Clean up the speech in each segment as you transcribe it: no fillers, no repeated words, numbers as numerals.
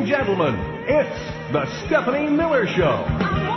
and gentlemen, it's the Stephanie Miller Show.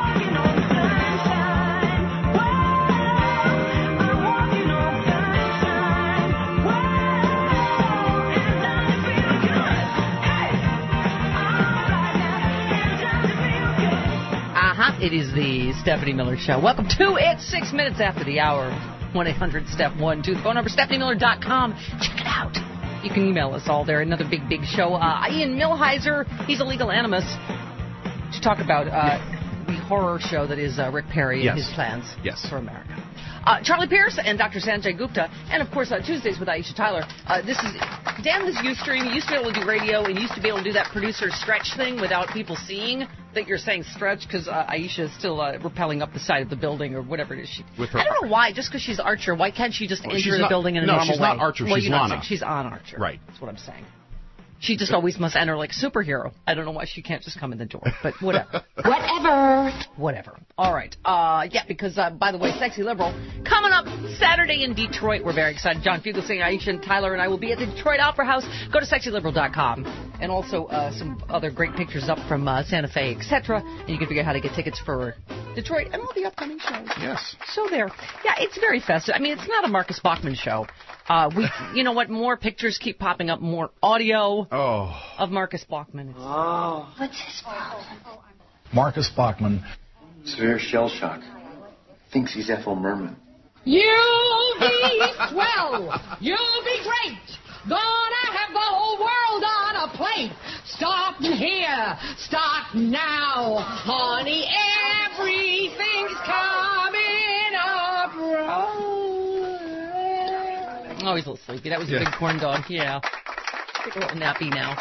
It is the Stephanie Miller Show. Welcome to it. 6 minutes after the hour. 1-800-STEP-1-2. The phone number, StephanieMiller.com. Check it out. You can email us all there. Another big show. Ian Millhiser, he's a legal animus, to talk about the horror show that is Rick Perry and his plans for America. Charlie Pierce and Dr. Sanjay Gupta, and of course Tuesdays with Aisha Tyler. This is Dan was Ustream. He used to be able to do radio and used to be able to do that producer stretch thing without people seeing that you're saying stretch, because Aisha is still rappelling up the side of the building or whatever it is. I don't know why. Just because she's Archer, why can't she just enter the building in a normal way? No, she's not Archer. She's Lana. She's on Archer. Right. That's what I'm saying. She just always must enter like a superhero. I don't know why she can't just come in the door, but whatever. Whatever. All right. Because, by the way, Sexy Liberal, coming up Saturday in Detroit. We're very excited. John Fugelsang, Aisha, and Tyler and I will be at the Detroit Opera House. Go to sexyliberal.com. And also some other great pictures up from Santa Fe, etc. And you can figure out how to get tickets for Detroit and all the upcoming shows. Yes. So there. Yeah, it's very festive. I mean, it's not a Marcus Bachman show. You know what? More pictures keep popping up, more audio of Marcus Bachman. What's his problem? Marcus Bachman. Severe shell shock. Thinks he's Ethel Merman. You'll be swell. You'll be great. Gonna have the whole world on a plate. Starting here. Start now. Honey, everything's coming up right. Oh, he's a little sleepy. That was a big corn dog. Yeah. Take a little nappy now.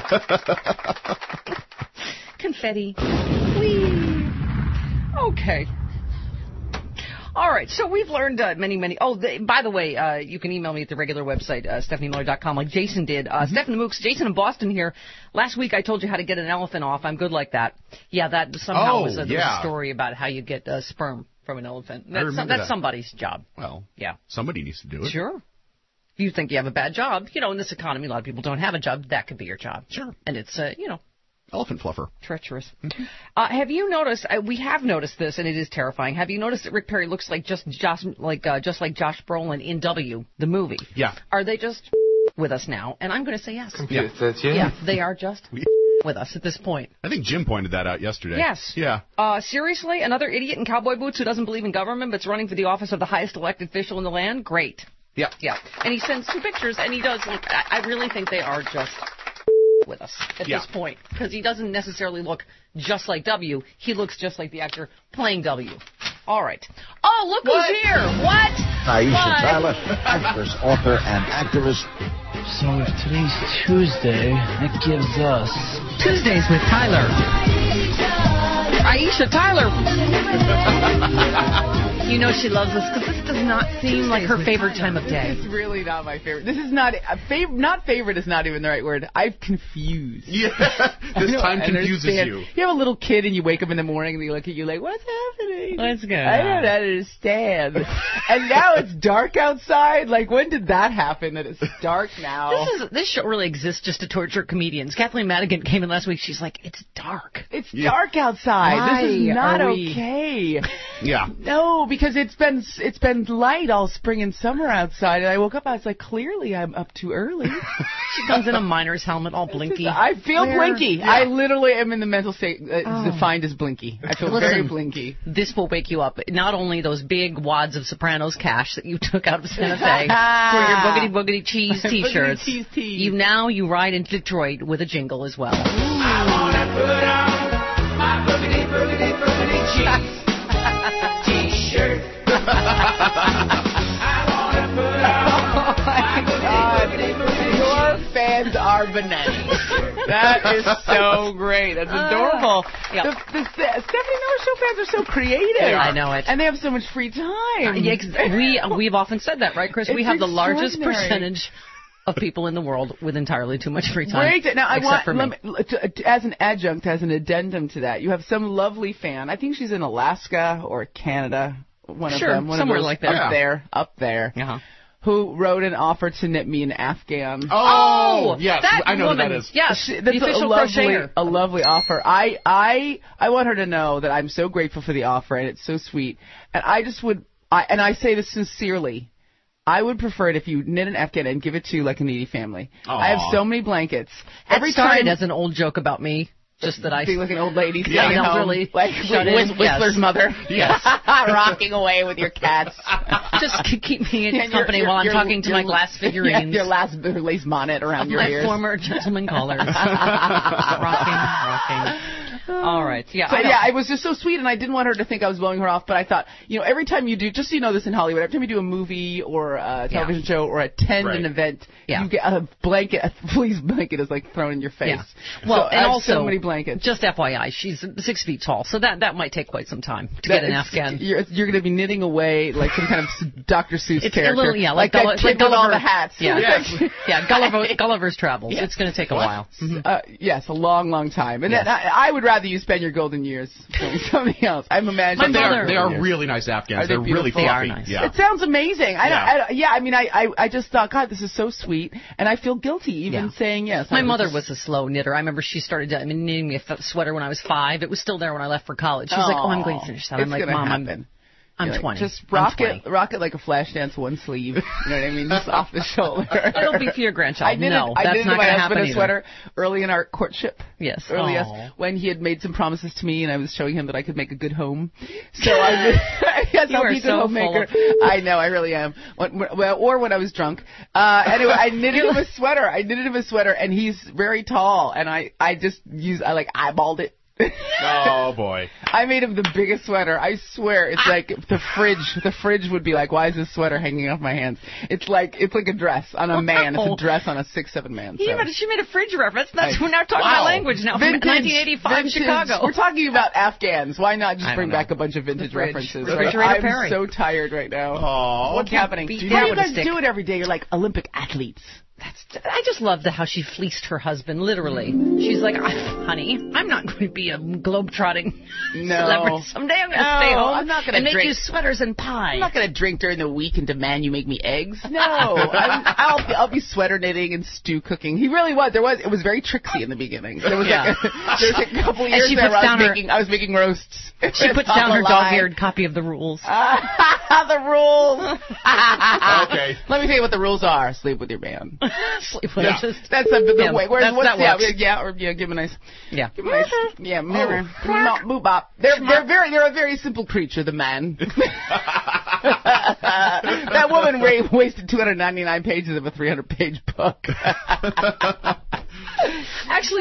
Confetti. Whee! Okay. All right, so we've learned many... by the way, you can email me at the regular website, StephanieMiller.com, like Jason did. Stephen Mooks, Jason in Boston here. Last week I told you how to get an elephant off. I'm good like that. Yeah, that somehow was a story about how you get sperm from an elephant. That's somebody's job. Well, yeah, somebody needs to do it. Sure. If you think you have a bad job, in this economy, a lot of people don't have a job. That could be your job. Sure. And it's, elephant fluffer. Treacherous. Have you noticed? We have noticed this, and it is terrifying. Have you noticed that Rick Perry looks like just like Josh Brolin in W, the movie? Yeah. Are they just with us now? And I'm going to say yes. Computer says yes. Yeah, they are just with us at this point. I think Jim pointed that out yesterday. Yes. Yeah. Seriously, another idiot in cowboy boots who doesn't believe in government but's running for the office of the highest elected official in the land? Great. Yeah. Yeah. And he sends some pictures, and he does look. I really think they are just with us at this point, because he doesn't necessarily look just like W. He looks just like the actor playing W. All right. Oh, look who's here. What? Aisha Tyler, actress, author, and activist. So if today's Tuesday, that gives us... Tuesdays with Tyler. Aisha Tyler. You know she loves us, because this does not seem like her favorite time of day. It's really not my favorite. This is not... not favorite is not even the right word. I'm confused. Yeah. This time confuses you. You have a little kid and you wake up in the morning and they look at you like, what's happening? What's going on? I don't understand. And now it's dark outside? Like, when did that happen that it's dark now? This show really exists just to torture comedians. Kathleen Madigan came in last week. She's like, it's dark. It's dark outside. Why this is not are okay. Yeah. No, because it's been light all spring and summer outside, and I woke up, I was like, clearly I'm up too early. She comes in a miner's helmet, all blinky. I feel blinky. Yeah. I literally am in the mental state defined as blinky. I feel very blinky. This will wake you up. Not only those big wads of Sopranos cash that you took out of Santa Fe for your boogity boogity cheese T-shirts. Boogity cheese tea. You ride into Detroit with a jingle as well. I wanna put on my boogity boogity boogity cheese T-shirt. I wanna put on my boogity boogity cheese. Your fans are bananas. That is so great. That's adorable. Yep. The Stephanie Miller Show fans are so creative. I know it. And they have so much free time. We've often said that, right, Chris? We have the largest percentage of people in the world with entirely too much free time. Great. Now, as an adjunct, as an addendum to that, you have some lovely fan. I think she's in Alaska or Canada. One of them. Somewhere like that. Up there. Uh-huh. who wrote an offer to knit me an Afghan. Oh, yes, that I know woman. who that is. Yes, That's the official crocheter. a lovely offer. I want her to know that I'm so grateful for the offer, and it's so sweet. And I just would, and I say this sincerely, I would prefer it if you knit an Afghan and give it to like a needy family. Aww. I have so many blankets. Every started as an old joke about me. Just that I being like an old lady staying Yeah, at home, elderly, like shut in. Whistler's Yes. mother, Yes. rocking away with your cats. just keep me in And company while I'm talking to my glass figurines. Yeah, your last lace bonnet around your my ears. former gentleman callers. rocking. All right. Yeah. So yeah, it was just so sweet, and I didn't want her to think I was blowing her off. But I thought, every time you do, just so you know this in Hollywood, every time you do a movie or a television show or attend an event, you get a blanket, a fleece blanket is like thrown in your face. Yeah. Well, so and I have also so many blankets. Just FYI, she's 6 feet tall, so that might take quite some time to get an Afghan. You're going to be knitting away like some kind of Dr. Seuss It's character. a little, like that kid with all the hats. Yeah, yeah. Gulliver's Travels. Yes. It's going to take a while. Yes, a long, long time. And then I would rather you spend your golden years doing something else. I'm imagining. They are really nice Afghans. They're really fluffy. They are nice. Yeah. It sounds amazing. I just thought, God, this is so sweet, and I feel guilty even saying yes. My mother was a slow knitter. I remember she started knitting me a sweater when I was 5. It was still there when I left for college. She was like, "Oh, I'm going to finish that." I'm like, "Mom, I'm 20. Just rock it like a flash dance, one sleeve. You know what I mean? Just off the shoulder. It'll be for your grandchild. I did that's not my going to happen husband a either. sweater early in our courtship. Yes. When he had made some promises to me, and I was showing him that I could make a good home. So yes, you I'll are be a good so homemaker. full I know, I really am. Or when I was drunk. Anyway, I knitted him a sweater. And he's very tall, and I eyeballed it. Oh boy! I made him the biggest sweater. I swear, it's like the fridge. The fridge would be like, "Why is this sweater hanging off my hands?" It's like a dress on a man. It's a dress on a 6'7" man. So. She made a fridge reference. We're now talking my language now. From 1985 Chicago. We're talking about Afghans. Why not just bring back a bunch of vintage references? I'm so tired right now. Oh, what's happening? How do you guys do it every day? You're like Olympic athletes. I just love how she fleeced her husband, literally. She's like, honey, I'm not going to be a globetrotting celebrity. Someday I'm going to stay home I'm not gonna and make you sweaters and pie. I'm not going to drink during the week and demand you make me eggs. No, I'll be sweater knitting and stew cooking. He really was. It was very tricksy in the beginning. There was a couple of years there where I was making roasts. She puts down her dog-eared copy of the rules. The rules. Okay. Let me tell you what the rules are. Sleep with your man. Sleep with That's the way. Where's that works. Give him a nice. Yeah. Give him a nice. Boop bop. They're a very simple creature. The man. That woman wasted 299 pages of a 300-page book. Actually,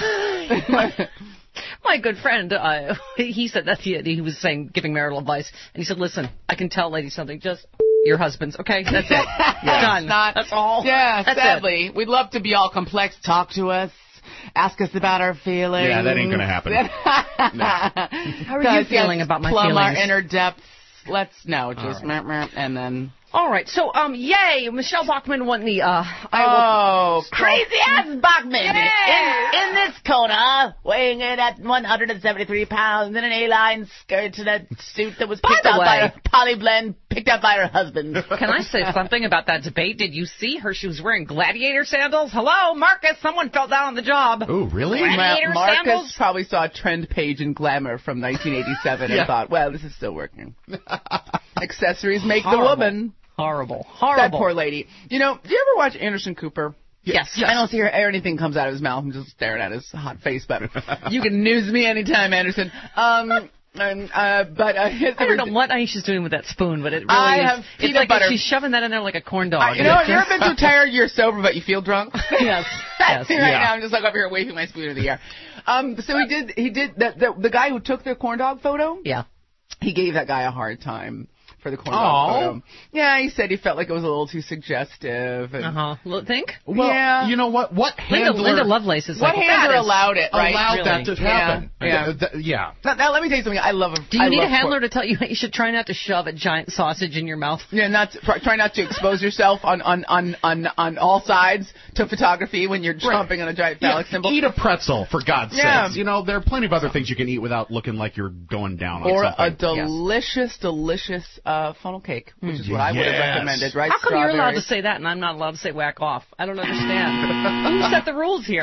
my good friend, he said that he was giving marital advice, and he said, "Listen, I can tell ladies something. Just your husband's, okay? That's it. Done. That's all. Yeah, That's sadly, we'd love to be all complex. Talk to us. Ask us about our feelings. Yeah, that ain't gonna happen. How are you feeling about my feelings? Plumb our inner depths. Let's know. Just and then." All right, so yay! Michelle Bachmann won the crazy ass Bachmann in this Kona, weighing in at 173 pounds in an A-line skirt and a suit that was picked out by a polyblend, picked out by her husband. Can I say something about that debate? Did you see her? She was wearing gladiator sandals. Hello, Marcus. Someone fell down on the job. Oh, really? Gladiator Marcus sandals? probably saw a trend page in Glamour from 1987 and thought, well, this is still working. Accessories make the woman. Horrible. That poor lady. Do you ever watch Anderson Cooper? Yes. I don't see anything comes out of his mouth. I'm just staring at his hot face. But you can news me anytime, Anderson. I don't know what Aisha's doing with that spoon, but it really have peanut it's like butter. She's shoving that in there like a corn dog. Have you ever been too tired you're sober but you feel drunk? Yes. That's me right now. I'm just over here waving my spoon in the air. So he did the guy who took the corn dog photo. Yeah. He gave that guy a hard time for the corn dog photo. Yeah, he said he felt like it was a little too suggestive. Think? Well, yeah. you know what? What handler? Linda Lovelace is like, what handler allowed it, right? Allowed that to happen. Yeah. Now, let me tell you something. I love him. Do you need a handler to tell you you should try not to shove a giant sausage in your mouth? Yeah, try not to expose yourself on all sides to photography when you're chomping on a giant phallic symbol. Eat a pretzel, for God's sakes. There are plenty of other things you can eat without looking like you're going down on something. Or a delicious funnel cake, which is what I would have recommended, right? How come you're allowed to say that and I'm not allowed to say whack off? I don't understand. Who set the rules here?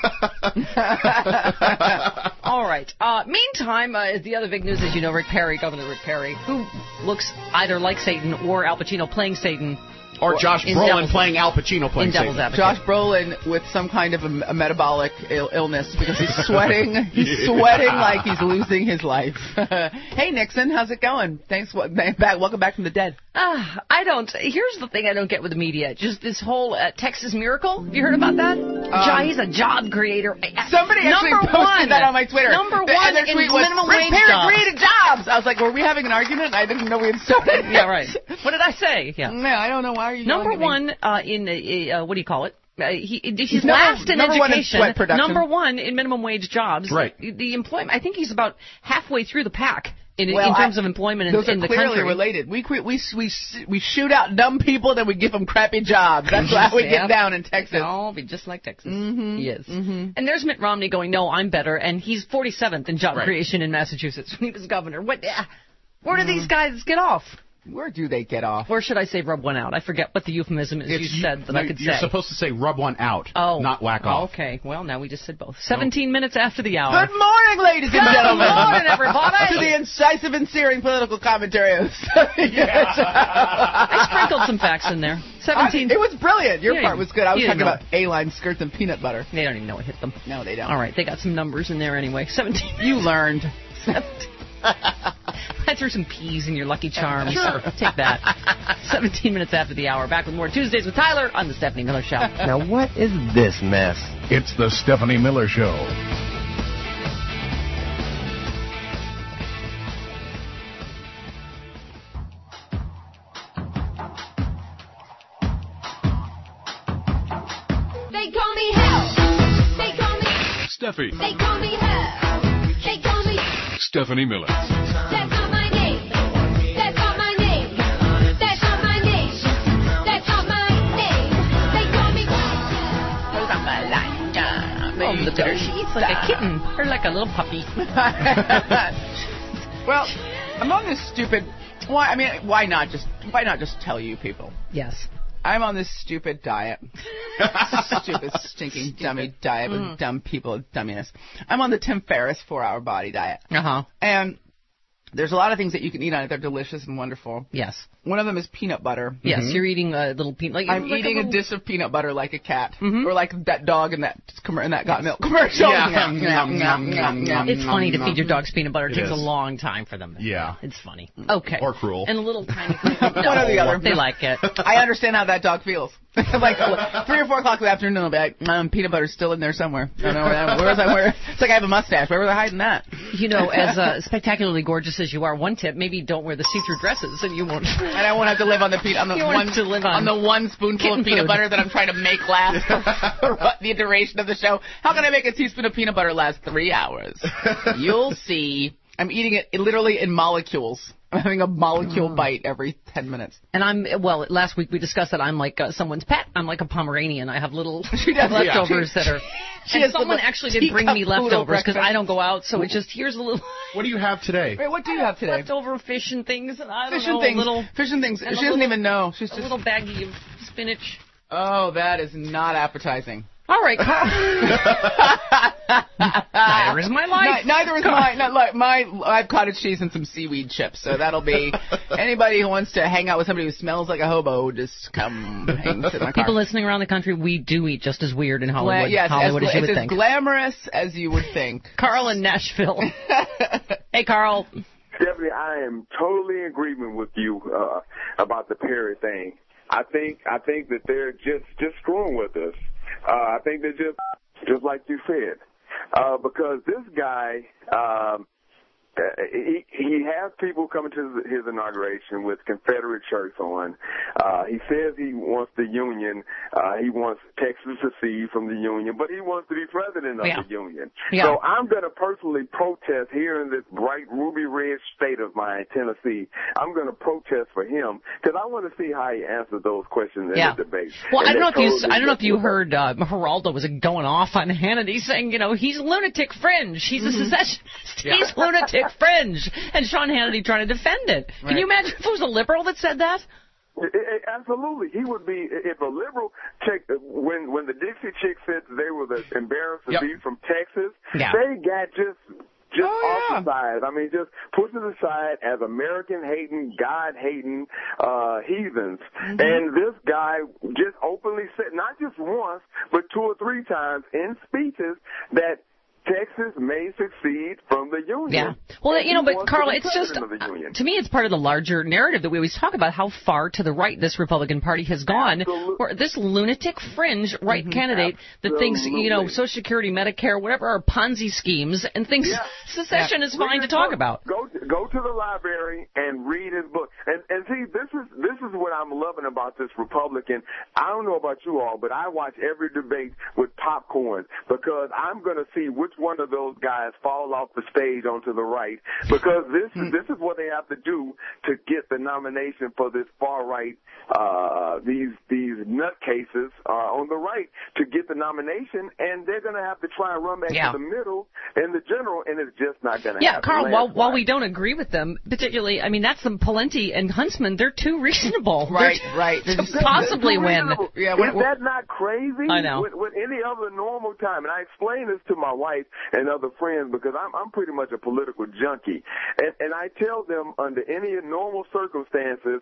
All right. Meantime, the other big news is, Rick Perry, Governor Rick Perry, who looks either like Satan or Al Pacino playing Satan. Or Josh Brolin playing Al Pacino playing Satan. Josh Brolin with some kind of a metabolic illness because he's sweating. He's sweating like he's losing his life. Hey, Nixon, how's it going? Thanks. Welcome back from the dead. Here's the thing I don't get with the media. Just this whole Texas miracle. Have you heard about that? He's a job creator. Somebody actually posted that on my Twitter. Number one in minimum wage jobs. Created jobs. I was like, were we having an argument? I didn't know we had started. Yeah, right. What did I say? Yeah. No, I don't know why. Number one in what do you call it? He's last in education. Number one in minimum wage jobs. Right. The employment. I think he's about halfway through the pack in terms of employment in the country. Those are clearly related. We shoot out dumb people, then we give them crappy jobs. That's how we get down in Texas. I'll be just like Texas. Mm-hmm. He is. Mm-hmm. And there's Mitt Romney going, no, I'm better, and he's 47th in job creation in Massachusetts when he was governor. Where do these guys get off? Where do they get off? Or should I say rub one out? I forget what the euphemism is you said that I could say. You're supposed to say rub one out, not whack off. Okay. Well, now we just said both. 17 minutes after the hour. Good morning, ladies and gentlemen. Good morning, everybody. To the incisive and searing political commentary of I sprinkled some facts in there. 17. It was brilliant. Your part was good. I was talking about A-line skirts and peanut butter. They don't even know what hit them. No, they don't. All right. They got some numbers in there anyway. 17. You learned. I threw some peas in your Lucky Charms. Sure. Take that. 17 minutes after the hour. Back with more Tuesdays with Tyler on The Stephanie Miller Show. Now, what is this mess? It's The Stephanie Miller Show. They call me hell. They call me Steffi. They call me hell. They call me Stephanie Miller. That's not my name. That's not my name. That's not my name. That's not my name. They call me Oh, look at her. She's like a kitten. Or like a little puppy. Well, I'm on this stupid... why not just tell you people? Yes. I'm on this stupid diet. Stupid, stinking, dummy diet with dumb people, dumminess. I'm on the Tim Ferriss 4-hour body diet. Uh-huh. And there's a lot of things that you can eat on it. They're delicious and wonderful. Yes. One of them is peanut butter. Yes, you're eating a little peanut. I'm eating a dish of peanut butter like a cat, or like that dog in that Got Milk commercial. It's funny to feed your dogs peanut butter. It takes a long time for them. Yeah. It's funny. Okay. Or cruel. And a little tiny. One or the other. They like it. I understand how that dog feels. Like 3 or 4 o'clock in the afternoon, I'll be like, peanut butter's still in there somewhere. I don't know where it's like I have a mustache. Where was I hiding that? As spectacularly gorgeous as you are, one tip: maybe don't wear the see-through dresses, and you won't. And I won't have to live on the one spoonful of peanut butter that I'm trying to make last for the duration of the show. How can I make a teaspoon of peanut butter last 3 hours? You'll see. I'm eating it literally in molecules. I'm having a molecule bite every 10 minutes. And last week we discussed that I'm like someone's pet. I'm like a Pomeranian. I have little leftovers that are... someone actually did bring me leftovers because I don't go out, so it just, here's a little... What do you have today? Wait, what do you have today? Leftover fish and things, and I don't Fish know, and things. She doesn't even know. She's just... A little baggie of spinach. Oh, that is not appetizing. All right, Carl. Neither is my life. Neither is mine. I have cottage cheese and some seaweed chips, so that'll be anybody who wants to hang out with somebody who smells like a hobo, just come hang sit in my car. People listening around the country, we do eat just as weird in Hollywood. Yes, Hollywood as you would think. It's as glamorous as you would think. Carl in Nashville. Hey, Carl. Stephanie, I am totally in agreement with you about the Perry thing. I think that they're just screwing with us. I think they're just like you said, because this guy, he has people coming to his inauguration with Confederate shirts on. He says he wants the Union. He wants Texas to secede from the Union, but he wants to be president of the Union. Yeah. So I'm going to personally protest here in this bright ruby red state of mine, Tennessee. I'm going to protest for him because I want to see how he answers those questions in the debate. Well, I don't know if you heard Geraldo was going off on Hannity saying, he's a lunatic fringe. He's a secessionist. He's lunatic fringe, and Sean Hannity trying to defend it. Can you imagine if it was a liberal that said that? Absolutely. He would be, if a liberal checked, when the Dixie Chicks said they were the embarrassed to be from Texas, they got just ostracized. I mean, just pushed aside as American-hating, God-hating heathens. And this guy just openly said, not just once, but 2 or 3 times in speeches, that Texas may succeed from the union. Yeah. Well, but Carl, it's just, to me, it's part of the larger narrative that we always talk about, how far to the right this Republican Party has gone. Or this lunatic fringe right candidate that thinks, Social Security, Medicare, whatever are Ponzi schemes, and thinks secession is fine to talk about. Go to the library and read his book. And see, this is what I'm loving about this Republican. I don't know about you all, but I watch every debate with popcorn, because I'm going to see which one of those guys fall off the stage onto the right, because this is what they have to do to get the nomination for this far right, these nutcases on the right to get the nomination, and they're going to have to try and run back to the middle in the general, and it's just not going to happen. Yeah, Carl, while we don't agree with them, particularly, I mean, that's the Palenti and Huntsman, they're too reasonable. Right. To possibly win. Yeah, is that not crazy? I know. With any other normal time, and I explain this to my wife and other friends, because I'm pretty much a political junkie, and I tell them under any normal circumstances,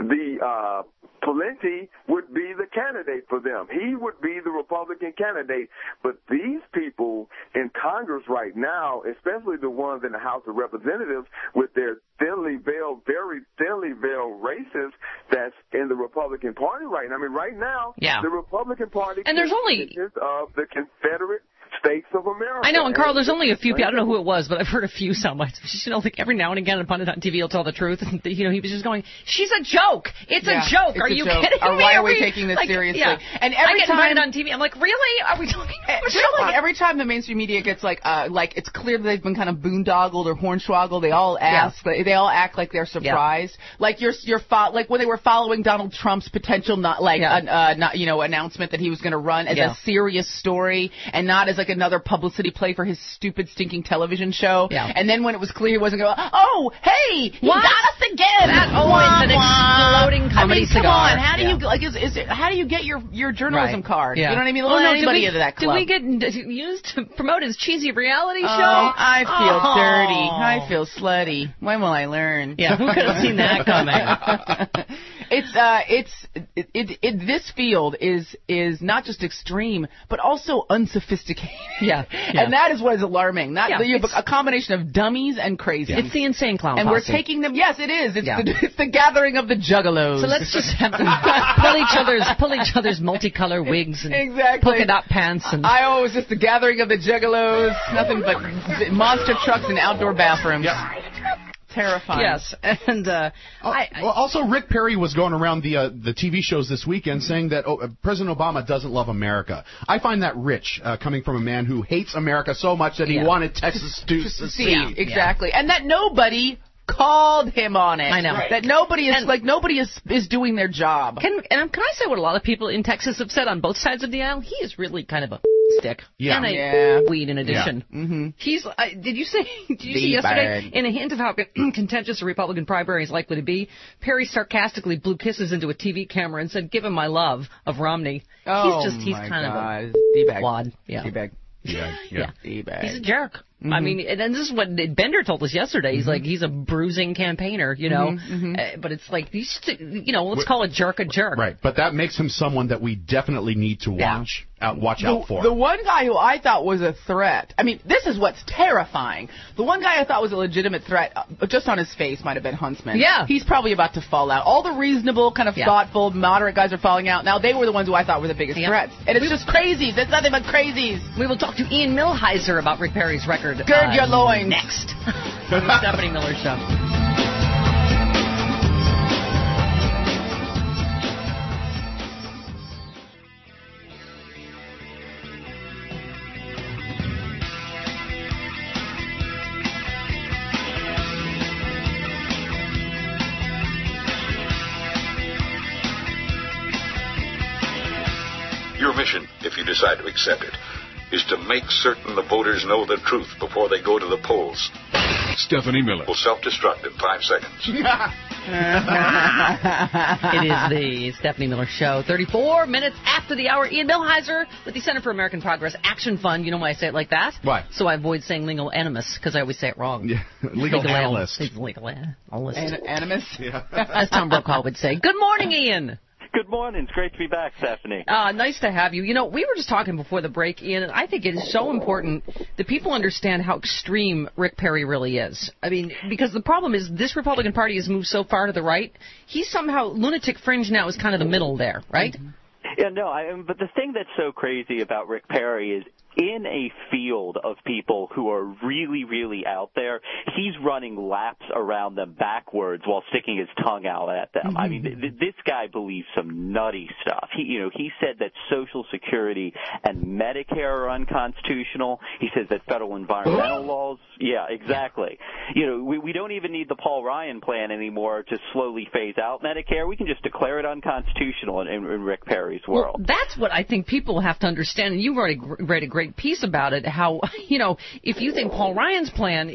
the Palenti would be the candidate for them. He would be the Republican candidate. But these people in Congress right now, especially the ones in the House of Representatives, with their very thinly veiled races that's in the Republican Party right now. I mean, right now, the Republican Party and there's only of the Confederate States of America. I know, and Carl, there's only a few people. I don't know who it was, but I've heard a few sound bites. Like every now and again, a pundit on TV will tell the truth. And, he was just going, "She's a joke. It's a joke. Are you kidding me? Why are we taking this seriously?" Yeah. And every time I get invited on TV, I'm like, "Really? Are we talking about a show?" Every time the mainstream media gets like it's clear that they've been kind of boondoggled or hornswoggled, they all ask, they all act like they're surprised. Like like when they were following Donald Trump's potential announcement that he was going to run as a serious story and not as like another publicity play for his stupid, stinking television show. Yeah. And then when it was clear he wasn't going, oh, hey, he got us again. It's an exploding comedy cigar. Come on, how do you get your journalism card? Yeah. You know what I mean? Anybody into that club. Did we get used to promote his cheesy reality show? I feel dirty. I feel slutty. When will I learn? Yeah, who could have seen that coming? This field is not just extreme, but also unsophisticated. Yeah. And that is what is alarming. You have a combination of dummies and crazy. It's the insane clown and posse. We're taking them. Yes, it is. It's the gathering of the juggalos. So let's just have them pull each other's multicolored wigs and polka dot pants. And it's just the gathering of the juggalos. Nothing but monster trucks and outdoor bathrooms. Yeah. Terrifying. Yes, and also Rick Perry was going around the TV shows this weekend saying that President Obama doesn't love America. I find that rich, coming from a man who hates America so much that he wanted Texas to secede. Exactly, and that nobody called him on it. I know. That nobody is doing their job. Can I say what a lot of people in Texas have said on both sides of the aisle? He is really kind of a stick. Yeah. And a weed in addition. Yeah. Mm-hmm. He's. Did you see yesterday, in a hint of how contentious a Republican primary is likely to be, Perry sarcastically blew kisses into a TV camera and said, "Give him my love" of Romney. He's kind of a D-bag. wad. Yeah. D-bag. Yeah. D-bag. He's a jerk. Mm-hmm. I mean, and this is what Bender told us yesterday. He's like, he's a bruising campaigner, but it's like, let's call a jerk a jerk. Right, but that makes him someone that we definitely need to watch out for. The one guy who I thought was a threat, I mean, this is what's terrifying. The one guy I thought was a legitimate threat, just on his face, might have been Huntsman. Yeah. He's probably about to fall out. All the reasonable, kind of thoughtful, moderate guys are falling out. Now, they were the ones who I thought were the biggest threats. And it's just crazies. It's nothing but crazies. We will talk to Ian Millhiser about Rick Perry's record. Gird your loins. Next. The Stephanie Miller Show. Your mission, if you decide to accept it, is to make certain the voters know the truth before they go to the polls. Stephanie Miller will self-destruct in 5 seconds. It is the Stephanie Miller Show. 34 minutes after the hour. Ian Millhiser with the Center for American Progress Action Fund. You know why I say it like that? Why? So I avoid saying legal animus, because I always say it wrong. Yeah. Legal analyst. Legal analyst. Animus? Yeah. As Tom Brokaw would say. Good morning, Ian. Good morning. It's great to be back, Stephanie. Nice to have you. You know, we were just talking before the break, Ian, and I think it is so important that people understand how extreme Rick Perry really is. I mean, because the problem is this Republican Party has moved so far to the right. He's somehow, lunatic fringe now is kind of the middle there, right? Yeah, no, but the thing that's so crazy about Rick Perry is in a field of people who are really, really out there, he's running laps around them backwards while sticking his tongue out at them. Mm-hmm. I mean, this guy believes some nutty stuff. He said that Social Security and Medicare are unconstitutional. He says that federal environmental laws, yeah, exactly. We don't even need the Paul Ryan plan anymore to slowly phase out Medicare. We can just declare it unconstitutional in Rick Perry's world. Well, that's what I think people have to understand, and you read a great piece about it, how, if you think Paul Ryan's plan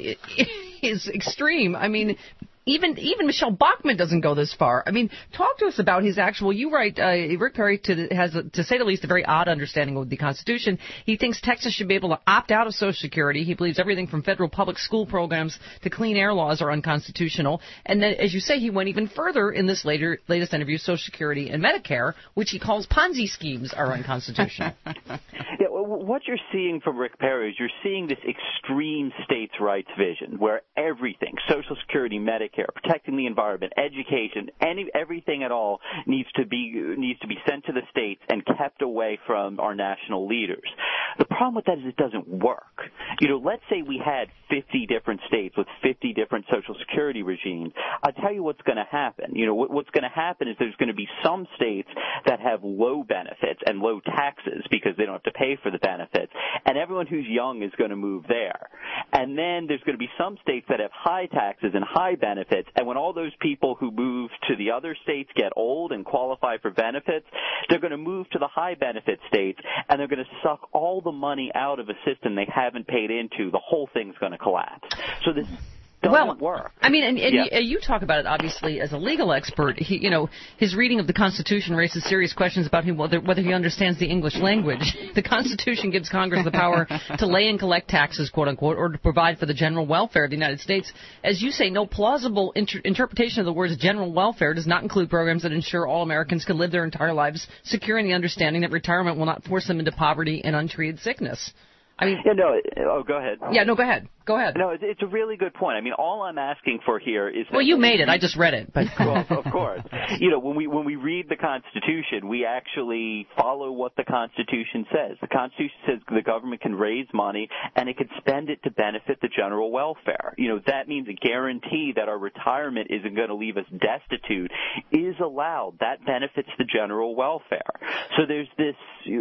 is extreme, I mean, even Michelle Bachmann doesn't go this far. I mean, talk to us about his actual, you write, Rick Perry has, to say the least, a very odd understanding of the Constitution. He thinks Texas should be able to opt out of Social Security. He believes everything from federal public school programs to clean air laws are unconstitutional. And then, as you say, he went even further in this latest interview, Social Security and Medicare, which he calls Ponzi schemes are unconstitutional. Yeah, what you're seeing from Rick Perry is you're seeing this extreme states' rights vision where everything, Social Security, Medicare, protecting the environment, education, everything at all needs to be sent to the states and kept away from our national leaders. The problem with that is it doesn't work. Let's say we had 50 different states with 50 different Social Security regimes. I'll tell you what's going to happen. What's going to happen is there's going to be some states that have low benefits and low taxes because they don't have to pay for the benefits, and everyone who's young is going to move there. And then there's going to be some states that have high taxes and high benefits, and when all those people who move to the other states get old and qualify for benefits, they're going to move to the high benefit states, and they're going to suck all the money out of a system they haven't paid into. The whole thing's going to collapse. So this doesn't work. I mean, and you talk about it, obviously, as a legal expert. His reading of the Constitution raises serious questions about whether he understands the English language. The Constitution gives Congress the power to lay and collect taxes, quote unquote, or to provide for the general welfare of the United States. As you say, no plausible interpretation of the words general welfare does not include programs that ensure all Americans can live their entire lives secure in the understanding that retirement will not force them into poverty and untreated sickness. I mean, go ahead. Yeah, no, go ahead. Go ahead. No, it's a really good point. I mean, all I'm asking for here is that... Well, you made it. I just read it. But well, of course. When we read the Constitution, we actually follow what the Constitution says. The Constitution says the government can raise money and it can spend it to benefit the general welfare. That means a guarantee that our retirement isn't going to leave us destitute is allowed. That benefits the general welfare. So there's this,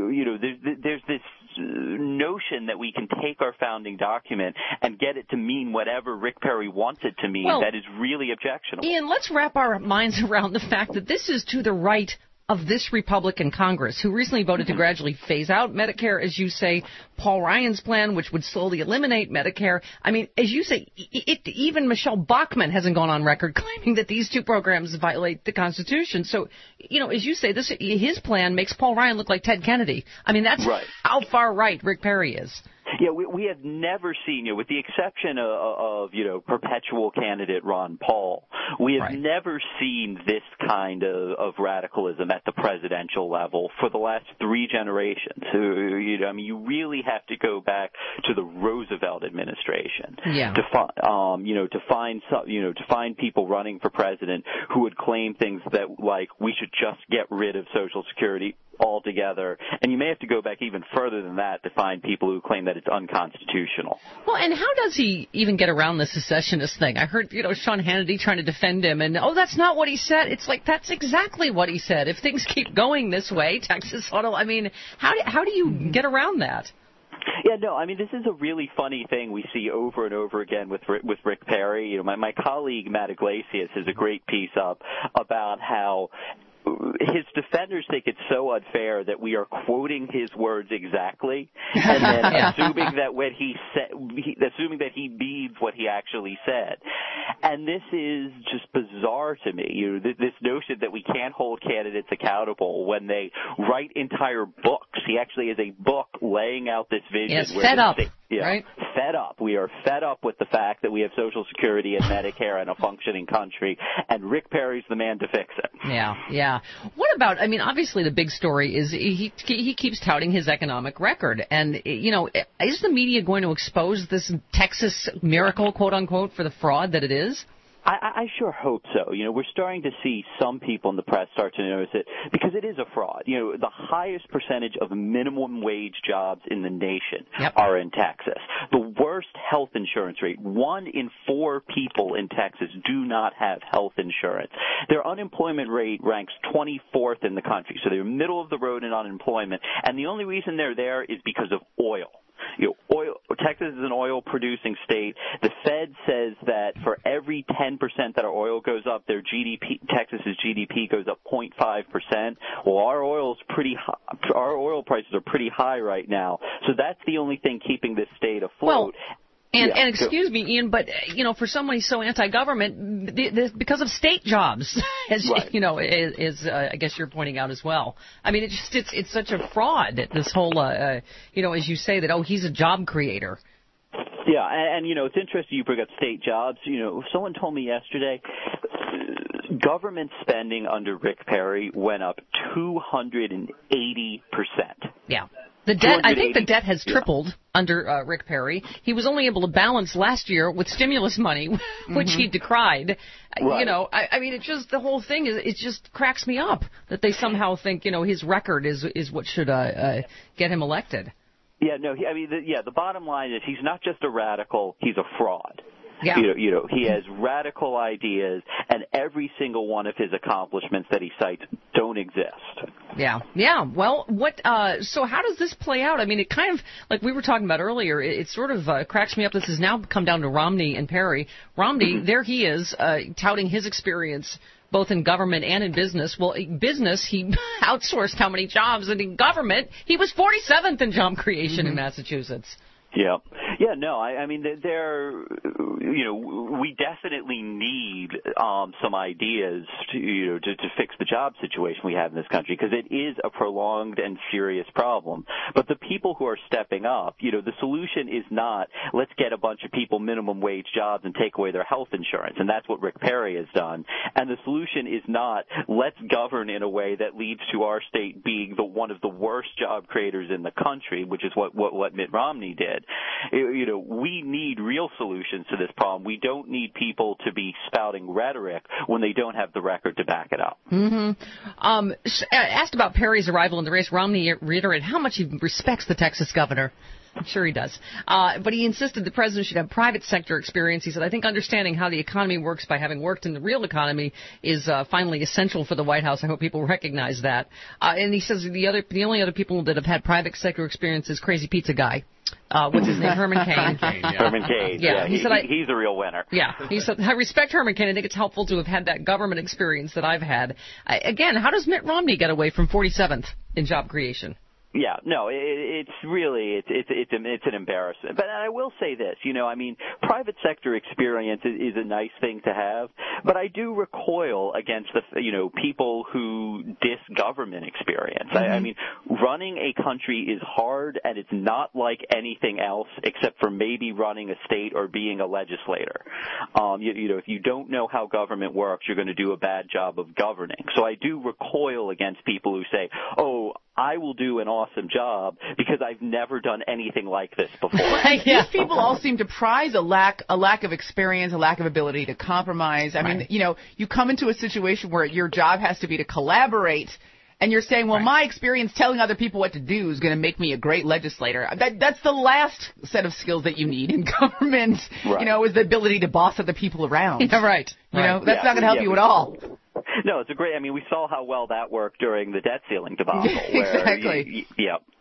there's this notion that we can take our founding document and get it to mean whatever Rick Perry wants it to mean. That is really objectionable. Ian, let's wrap our minds around the fact that this is to the right of this Republican Congress, who recently voted to gradually phase out Medicare, as you say, Paul Ryan's plan, which would slowly eliminate Medicare. I mean, as you say, even Michelle Bachmann hasn't gone on record claiming that these two programs violate the Constitution. So, as you say, his plan makes Paul Ryan look like Ted Kennedy. I mean, that's right. How far right Rick Perry is. Yeah, we have never seen, with the exception of perpetual candidate Ron Paul, we have never seen this kind of radicalism at the presidential level for the last 3 generations. You really have to go back to the Roosevelt administration to find people running for president who would claim things that like we should just get rid of Social Security altogether. And you may have to go back even further than that to find people who claim that it's unconstitutional. Well, and how does he even get around the secessionist thing? I heard, Sean Hannity trying to defend him, and, that's not what he said. It's like, that's exactly what he said. If things keep going this way, Texas auto, I mean, how do you get around that? Yeah, no, I mean, this is a really funny thing we see over and over again with Rick Perry. My colleague Matt Iglesias has a great piece up about how his defenders think it's so unfair that we are quoting his words exactly, and then assuming that when assuming that he means what he actually said. And this is just bizarre to me. You know, this notion that we can't hold candidates accountable when they write entire books. He actually has a book laying out this vision. Yes, fed up. Right? Fed up. We are fed up with the fact that we have Social Security and Medicare and a functioning country, and Rick Perry's the man to fix it. Yeah. What about, I mean, obviously the big story is he keeps touting his economic record. And, you know, is the media going to expose this Texas miracle, quote unquote, for the fraud that it is? I sure hope so. You know, we're starting to see some people in the press start to notice it because it is a fraud. You know, the highest percentage of minimum wage jobs in the nation are in Texas. The worst health insurance rate. 1 in 4 people in Texas do not have health insurance. Their unemployment rate ranks 24th in the country. So they're middle of the road in unemployment. And the only reason they're there is because of oil. You know, Texas is an oil-producing state. The Fed says that for every 10% that our oil goes up, their GDP, Texas's GDP goes up 0.5%. Well, our oil prices are pretty high right now. So that's the only thing keeping this state afloat. And excuse me, Ian, but, you know, for somebody so anti-government, because of state jobs, you know, I guess you're pointing out as well. I mean, it's such a fraud, this whole, you know, as you say that, he's a job creator. Yeah, and you know, it's interesting you bring up state jobs. You know, someone told me yesterday government spending under Rick Perry went up 280%. Yeah. The debt, I think the debt has tripled under Rick Perry. He was only able to balance last year with stimulus money, which he decried. You know, I mean, it just, the whole thing it just cracks me up that they somehow think, you know, his record is what should get him elected. Yeah, no, the bottom line is he's not just a radical, he's a fraud. Yeah. You know, he has radical ideas, and every single one of his accomplishments that he cites don't exist. Yeah. Well, so how does this play out? I mean, it kind of, like we were talking about earlier, it sort of cracks me up. This has now come down to Romney and Perry. Romney, there he is, touting his experience both in government and in business. Well, in business, he outsourced how many jobs, and in government, he was 47th in job creation in Massachusetts. Yeah, no, I mean, you know, we definitely need some ideas to fix the job situation we have in this country, because it is a prolonged and serious problem. But the people who are stepping up, you know, the solution is not let's get a bunch of people minimum wage jobs and take away their health insurance, and that's what Rick Perry has done. And the solution is not let's govern in a way that leads to our state being one of the worst job creators in the country, which is what Mitt Romney did. You know, we need real solutions to this problem. We don't need people to be spouting rhetoric when they don't have the record to back it up. Asked about Perry's arrival in the race, Romney reiterated how much he respects the Texas governor. I'm sure he does. But he insisted the president should have private sector experience. He said, I think understanding how the economy works by having worked in the real economy is finally essential for the White House. I hope people recognize that. And he says the only other people that have had private sector experience is Crazy Pizza Guy. What's his name? Herman Cain. Herman Cain. Yeah, he said he's a real winner. Yeah, he said, I respect Herman Cain. I think it's helpful to have had that government experience that I've had. Again, how does Mitt Romney get away from 47th in job creation? Yeah, no, it's really it's an embarrassment. But I will say this, you know, I mean, private sector experience is a nice thing to have, but I do recoil against people who diss government experience. I mean, running a country is hard, and it's not like anything else except for maybe running a state or being a legislator. If you don't know how government works, you're going to do a bad job of governing. So I do recoil against people who say, "Oh, I will do an awesome job because I've never done anything like this before." These people all seem to prize a lack of experience, a lack of ability to compromise. I mean, you know, you come into a situation where your job has to be to collaborate, and you're saying, well, my experience telling other people what to do is going to make me a great legislator. That's the last set of skills that you need in government, you know, is the ability to boss other people around. Yeah, right. You know, that's not going to help you at all. No, it's a great. I mean, we saw how well that worked during the debt ceiling debacle. Where Exactly.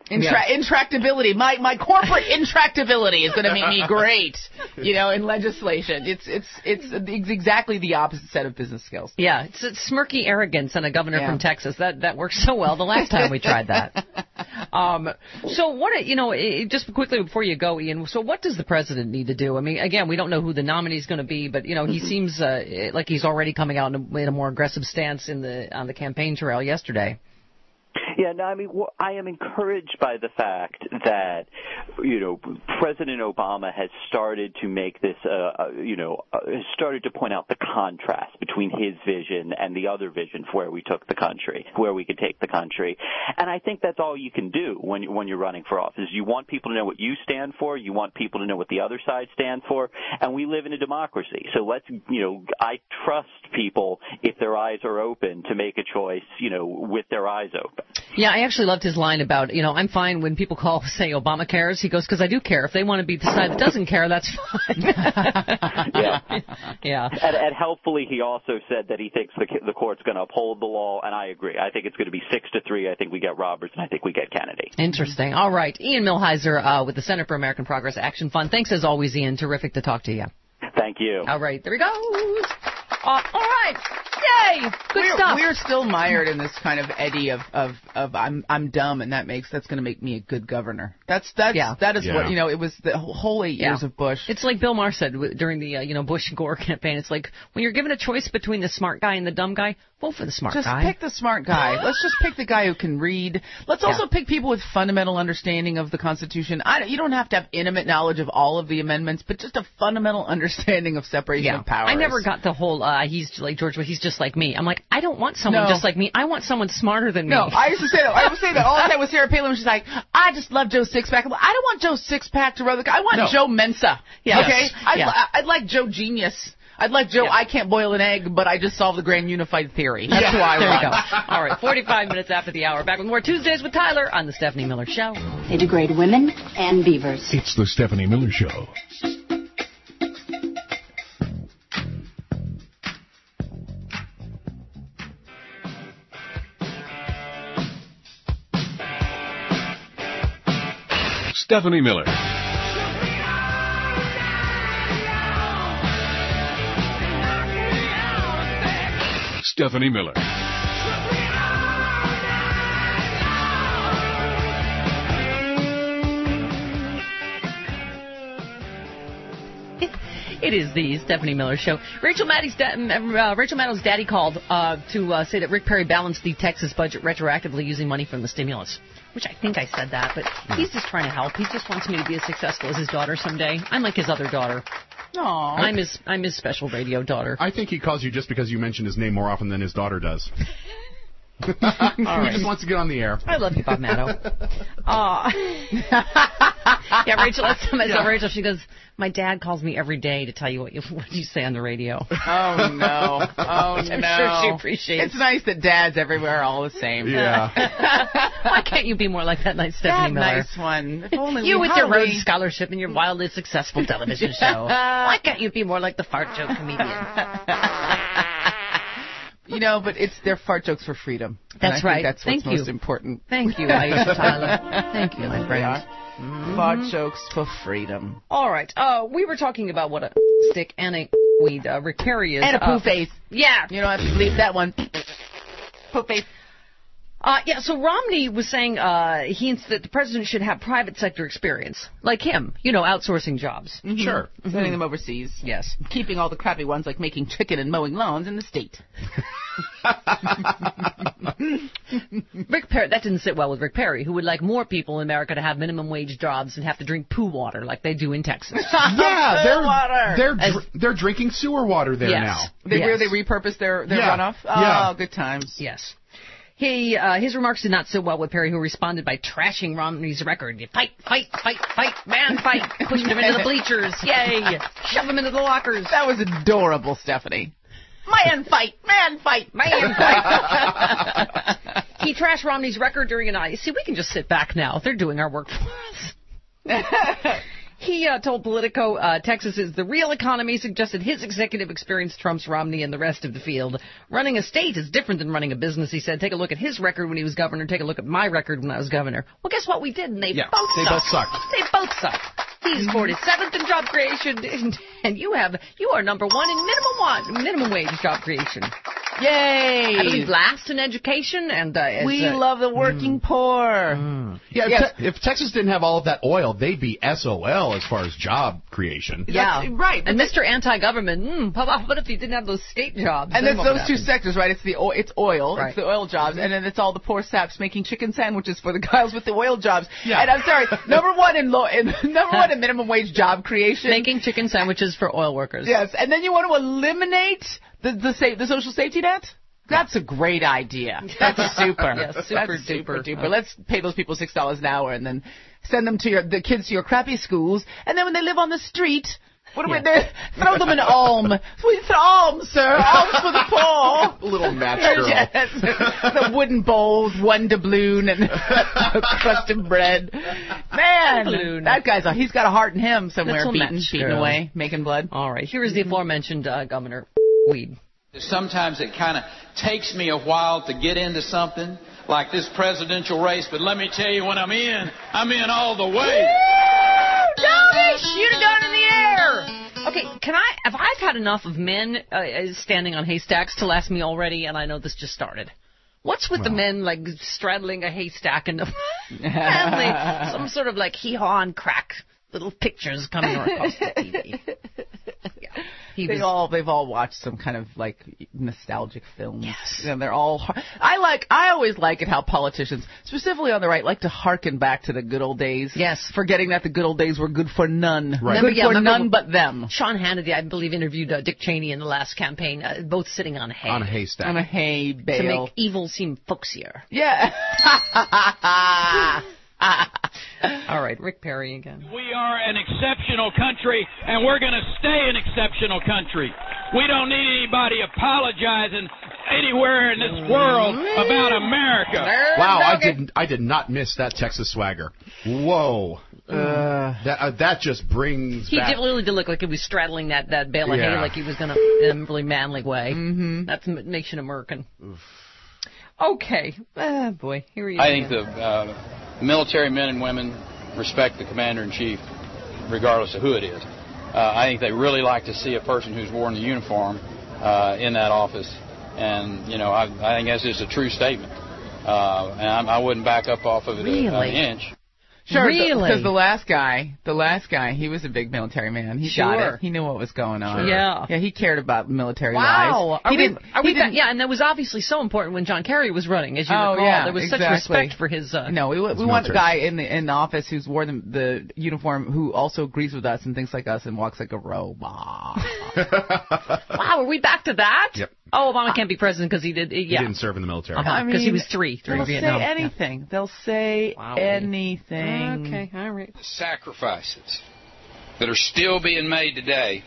Intractability. My corporate intractability is going to make me great, in legislation. It's exactly the opposite set of business skills. Yeah, it's smirky arrogance and a governor from Texas. That worked so well the last time we tried that. So what, just quickly before you go, Ian, so what does the president need to do? I mean, again, we don't know who the nominee is going to be, but, he seems like he's already coming out in a more aggressive stance on the campaign trail yesterday. Yeah, no, I mean, I am encouraged by the fact that, President Obama has started to make this, has started to point out the contrast between his vision and the other vision for where we took the country, where we could take the country. And I think that's all you can do when you're running for office. You want people to know what you stand for. You want people to know what the other side stands for. And we live in a democracy. So let's, I trust people, if their eyes are open, to make a choice, with their eyes open. Yeah, I actually loved his line about, I'm fine when people say Obama cares. He goes, because I do care. If they want to be the side that doesn't care, that's fine. Yeah. And helpfully, he also said that he thinks the court's going to uphold the law, and I agree. I think it's going to be 6-3. I think we get Roberts, and I think we get Kennedy. Interesting. All right. Ian Millhiser with the Center for American Progress Action Fund. Thanks as always, Ian. Terrific to talk to you. Thank you. All right. There he goes. All right. Yay! Good stuff. We're still mired in this kind of eddy of I'm dumb, and that's going to make me a good governor. That is what it was the whole 8 years of Bush. It's like Bill Maher said during the Bush-Gore campaign. It's like when you're given a choice between the smart guy and the dumb guy, vote for the smart guy. Just pick the smart guy. Let's just pick the guy who can read. Let's also pick people with fundamental understanding of the Constitution. You don't have to have intimate knowledge of all of the amendments, but just a fundamental understanding of separation of powers. I never got the whole he's like George, but he's just like me. I'm like, I don't want someone just like me. I want someone smarter than me. No, I used to say that. I would say that all the time with Sarah Palin. She's like, I just love Joe Sixpack. I don't want Joe Sixpack to run the. I want Joe Mensa. Yes. Okay, I'd like Joe Genius. I'd like Joe, I can't boil an egg, but I just solved the grand unified theory. That's who I want. There you go. All right, 45 minutes after the hour. Back with more Tuesdays with Tyler on The Stephanie Miller Show. They degrade women and beavers. It's The Stephanie Miller Show. Stephanie Miller. Stephanie Miller. It is the Stephanie Miller Show. Rachel Maddow's daddy called to say that Rick Perry balanced the Texas budget retroactively using money from the stimulus, which I think I said that, but he's just trying to help. He just wants me to be as successful as his daughter someday. I'm like his other daughter. Aww. I'm his special radio daughter. I think he calls you just because you mention his name more often than his daughter does. All right. He just wants to get on the air. I love you, Bob Maddow. Yeah, Rachel, last time I saw Rachel, she goes, my dad calls me every day to tell you what you say on the radio. Oh, no. Oh, I'm sure she appreciates. It's nice that dads everywhere are all the same. Yeah. Why can't you be more like that nice Stephanie Miller? Nice one. If only you with your Rhodes Scholarship and your wildly successful television show. Why can't you be more like the fart joke comedian? But they're fart jokes for freedom. That's right. That's what's most important. Thank you, Aisha Tyler. Thank you, my friend. Fart jokes for freedom. All right. We were talking about what a stick and a weed Rick Perry is. And a poo face. Yeah. You don't have to believe that one. Poo face. So Romney was saying he thinks that the president should have private sector experience, like him, outsourcing jobs. Mm-hmm. Sure. Sending them overseas. Yes. Keeping all the crappy ones, like making chicken and mowing lawns in the state. Rick Perry, that didn't sit well with Rick Perry, who would like more people in America to have minimum wage jobs and have to drink poo water like they do in Texas. They're drinking sewer water there now. They repurpose their runoff? Oh, good times. Yes. His remarks did not sit well with Perry, who responded by trashing Romney's record. Fight, man, fight. Pushed him into the bleachers. Yay. Shove him into the lockers. That was adorable, Stephanie. Man fight. He trashed Romney's record during an See, we can just sit back now. They're doing our work for us. He told Politico Texas is the real economy, suggested his executive experience trumps Romney and the rest of the field. Running a state is different than running a business, he said. Take a look at his record when he was governor. Take a look at my record when I was governor. Well, guess what we did? And they both sucked. They both sucked. He's 47th in job creation, and you are number one in minimum wage job creation. Yay! I believe last in education, and we love the working poor. Yeah, if Texas didn't have all of that oil, they'd be SOL as far as job creation. Yeah, right. And Mr. Anti-Government, what if he didn't have those state jobs? And it's those two sectors, right? It's it's oil, right. It's the oil jobs, and then it's all the poor saps making chicken sandwiches for the guys with the oil jobs. Yeah. And I'm sorry, number one in minimum wage job creation, making chicken sandwiches for oil workers. Yes, and then you want to eliminate the social safety net? That's a great idea. That's super. Yes, super duper. Let's pay those people $6 an hour and then send them to the kids to your crappy schools. And then when they live on the street, what do we do? Throw them an alm. We throw alms, sir. Alms for the poor. Little match girl. Yes. The wooden bowls, one doubloon, and a crust of bread. Man, that guy's he's got a heart in him somewhere, beating away, making blood. All right, here is the aforementioned Governor Weed. Sometimes it kind of takes me a while to get into something like this presidential race, but let me tell you, when I'm in all the way. Don't shoot a gun in the air! Okay, have I had enough of men standing on haystacks to last me already, and I know this just started. What's with the men, like, straddling a haystack and some sort of, like, hee-haw and crack little pictures coming across the TV? They've all watched some kind of like nostalgic films. Yes, and they're all. I always like it how politicians, specifically on the right, like to hearken back to the good old days. Yes, forgetting that the good old days were good for none. Right. Good for none but them. Sean Hannity, I believe, interviewed Dick Cheney in the last campaign, both sitting on hay. On a haystack. On a hay bale. To make evil seem folksier. Yeah. All right, Rick Perry again. We are an exceptional country, and we're going to stay an exceptional country. We don't need anybody apologizing anywhere in this world about America. Wow, I did not miss that Texas swagger. Whoa. That just brings back... He really did look like he was straddling that bale of hay like he was going to in a really manly way. Mm-hmm. That makes you American. Oof. Okay. Boy, here we go. I think the military men and women respect the commander-in-chief regardless of who it is. I think they really like to see a person who's worn the uniform in that office. And, I think that's just a true statement. And I wouldn't back up off of it an inch. Sure, really? Because the last guy, he was a big military man. He got it. He knew what was going on. Sure. Yeah, he cared about military lives. Wow. Yeah, and that was obviously so important when John Kerry was running, as you recall. Yeah, there was such respect for his. No, we want a guy in the office who's wore the uniform, who also agrees with us and thinks like us and walks like a robot. Wow, are we back to that? Yep. Oh, Obama can't be president because he did. He didn't serve in the military. Because he was three during Vietnam. They'll say anything. They'll say anything. Okay, all right. The sacrifices that are still being made today,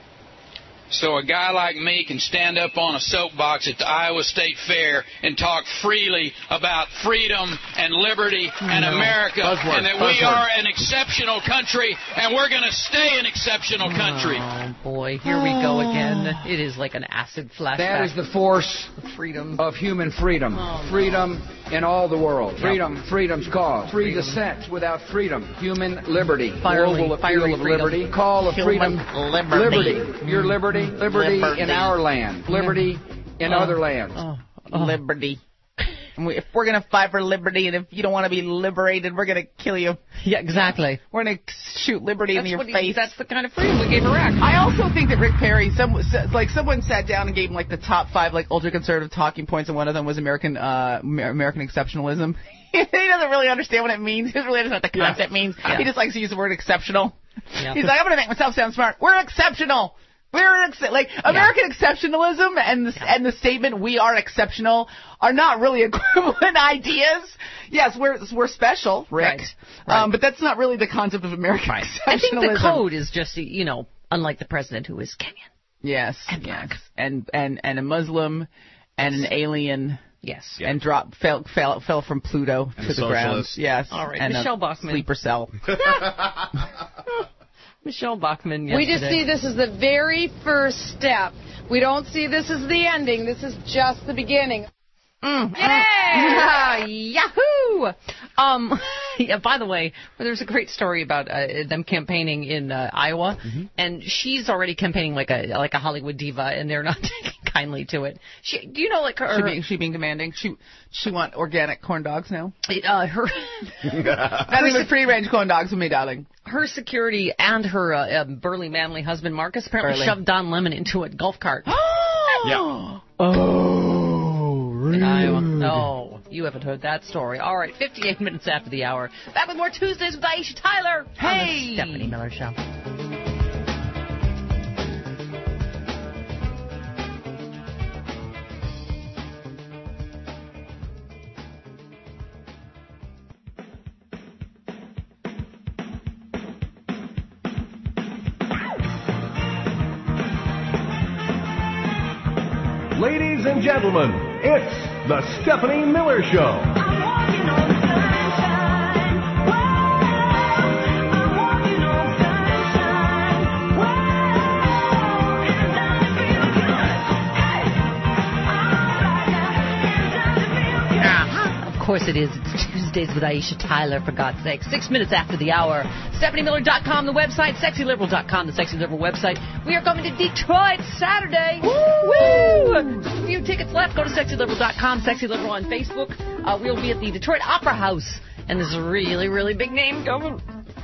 so a guy like me can stand up on a soapbox at the Iowa State Fair and talk freely about freedom and liberty and America, and that we are an exceptional country, and we're going to stay an exceptional country. Oh, boy, here we go again. It is like an acid flashback. That is the force freedom of human freedom. Freedom in all the world. Freedom's cause. Free dissent without freedom. Human liberty. Global appeal of liberty. Call of freedom. Liberty. Your liberty. Liberty in our land. Liberty in other lands. Liberty. If we're going to fight for liberty, and if you don't want to be liberated, we're going to kill you. Yeah, exactly. We're going to shoot liberty in your face. That's the kind of freedom we gave Iraq. I also think that Rick Perry, someone sat down and gave him the top 5 ultra-conservative talking points, and one of them was American exceptionalism. He doesn't really understand what it means. He doesn't really understand what the concept means. Yeah. He just likes to use the word exceptional. Yeah. He's like, I'm going to make myself sound smart. We're exceptional. American exceptionalism and the statement "we are exceptional" are not really equivalent ideas. Yes, we're special, Rick, right. But that's not really the concept of American exceptionalism. I think the code is just unlike the president who is Kenyan. Yes, and a Muslim and an alien. Yes, and fell from Pluto to the ground. Yes, all right, and Michelle Bachmann, sleeper cell. Michelle Bachmann We just yesterday. see this as the very first step. We don't see this as the ending. This is just the beginning. Yeah! Yahoo! Yeah, by the way, there's a great story about them campaigning in Iowa, and she's already campaigning like a Hollywood diva, and they're not taking kindly to it. Do you know, like her? She being demanding. She want organic corn dogs now. Her Nothing but free range corn dogs with me, darling. Her security and her burly, manly husband Marcus apparently shoved Don Lemon into a golf cart. Yeah. In Iowa. No, you haven't heard that story. All right, 58 minutes after the hour. Back with more Tuesdays with Aisha Tyler. Hey! On the Stephanie Miller Show. Ladies and gentlemen, it's the Stephanie Miller Show. Of course it is. It's Tuesdays with Aisha Tyler, for God's sake. 6 minutes after the hour. StephanieMiller.com, the website. SexyLiberal.com, the Sexy Liberal website. We are coming to Detroit Saturday. Woo! Just a few tickets left. Go to SexyLiberal.com, Sexy Liberal on Facebook. We'll be at the Detroit Opera House. And there's a really, really big name coming.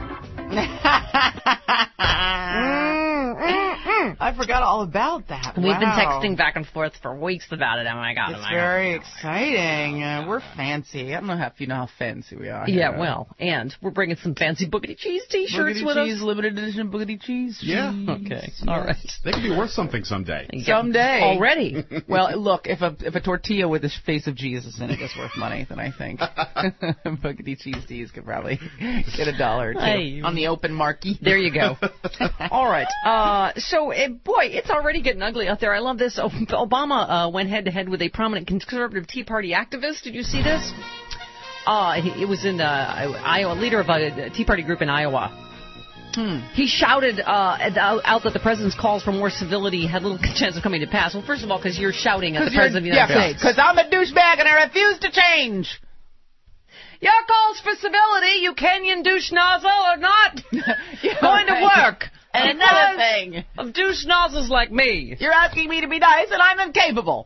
I forgot all about that. We've been texting back and forth for weeks about it. Oh, my God. It's very exciting. We're fancy. I don't know if you know how fancy we are. Yeah, well, and we're bringing some fancy Boogity Cheese T-shirts with us. Limited edition Boogity Cheese. Yeah. Okay. All right. They could be worth something someday. Someday. Already. Well, look, if a tortilla with the face of Jesus in it is worth money, then I think Boogity Cheese Teas could probably get $1 or $2 on the open market. There you go. All right. So, boy, it's already getting ugly out there. I love this. Obama went head-to-head with a prominent conservative Tea Party activist. Did you see this? It was in Iowa, leader of a Tea Party group in Iowa. He shouted out that the president's calls for more civility had little chance of coming to pass. Well, first of all, because you're shouting at the president of the United States. Because I'm a douchebag and I refuse to change. Your calls for civility, you Kenyan douche nozzle, are not going to work. And another thing. Of douche nozzles like me. You're asking me to be nice and I'm incapable.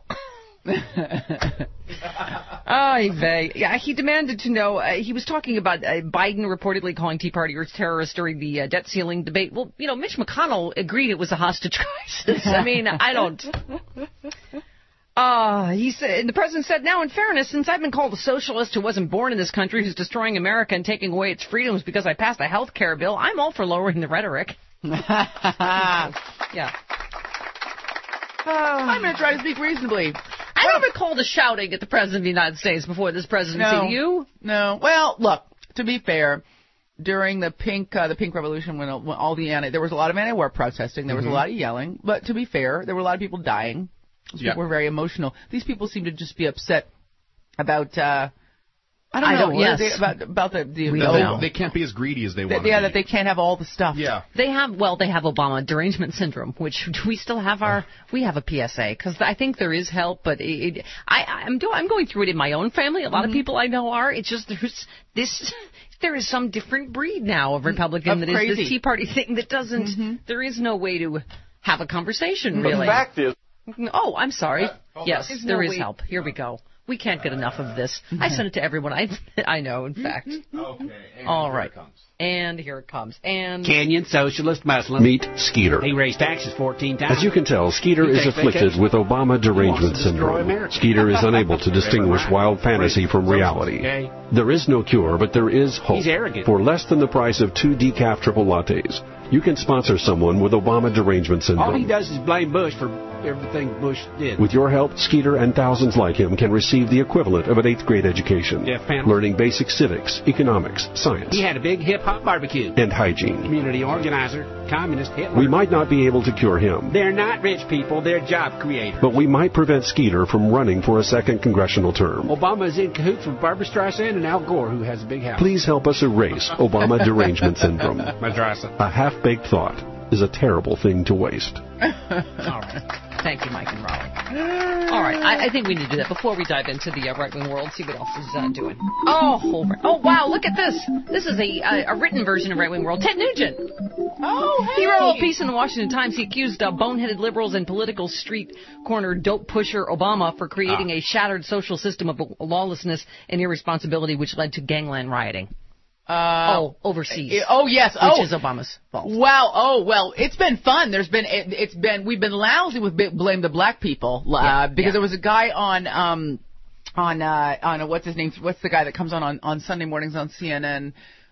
Yeah, he demanded to know, he was talking about Biden reportedly calling Tea Partiers terrorists during the debt ceiling debate. Well, you know, Mitch McConnell agreed it was a hostage crisis. I mean, I don't... He said, and the president said, now in fairness, since I've been called a socialist who wasn't born in this country, who's destroying America and taking away its freedoms because I passed a health care bill, I'm all for lowering the rhetoric. Yeah. I'm going to try to speak reasonably. I don't recall the shouting at the president of the United States before this presidency. No. Do you? No. Well, look, to be fair, during the pink revolution, when all the there was a lot of anti-war protesting, there was a lot of yelling, but to be fair, there were a lot of people dying. Those people were very emotional. These people seem to just be upset about I don't know. Yes. About the they can't be as greedy as they want. Yeah, that they can't have all the stuff. Yeah. They have Obama derangement syndrome, which we still have we have a PSA, because I think there is help, but I'm going through it in my own family. A lot of people I know are. It's just there is some different breed now of Republican that is this Tea Party thing that doesn't. There is no way to have a conversation really. The fact is. Oh, I'm sorry. Yes, there is help. Here we go. We can't get enough of this. I sent it to everyone I know, in fact. Okay. All right. And here it comes. And Kenyan socialist Muslim. Meet Skeeter. He raised taxes 14 times. As you can tell, Skeeter is afflicted with Obama derangement syndrome. Skeeter is unable to distinguish wild fantasy from reality. There is no cure, but there is hope. He's arrogant. For less than the price of 2 decaf triple lattes, you can sponsor someone with Obama derangement syndrome. All he does is blame Bush for everything Bush did. With your help, Skeeter and thousands like him can receive the equivalent of an 8th grade education. Jeff Panel. Learning basic civics, economics, science. He had a big hip-hop barbecue. And hygiene. Community organizer, communist Hitler. We might not be able to cure him. They're not rich people, they're job creators. But we might prevent Skeeter from running for a second congressional term. Obama is in cahoots with Barbara Streisand and Al Gore, who has a big house. Please help us erase Obama derangement syndrome. Madrasa. A half-baked thought is a terrible thing to waste. All right. Thank you, Mike and Raleigh. All right, I think we need to do that before we dive into the right-wing world, see what else is doing. Oh, wow, look at this. This is a written version of Right-Wing World. Ted Nugent. Oh, hey. He wrote a piece in the Washington Times. He accused boneheaded liberals and political street corner dope pusher Obama for creating a shattered social system of lawlessness and irresponsibility, which led to gangland rioting. Overseas. Oh, yes. Which is Obama's fault. Wow. Oh, well, it's been fun. We've been lousy with blame the black people, because there was a guy on what's his name? What's the guy that comes on Sunday mornings on CNN?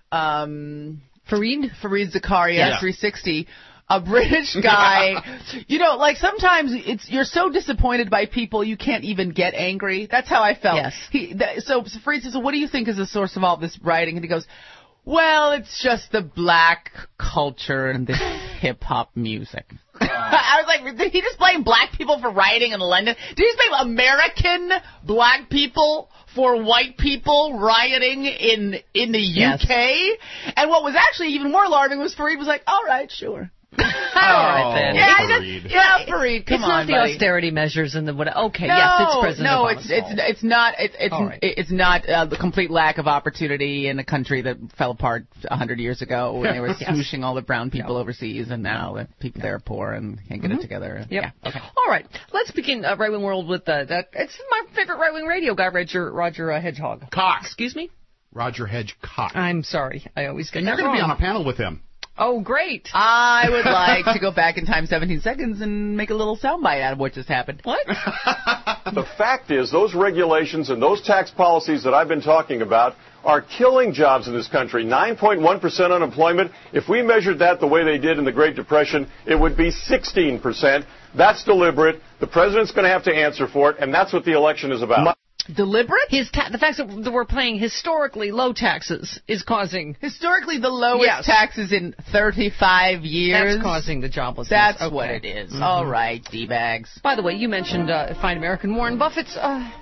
Fareed Zakaria, 360. A British guy. Sometimes you're so disappointed by people you can't even get angry. That's how I felt. Yes. So Fareed says, what do you think is the source of all this rioting? And he goes, well, it's just the black culture and the hip-hop music. I was like, did he just blame black people for rioting in London? Did he just blame American black people for white people rioting in the UK? And what was actually even more alarming was Fareed was like, all right, sure. All right, then. Fareed, come on, it's not the buddy. austerity measures and the what. Okay, yes, it's President Obama's fault. It's not. It's not the complete lack of opportunity in a country that fell apart 100 years ago when they were smooshing all the brown people overseas, and now the people there are poor and can't get it together. Yep. Yeah. Okay. All right, let's begin Right Wing World with that. It's my favorite right wing radio guy, Roger Hedgehog. Cox. Excuse me. Roger Hedgecock. I'm sorry, I always get that You're going to be on a panel with him. Oh, great. I would like to go back in time 17 seconds and make a little soundbite out of what just happened. What? The fact is, those regulations and those tax policies that I've been talking about are killing jobs in this country. 9.1% unemployment. If we measured that the way they did in the Great Depression, it would be 16%. That's deliberate. The president's going to have to answer for it, and that's what the election is about. Deliberate? The fact that we're paying historically low taxes is causing... Historically the lowest taxes in 35 years? That's causing the joblessness. That's what it is. Mm-hmm. All right, D-bags. By the way, you mentioned Fine American Warren Buffett's...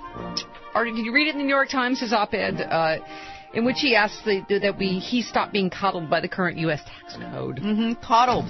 did you read it in the New York Times, his op-ed, in which he asked that he stop being coddled by the current U.S. tax code? Mm-hmm. Coddled.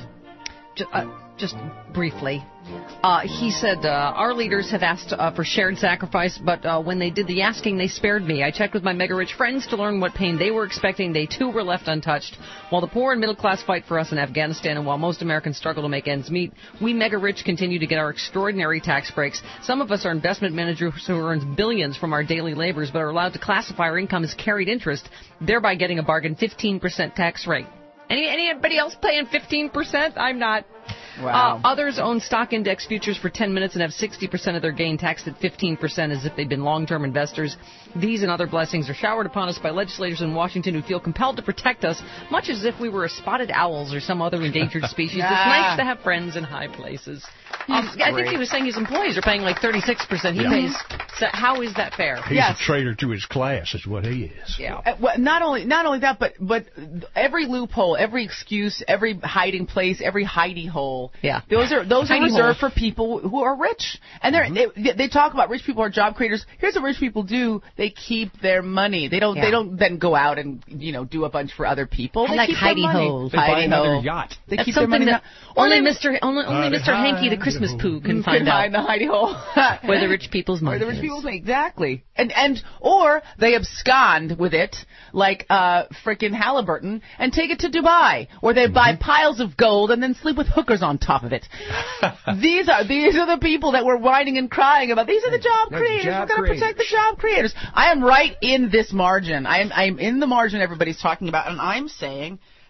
Just briefly. He said, our leaders have asked for shared sacrifice, but when they did the asking, they spared me. I checked with my mega-rich friends to learn what pain they were expecting. They, too, were left untouched. While the poor and middle-class fight for us in Afghanistan, and while most Americans struggle to make ends meet, we mega-rich continue to get our extraordinary tax breaks. Some of us are investment managers who earn billions from our daily labors, but are allowed to classify our income as carried interest, thereby getting a bargain 15% tax rate. Anybody else paying 15%? I'm not. Wow. Others own stock index futures for 10 minutes and have 60% of their gain taxed at 15% as if they've been long-term investors. These and other blessings are showered upon us by legislators in Washington who feel compelled to protect us, much as if we were spotted owls or some other endangered species. It's nice to have friends in high places. I think he was saying his employees are paying like 36%. He pays. So how is that fair? He's a traitor to his class, is what he is. Yeah. Well, not only that, but every loophole, every excuse, every hiding place, every hidey hole. Yeah. Those are reserved for people who are rich, and they talk about rich people are job creators. Here's what rich people do: they keep their money. They don't then go out and do a bunch for other people. They keep hidey their money. holes. They buy another yacht. They That's keep their money. Only Mr. Hanky the Christmas poo can find out. The hidey hole. Where the rich people's money is. Where the rich people's money, exactly. Or they abscond with it, like frickin' Halliburton, and take it to Dubai, where they buy piles of gold and then sleep with hookers on top of it. These are the people that we're whining and crying about. These are the job creators. We're going to protect the job creators. I am right in this margin. I'm in the margin everybody's talking about, and I'm saying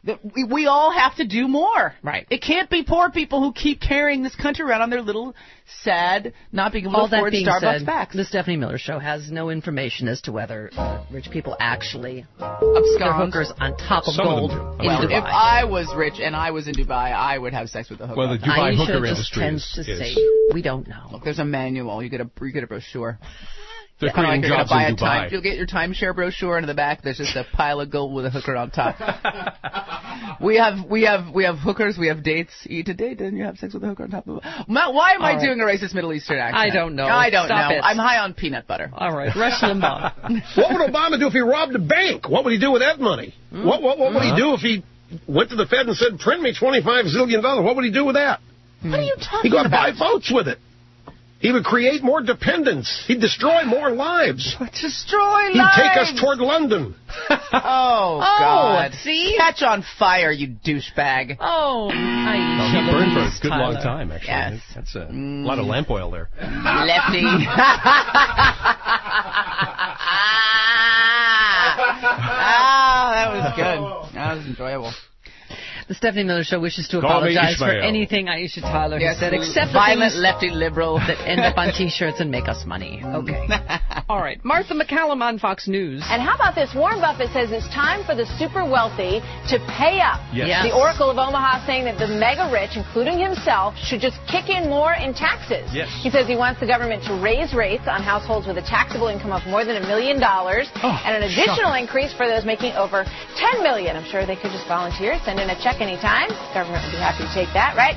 We all have to do more. Right. It can't be poor people who keep carrying this country around on their little, sad, not being able to afford Starbucks backs. The Stephanie Miller Show has no information as to whether rich people actually abscond their hookers on top of gold in Dubai. If I was rich and I was in Dubai, I would have sex with a hooker. Well, the Dubai hooker just industry tends to say, we don't know. Look, there's a manual. You get a brochure. They're creating jobs in Dubai. You'll get your timeshare brochure, and in the back there's just a pile of gold with a hooker on top. we have hookers. We have dates. Eat a date, and you have sex with a hooker on top of it. Why am I doing a racist Middle Eastern accent? I don't know. Stop it. I'm high on peanut butter. All right, Rush Limbaugh. What would Obama do if he robbed a bank? What would he do with that money? What would he do if he went to the Fed and said, print me $25 zillion? What would he do with that? What are you talking about? He'd go out and buy votes with it. He would create more dependence. He'd destroy more lives. Destroy lives? He'd take us toward London. Oh, God. See? Catch on fire, you douchebag. Oh, he burned for a good long time, actually. Yes. That's a lot of lamp oil there. Lefty. That was good. That was enjoyable. The Stephanie Miller Show wishes to apologize for anything Aisha Tyler has said, except violent the lefty liberal that end up on T-shirts and make us money. Okay. All right. Martha McCallum on Fox News. And how about this? Warren Buffett says it's time for the super wealthy to pay up. Yes. The Oracle of Omaha saying that the mega rich, including himself, should just kick in more in taxes. Yes. He says he wants the government to raise rates on households with a taxable income of more than $1 million and an additional increase for those making over $10 million. I'm sure they could just volunteer, send in a check anytime. Government would be happy to take that, right?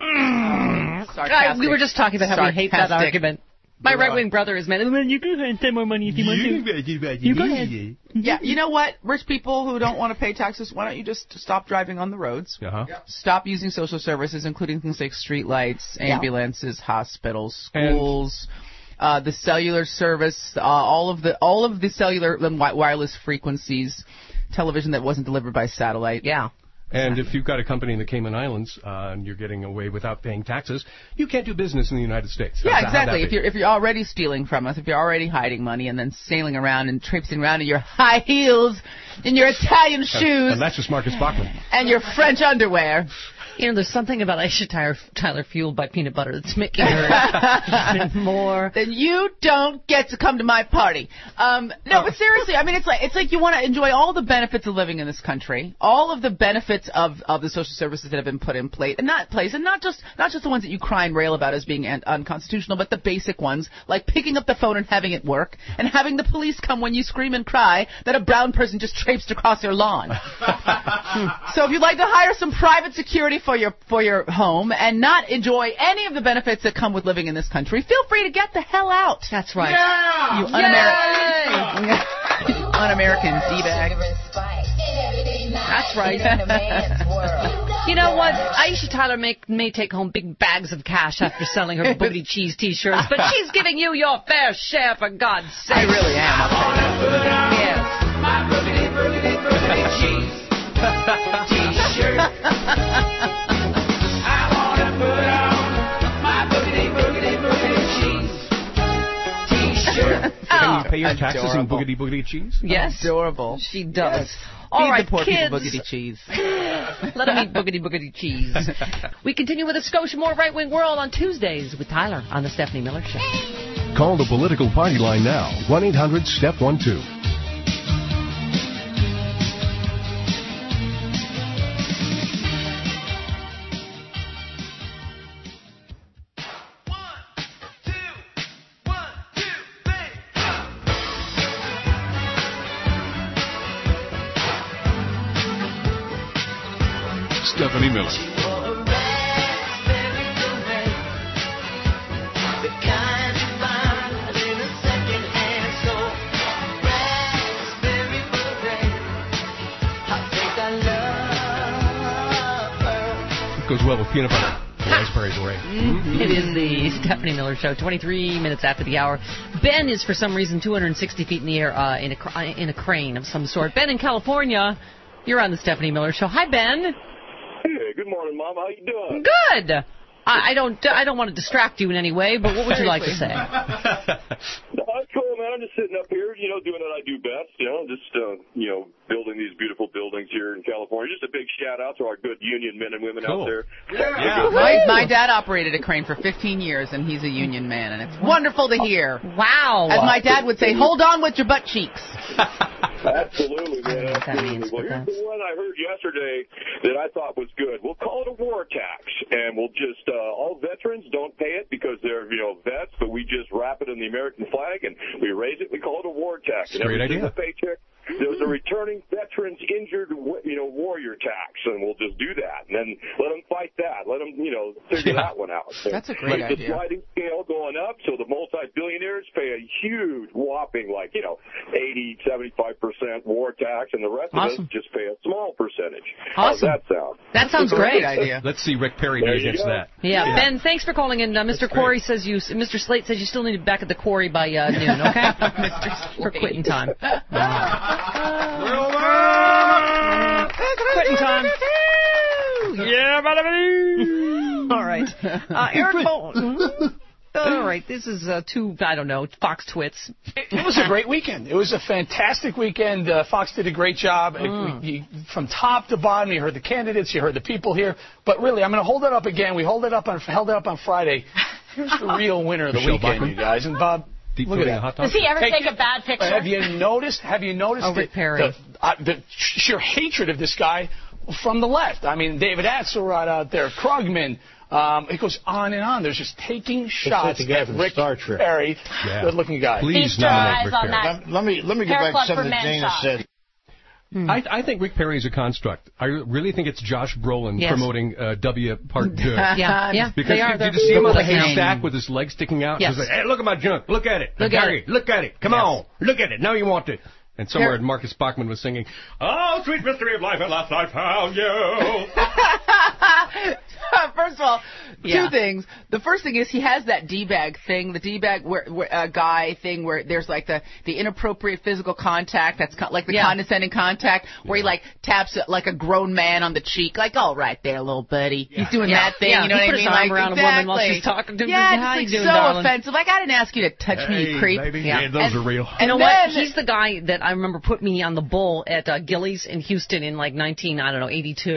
We were just talking about how we hate that argument. My right-wing brother is mad. You can send more money if you want to. You go ahead. Yeah, you know what? Rich people who don't want to pay taxes, why don't you just stop driving on the roads? Stop using social services, including things like street lights, ambulances, hospitals, schools. The cellular service, all of the cellular wireless frequencies, television that wasn't delivered by satellite. Yeah. And if you've got a company in the Cayman Islands and you're getting away without paying taxes, you can't do business in the United States. Yeah, exactly. If you're already stealing from us, if you're already hiding money and then sailing around and traipsing around in your high heels, in your Italian shoes, and that's just Marcus Bachman, and your French underwear. You know, there's something about Aisha Tyler fueled by peanut butter that's making her even more. Then you don't get to come to my party. No, but seriously, I mean, it's like you want to enjoy all the benefits of living in this country, all of the benefits of the social services that have been put in place, and not just the ones that you cry and rail about as being unconstitutional, but the basic ones, like picking up the phone and having it work, and having the police come when you scream and cry that a brown person just traipsed across your lawn. So if you'd like to hire some private security for your home and not enjoy any of the benefits that come with living in this country, feel free to get the hell out. That's right. Yeah! You un-American D-bag. That's right. You know what? Aisha Tyler may take home big bags of cash after selling her Boogity Cheese T-shirts, but she's giving you your fair share, for God's sake. I really am. Yes. My Boogity Cheese T-shirt. Can you pay your taxes in boogity cheese? Yes. Adorable. She does. Yes. All Feed right, the poor kids. people boogity cheese. Let them eat boogity cheese. We continue with a Scotia More Right-Wing World on Tuesdays with Tyler on the Stephanie Miller Show. Call the political party line now. 1-800-STEP-12. Stephanie Miller. It goes well with peanut butter. Raspberry beret. It is the Stephanie Miller Show, 23 minutes after the hour. Ben is, for some reason, 260 feet in the air in a crane of some sort. Ben in California, you're on the Stephanie Miller Show. Hi, Ben. Hey, good morning, Mom. How you doing? Good. I don't want to distract you in any way, but what would you like to say? No, that's cool, man. man. I'm just sitting up here, doing what I do best, building these beautiful buildings here in California. Just a big shout-out to our good union men and women out there. Yeah. My dad operated a crane for 15 years, and he's a union man, and it's wonderful to hear. Wow. As my dad would say, hold on with your butt cheeks. Absolutely, man. Absolutely. Well, here's the one I heard yesterday that I thought was good. We'll call it a war tax, and we'll just, all veterans don't pay it because they're, vets, but we just wrap it in the American flag, and we raise it. We call it a war tax. And great idea. Paycheck, there's a returning veterans injured, warrior tax, and we'll just do that. And then let them fight that. Let them, figure that one out. That's a great idea. The sliding scale going up, so the multi-billionaires pay a huge, whopping, 80, 75% war tax, and the rest of us just pay a small percentage. Awesome. How's that sound? That sounds great. Idea. Let's see Rick Perry do against that. Yeah, Ben, thanks for calling in. Mr. Quarry says Mr. Slate says you still need to be back at the quarry by noon, okay? For quitting time. Quitting time. Yeah, all right. Eric Bolton. All right, this is Fox twits. It was a great weekend. It was a fantastic weekend. Fox did a great job. From top to bottom, you heard the candidates, you heard the people here. But really, I'm going to hold it up again. We held it up on Friday. Here's the real winner of the weekend, you guys. And Bob, look at that. Does he ever take a bad picture? Have you noticed Rick Perry. the sheer hatred of this guy from the left? I mean, David Axelrod out there, Krugman. It goes on and on. There's just taking shots at Rick Perry, good-looking guy. Please nominate Rick Perry. Let me get back to something that Dana said. I think Rick Perry is a construct. I really think it's Josh Brolin promoting W Part 2. Yeah. Because did you see him on the haystack with his legs sticking out? Yes. Like, hey, look at my junk. Look at it. Look at it. Come on. Look at it. Now you want to. And somewhere Marcus Bachman was singing, "Oh, sweet mystery of life, at last I found you." First of all, two things. The first thing is he has that D-bag thing, the D-bag guy thing where there's like the inappropriate physical contact, that's like the condescending contact, where he like taps like a grown man on the cheek, like, all right there, little buddy. He's doing that thing, you know what I mean? He put his arm around a woman while she's talking to him. Yeah, it's like so offensive. Like, I didn't ask you to touch me, you creep. Baby. Yeah, those are real. And you know what? He's the guy that I remember put me on the bull at Gillies in Houston in like 82.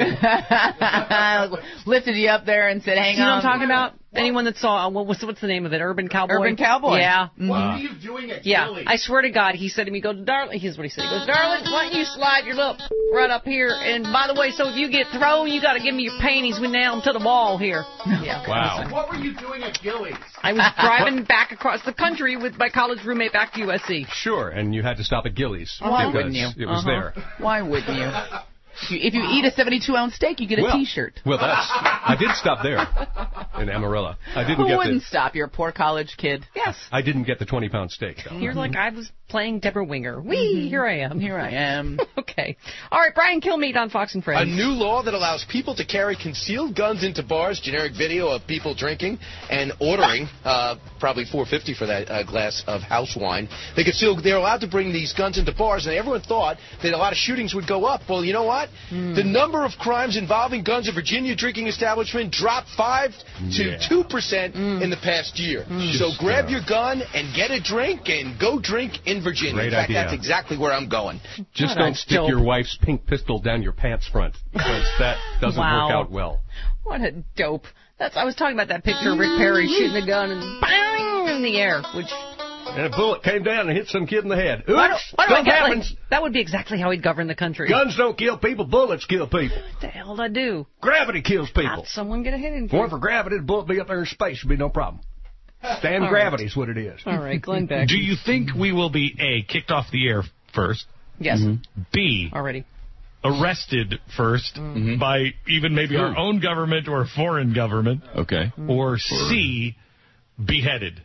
Lifted you up there and said, hang on. You know what I'm talking about? Anyone that saw, what's the name of it? Urban Cowboy? Urban Cowboy. Yeah. What are you doing at Gillies? I swear to God, he said to me, darling, here's what he said. He goes, darling, why don't you slide your lip right up here? And by the way, so if you get thrown, you got to give me your panties. We nail them to the wall here. Yeah. Wow. What were you doing at Gillies? I was driving back across the country with my college roommate back to USC. Sure, and you had to stop at Gillies. Why wouldn't you? It was there. Why wouldn't you? If you eat a 72-ounce steak, you get a T-shirt. Well, I did stop there in Amarillo. Who wouldn't stop? You're a poor college kid. Yes. I didn't get the 20-pound steak, though. You're like, I was playing Deborah Winger. Here I am. Here I am. Okay. All right, Brian Kilmeade on Fox and Friends. A new law that allows people to carry concealed guns into bars, generic video of people drinking and ordering, probably $4.50 for that glass of house wine. They're allowed to bring these guns into bars, and everyone thought that a lot of shootings would go up. Well, you know what? The number of crimes involving guns in Virginia drinking establishment dropped 5 to 2% in the past year. So grab your gun and get a drink and go drink in Virginia. Great in fact, idea. that's exactly where I'm going. Just don't stick your wife's pink pistol down your pants front, because that doesn't work out well. What a dope. I was talking about that picture of Rick Perry shooting a gun and bang in the air, which... And a bullet came down and hit some kid in the head. Oops, what happens? That would be exactly how he'd govern the country. Guns don't kill people, bullets kill people. What the hell did I do? Gravity kills people. Not someone get a hit in. If it weren't for gravity, the bullet would be up there in space. Would be no problem. Stand gravity is what it is. All right, Glenn Beck. Do you think we will be, A, kicked off the air first? Yes. B, already arrested first by even maybe our own government or a foreign government? Okay. Or C, beheaded?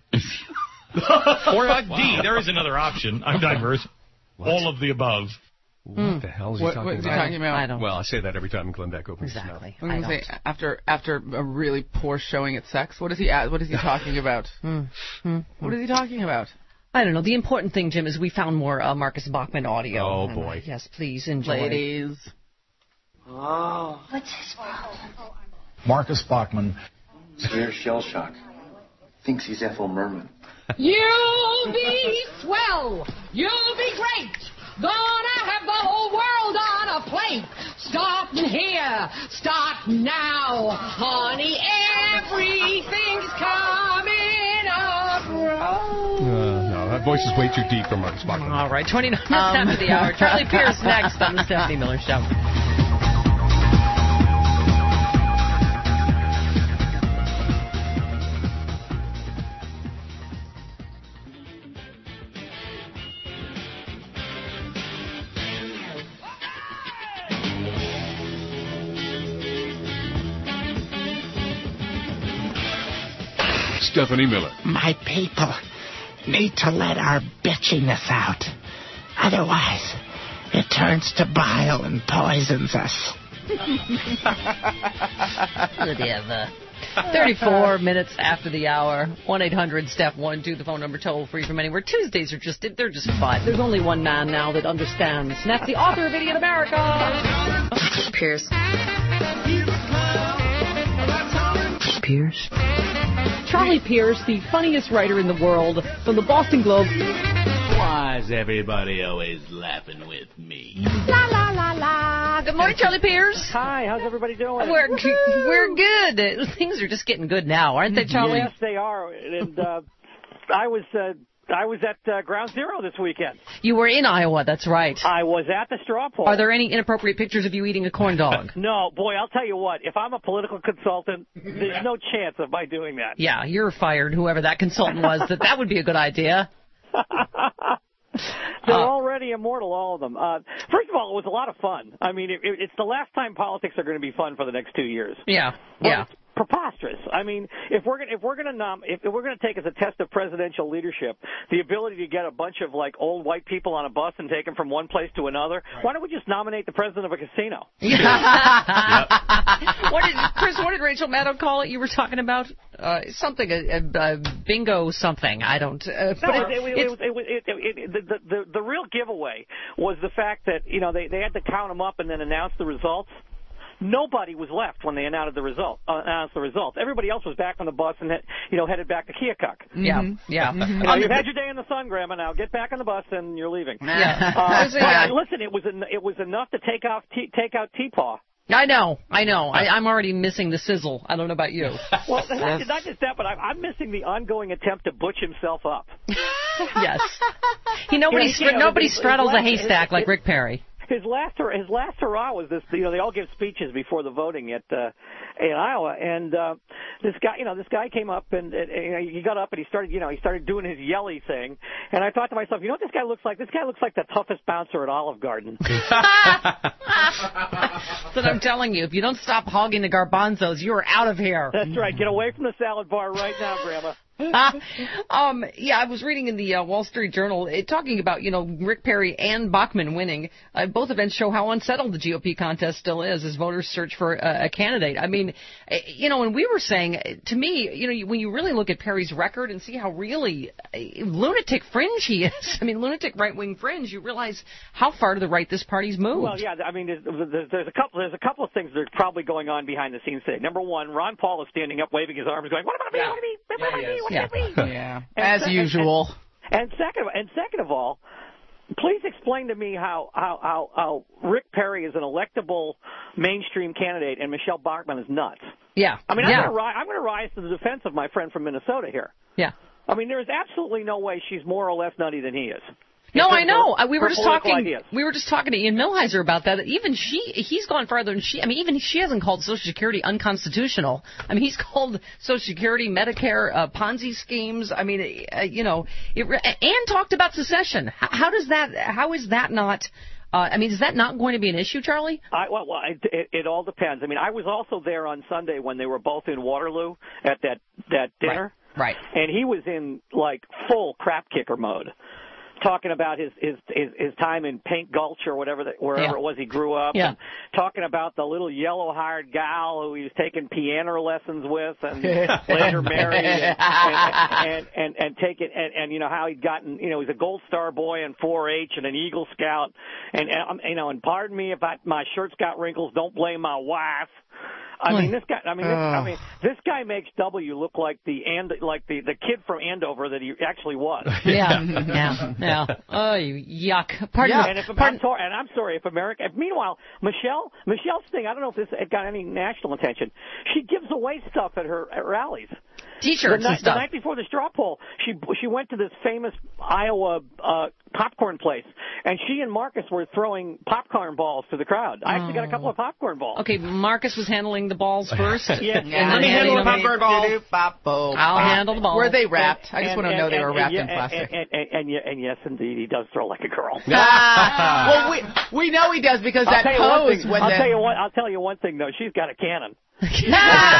Or D, there is another option. I'm diverse. What? All of the above. What the hell is he talking about? What is he talking about? I don't know. Well, I say that every time Glenn Beck opens his mouth. I was going to say, after a really poor showing at sex, what is he talking about? What is he talking about? I don't know. The important thing, Jim, is we found more Marcus Bachman audio. Oh, boy. Yes, please enjoy. Ladies. Oh. What's his world? Marcus Bachman. Severe shell shock. Thinks he's Ethel Merman. You'll be swell. You'll be great. Gonna have the whole world on a plate. Starting here, start now. Honey, everything's coming up right. No, that voice is way too deep for Marcus Bachman. All right, 29 minutes after the hour. Charlie Pierce next on the Stephanie Miller Show. Stephanie Miller. My people need to let our bitchiness out. Otherwise, it turns to bile and poisons us. Whatever. 34 minutes after the hour. 1-800-STEP-1-2, the phone number toll free from anywhere. Tuesdays are they're just fun. There's only one man now that understands, and that's the author of Idiot America. Pierce. Pierce. Charlie Pierce, the funniest writer in the world, from the Boston Globe. Why is everybody always laughing with me? La, la, la, la. Good morning, Charlie Pierce. Hi, how's everybody doing? We're good. Things are just getting good now, aren't they, Charlie? Yes, they are. And I was at Ground Zero this weekend. You were in Iowa, that's right. I was at the straw poll. Are there any inappropriate pictures of you eating a corn dog? No, boy, I'll tell you what. If I'm a political consultant, there's no chance of my doing that. Yeah, you're fired, whoever that consultant was, that would be a good idea. They're already immortal, all of them. First of all, it was a lot of fun. I mean, it's the last time politics are going to be fun for the next 2 years. Yeah, well, yeah. Preposterous. I mean, if we're going to take as a test of presidential leadership the ability to get a bunch of like old white people on a bus and take them from one place to another, why don't we just nominate the president of a casino? Chris, what did Rachel Maddow call it? You were talking about something, a bingo something. I don't. The real giveaway was the fact that they had to count them up and then announce the results. Nobody was left when they announced the results. Everybody else was back on the bus and headed back to Keokuk. Yeah, yeah. You've had your day in the sun, Grandma. Now get back on the bus and you're leaving. Yeah. Listen, it was enough to take out T-Paw. I know. I'm already missing the sizzle. I don't know about you. Well, not just that, but I'm missing the ongoing attempt to butch himself up. Yes. Nobody straddles a haystack like Rick Perry. His last hurrah was this. They all give speeches before the voting in Iowa, and this guy came up and he got up and he started doing his yelly thing, and I thought to myself, you know what this guy looks like? This guy looks like the toughest bouncer at Olive Garden. That's what I'm telling you. If you don't stop hogging the garbanzos, you are out of here. That's right. Get away from the salad bar right now, Grandma. I was reading in the Wall Street Journal talking about, Rick Perry and Bachman winning. Both events show how unsettled the GOP contest still is as voters search for a candidate. I mean, and we were saying, to me, when you really look at Perry's record and see how really lunatic fringe he is, I mean, lunatic right-wing fringe, you realize how far to the right this party's moved. Well, yeah, I mean, there's a couple of things that are probably going on behind the scenes today. Number one, Ron Paul is standing up, waving his arms, going, "What about me? What about me? What about me? What about me?" Yeah, as usual. And second of all, please explain to me how Rick Perry is an electable mainstream candidate and Michelle Bachmann is nuts. Yeah. I mean, I'm going to rise to the defense of my friend from Minnesota here. Yeah. I mean, there is absolutely no way she's more or less nutty than he is. No, I know. We were just talking to Ian Millhiser about that. Even he's gone farther than she. I mean, even she hasn't called Social Security unconstitutional. I mean, he's called Social Security, Medicare, Ponzi schemes. I mean, and talked about secession. How is that not? Is that not going to be an issue, Charlie? It all depends. I mean, I was also there on Sunday when they were both in Waterloo at that dinner. Right. And he was in like full crap kicker mode, talking about his time in Paint Gulch or wherever it was he grew up, and talking about the little yellow-haired gal who he was taking piano lessons with and later married, and taking and how he'd gotten he's a Gold Star boy in 4-H and an Eagle Scout, and pardon me if my shirt's got wrinkles, don't blame my wife. I mean, this guy makes W look like the kid from Andover that he actually was. Yeah. Oh, yuck. I'm sorry if America. Meanwhile, Michelle's thing. I don't know if this got any national attention. She gives away stuff at her rallies. T-shirts and stuff. The night before the straw poll, she went to this famous Iowa popcorn place, and she and Marcus were throwing popcorn balls to the crowd. I actually got a couple of popcorn balls. Okay, Marcus was handling the balls first. Yeah. Let me handle the popcorn balls. I'll handle the balls. Were they wrapped? I just want to know they were wrapped in plastic. And yes, indeed, he does throw like a girl. Well, we know he does because that pose. I'll tell you one thing though. She's got a cannon. She's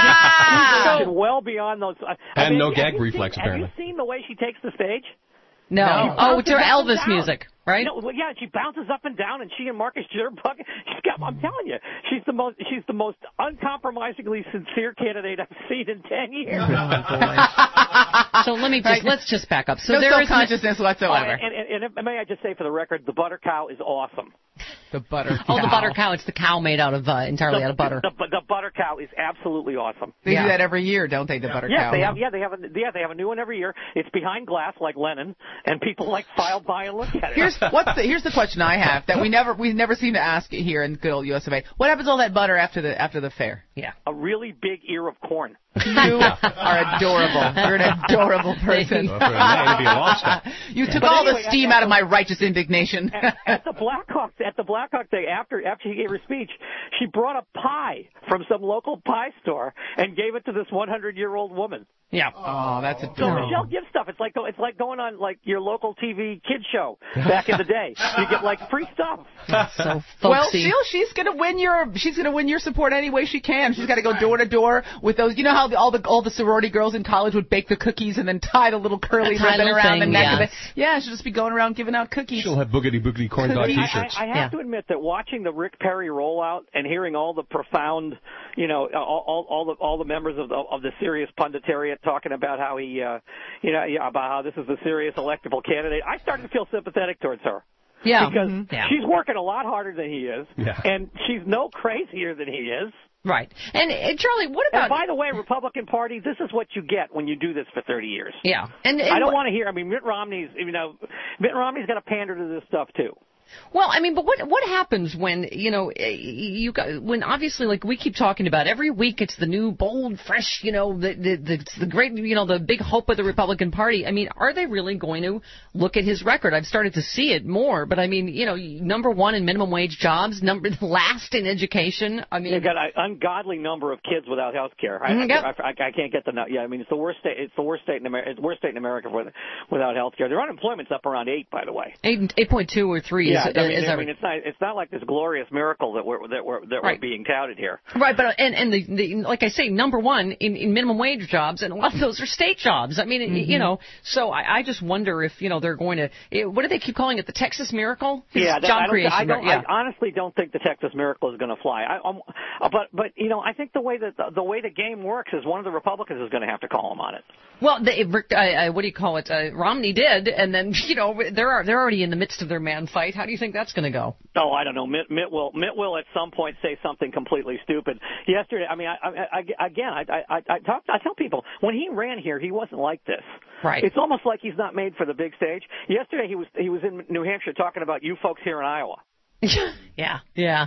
well beyond those. No gag reflex, apparently. Have you seen the way she takes the stage? No. Oh, it's her Elvis music, right? No, well, yeah, she bounces up and down, and she and Marcus Jitterbug. I'm telling you, she's the most uncompromisingly sincere candidate I've seen in 10 years. So let's just back up. So no there is self-consciousness whatsoever. And may I just say, for the record, the butter cow is awesome. The butter cow. Oh, the butter cow. It's the cow made out of entirely out of butter. The butter cow is absolutely awesome. They do that every year, don't they? The butter cow. They have a new one every year. It's behind glass like Lennon, and people file by and look at it. Here's the question I have that we never seem to ask it here in good old US of A. What happens to all that butter after the fair? Yeah, a really big ear of corn. You are adorable. You're an adorable person. You took all the steam out of my righteous indignation. At the Blackhawk Day, after she gave her speech, she brought a pie from some local pie store and gave it to this 100-year-old woman. Yeah. Oh, that's adorable. So Michelle gives stuff. It's like going on your local TV kid show back in the day. You get free stuff. So folksy. Well, she's gonna win your support any way she can. She's got to go door to door with those. You know how all the sorority girls in college would bake the cookies and then tie the little curly ribbon around the neck of it. Yeah, she'll just be going around giving out cookies. She'll have boogity boogity corn dog T-shirts. I have to admit that watching the Rick Perry rollout and hearing all the profound, all the members of the serious punditariat talking about how he, about how this is the serious electable candidate, I started to feel sympathetic towards her. Yeah. Because she's working a lot harder than he is, and she's no crazier than he is. Right. And Charlie, what about... And by the way, Republican Party, this is what you get when you do this for 30 years. Yeah. And I don't want to hear... Mitt Romney's got to pander to this stuff, too. Well, but what happens when when obviously we keep talking about every week it's the new bold fresh the great the big hope of the Republican Party. Are they really going to look at his record? I've started to see it more, but number one in minimum wage jobs, last in education. They've got an ungodly number of kids without health care. I can't get the it's the worst state. It's the worst state in America. It's the worst state in America without health care. Their unemployment's up around 8, by the way. 8.2 or 3. Yeah, it's not like this glorious miracle that we're being touted here. Right, but and the like I say, number one in minimum wage jobs, and a lot of those are state jobs. So I just wonder if they're going to what do they keep calling it? The Texas miracle? Job creation. I honestly don't think the Texas miracle is going to fly. But I think the way the game works is one of the Republicans is going to have to call him on it. Well, what do you call it? Romney did, and then they're already in the midst of their man fight. How do you think that's going to go? Oh, I don't know. Mitt will at some point say something completely stupid. Yesterday, I tell people when he ran here, he wasn't like this. Right. It's almost like he's not made for the big stage. Yesterday, he was in New Hampshire talking about you folks here in Iowa. Yeah.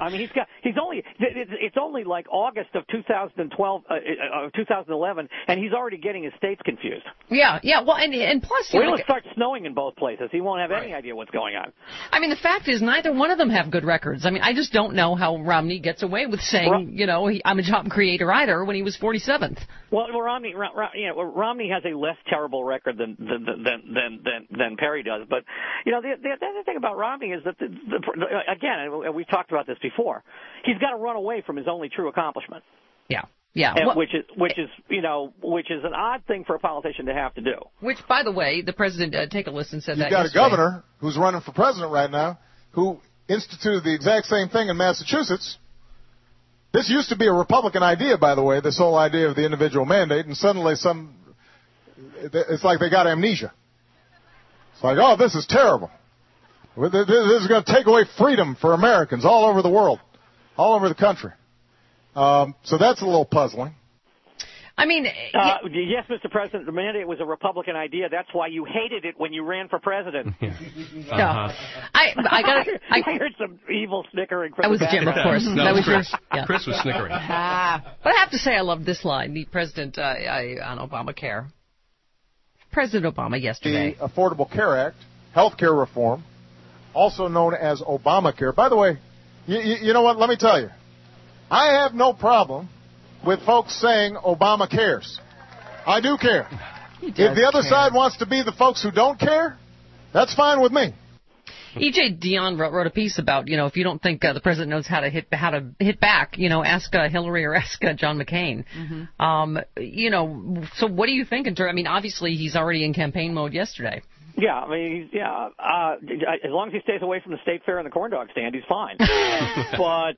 It's only like August of 2012, 2011, and he's already getting his states confused. Yeah. Well, and plus, it'll start snowing in both places. He won't have any idea what's going on. The fact is, neither one of them have good records. I just don't know how Romney gets away with saying, I'm a job creator either when he was 47th. Well, Romney has a less terrible record than Perry does. But the other thing about Romney is that again, we've talked about this before. He's got to run away from his only true accomplishment. Yeah. Which is an odd thing for a politician to have to do. Which, by the way, the president, take a listen, said that You've got a governor who's running for president right now who instituted the exact same thing in Massachusetts. This used to be a Republican idea, by the way, this whole idea of the individual mandate, and suddenly it's like they got amnesia. It's like, oh, this is terrible. This is going to take away freedom for Americans all over the world, all over the country. So that's a little puzzling. I mean, yes, Mr. President, the mandate was a Republican idea. That's why you hated it when you ran for president. I heard some evil snickering from that was the Jim, of background. course. No, that was Chris. yours. Yeah. Chris was snickering. But I have to say, I love this line. The President on Obamacare. President Obama yesterday. The Affordable Care Act, health care reform, also known as Obamacare. By the way, you know what? Let me tell you. I have no problem with folks saying Obama cares. I do care. If the other side wants to be the folks who don't care, that's fine with me. E.J. Dionne wrote a piece about, if you don't think the president knows how to hit back, ask Hillary or ask John McCain. So what do you think in terms? I mean, obviously he's already in campaign mode yesterday. Yeah, I mean, as long as he stays away from the state fair and the corn dog stand, he's fine. But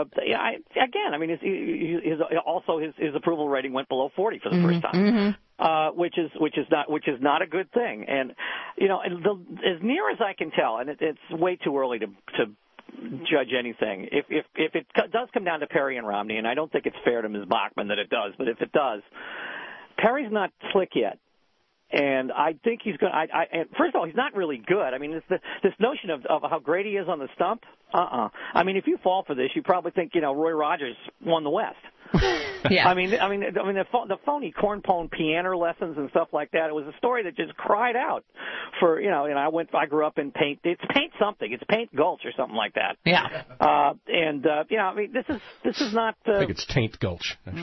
his approval rating went below 40 for the first time, which is not a good thing. And as near as I can tell, and it's way too early to judge anything. If it does come down to Perry and Romney, and I don't think it's fair to Ms. Bachmann that it does, but if it does, Perry's not slick yet. And I think he's going to – first of all, he's not really good. I mean, this notion of how great he is on the stump, I mean, if you fall for this, you probably think, Roy Rogers won the West. Yeah. I mean, the phony cornpone piano lessons and stuff like that. It was a story that just cried out for, and I grew up in Paint. It's Paint something. It's Paint Gulch or something like that. Yeah. I mean, this is not I think it's Taint Gulch, actually.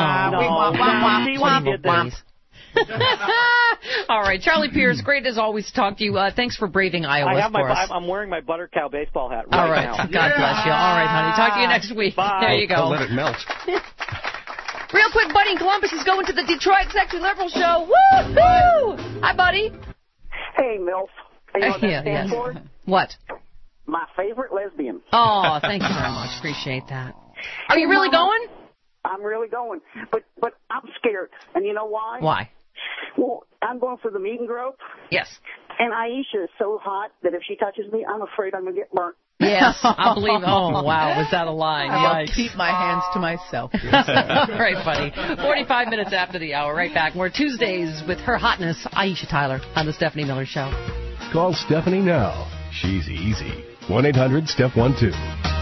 He did that. All right, Charlie Pierce, great as always to talk to you. Thanks for braving Iowa for us. I'm wearing my butter cow baseball hat All right, now. God bless you. All right, honey. Talk to you next week. Bye. There you go. Don't let it melt. Real quick, Buddy in Columbus is going to the Detroit Sexy Liberal Show. Woo-hoo! Hi, Buddy. Hey, MILF. You know what that stands for? What? My favorite lesbian. Oh, thank you very much. Appreciate that. Are you really going? I'm really going. But I'm scared. And you know why? Why? Well, I'm going for the meet and grope. Yes. And Aisha is so hot that if she touches me, I'm afraid I'm going to get burnt. Yes, I believe. Oh, wow. Was that a line? I'll keep my hands to myself. All right, buddy. 45 minutes after the hour. Right back. More Tuesdays with her hotness, Aisha Tyler, on The Stephanie Miller Show. Call Stephanie now. She's easy. 1-800-STEP-12.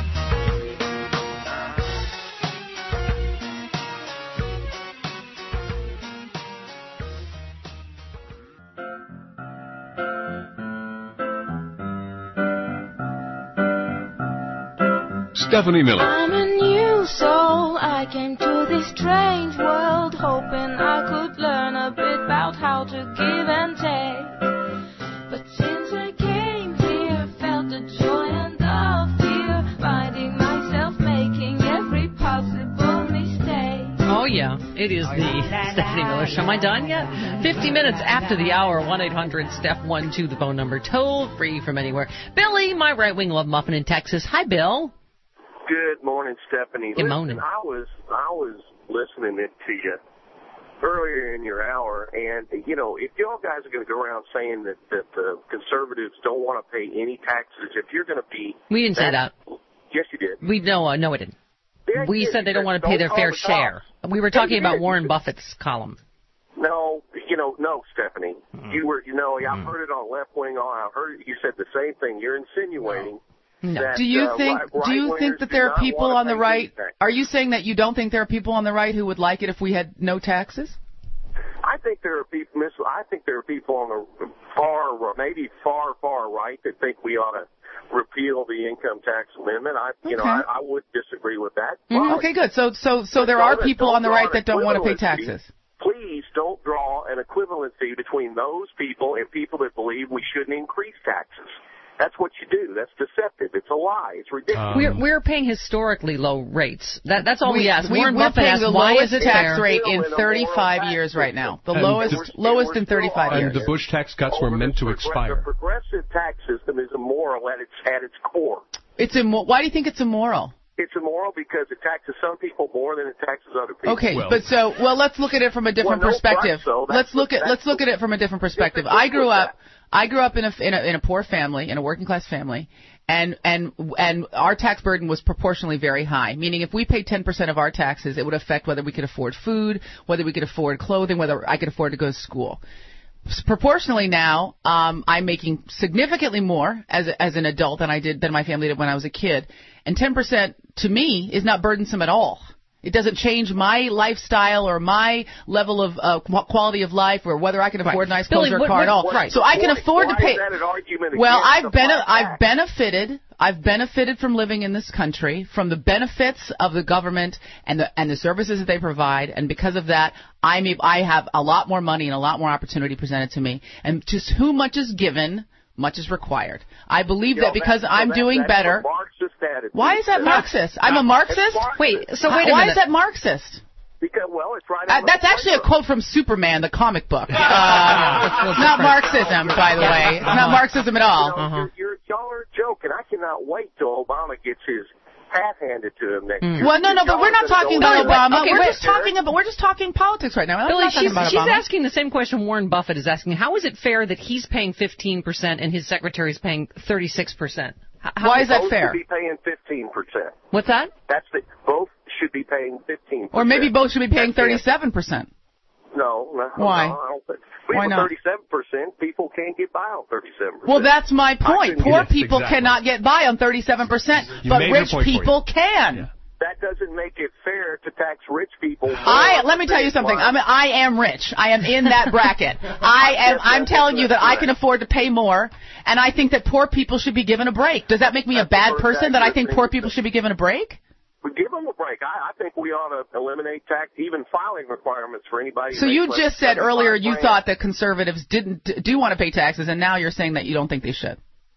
Stephanie Miller. I'm a new soul. I came to this strange world hoping I could learn a bit about how to give and take. But since I came here, felt the joy and the fear, finding myself making every possible mistake. Oh, yeah. It is the Stephanie Miller Show. Am I done yet? 50 minutes after the hour. 1-800-STEP-12, the phone number. Toll free from anywhere. Billy, my right-wing love muffin in Texas. Hi, Bill. Good morning, Stephanie. Good morning. Listen, I was listening to you earlier in your hour, and if y'all guys are going to go around saying that the conservatives don't want to pay any taxes, if you're going to be... We didn't say that. Yes, you did. No, we didn't. We said they don't want to pay their fair share. We were talking about Warren Buffett's column. No, Stephanie. You were, I've heard it on Left Wing. I've heard you said the same thing. You're insinuating... No. That, do you think that there are people on the right? Are you saying that you don't think there are people on the right who would like it if we had no taxes? I think there are people. I think there are people on the far right that think we ought to repeal the income tax amendment. I would disagree with that. Mm-hmm. Okay, good. So there are people on the right that don't want to pay taxes. Please don't draw an equivalency between those people and people that believe we shouldn't increase taxes. That's what you do. That's deceptive. It's a lie. It's ridiculous. We're paying historically low rates. That's all we ask. Warren We're Buffett paying asked, the why lowest is it tax there? rate in 35 years right now. The lowest in 35 years. And the Bush tax cuts were meant to expire. The progressive tax system is immoral at its core. Why do you think it's immoral? it's immoral because it taxes some people more than it taxes other people. Okay, let's look at it from a different perspective. Let's look at it from a different perspective. I grew up in a poor family, in a working class family, and our tax burden was proportionally very high. Meaning, if we paid 10% of our taxes, it would affect whether we could afford food, whether we could afford clothing, whether I could afford to go to school. Proportionally now, I'm making significantly more as an adult than my family did when I was a kid. And 10% to me is not burdensome at all. It doesn't change my lifestyle or my level of quality of life or whether I can afford nice clothes or a car at all. So I can afford to pay. Well, I've benefited from living in this country, from the benefits of the government and the services that they provide, and because of that, I have a lot more money and a lot more opportunity presented to me. And just who much is given, much is required. I believe that because I'm doing better. Why is that Marxist? I'm a Marxist? Wait a minute. Why is that Marxist? Because, it's right. That's actually a quote from Superman, the comic book. Not Marxism, by the way. It's not Marxism at all. Y'all are joking. I cannot wait till Obama gets his hat handed to him next year. Well, no, but we're not talking about Obama. Okay, we're just talking politics right now. Billy, she's asking the same question Warren Buffett is asking. How is it fair that he's paying 15% and his secretary's paying 36%? Why is that fair? Both should be paying 15%. What's that? Both should be paying 15%. Or maybe both should be paying 37%. No. Why? No, I don't think. Why not? 37%, people can't get by on 37%. Well, that's my point. Poor people cannot get by on 37%, but rich people can. Yeah. That doesn't make it fair to tax rich people. Let me tell you something. I am rich. I am in that bracket. I'm telling you that I can afford to pay more, and I think that poor people should be given a break. Does that make me a bad person that I think poor people should be given a break? We give them a break. I think we ought to eliminate even filing requirements for anybody. So you just said earlier you thought that conservatives do want to pay taxes, and now you're saying that you don't think they should.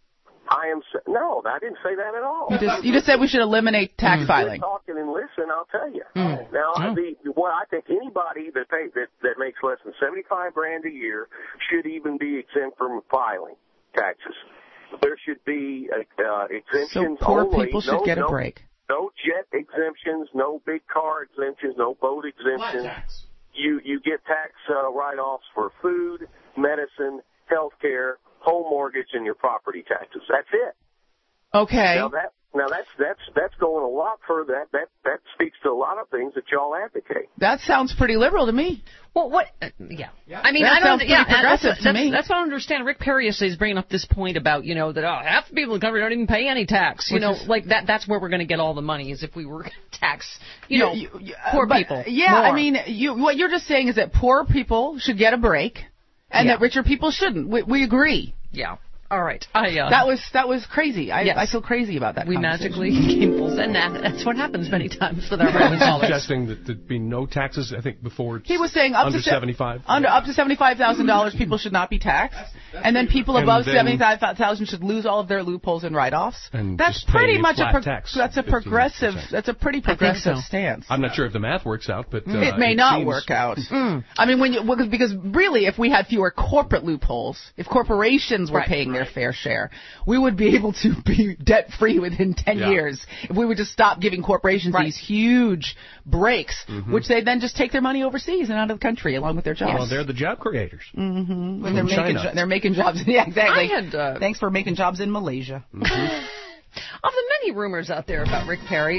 No, I didn't say that at all. You just said we should eliminate tax filing. Talking and listen, I'll tell you. Now, I think anybody that makes less than $75,000 a year should even be exempt from filing taxes. There should be exemptions. So poor people should get a break. No jet exemptions, no big car exemptions, no boat exemptions. You get tax write-offs for food, medicine, health care, home mortgage, and your property taxes. That's it. Okay. Now that's going a lot further. That speaks to a lot of things that y'all advocate. That sounds pretty liberal to me. Well, what? Yeah. I mean, that sounds pretty progressive to me. That's what I don't understand. Rick Perry is bringing up this point about that half the people in the country don't even pay any tax. Like that. That's where we're going to get all the money is if we were going to tax poor people. Yeah, more. I mean, what you're just saying is that poor people should get a break, and that richer people shouldn't. We agree. Yeah. All right. That was crazy. I feel crazy about that. We magically came full, and that's what happens many times with our money dollars. Suggesting that there'd be no taxes. I think before he was saying up under to 75. Up to $75,000, people should not be taxed, and then people above $75,000 should lose all of their loopholes and write-offs. And that's pretty much tax. That's a progressive. That's a pretty progressive stance. I'm not sure if the math works out, but it may not work out. I mean, because really, if we had fewer corporate loopholes, if corporations were paying their fair share, we would be able to be debt-free within 10 years if we would just stop giving corporations these huge breaks, which they then just take their money overseas and out of the country along with their jobs. Well, they're the job creators. When they're making jobs. Yeah, exactly. Thanks for making jobs in Malaysia. Of the many rumors out there about Rick Perry,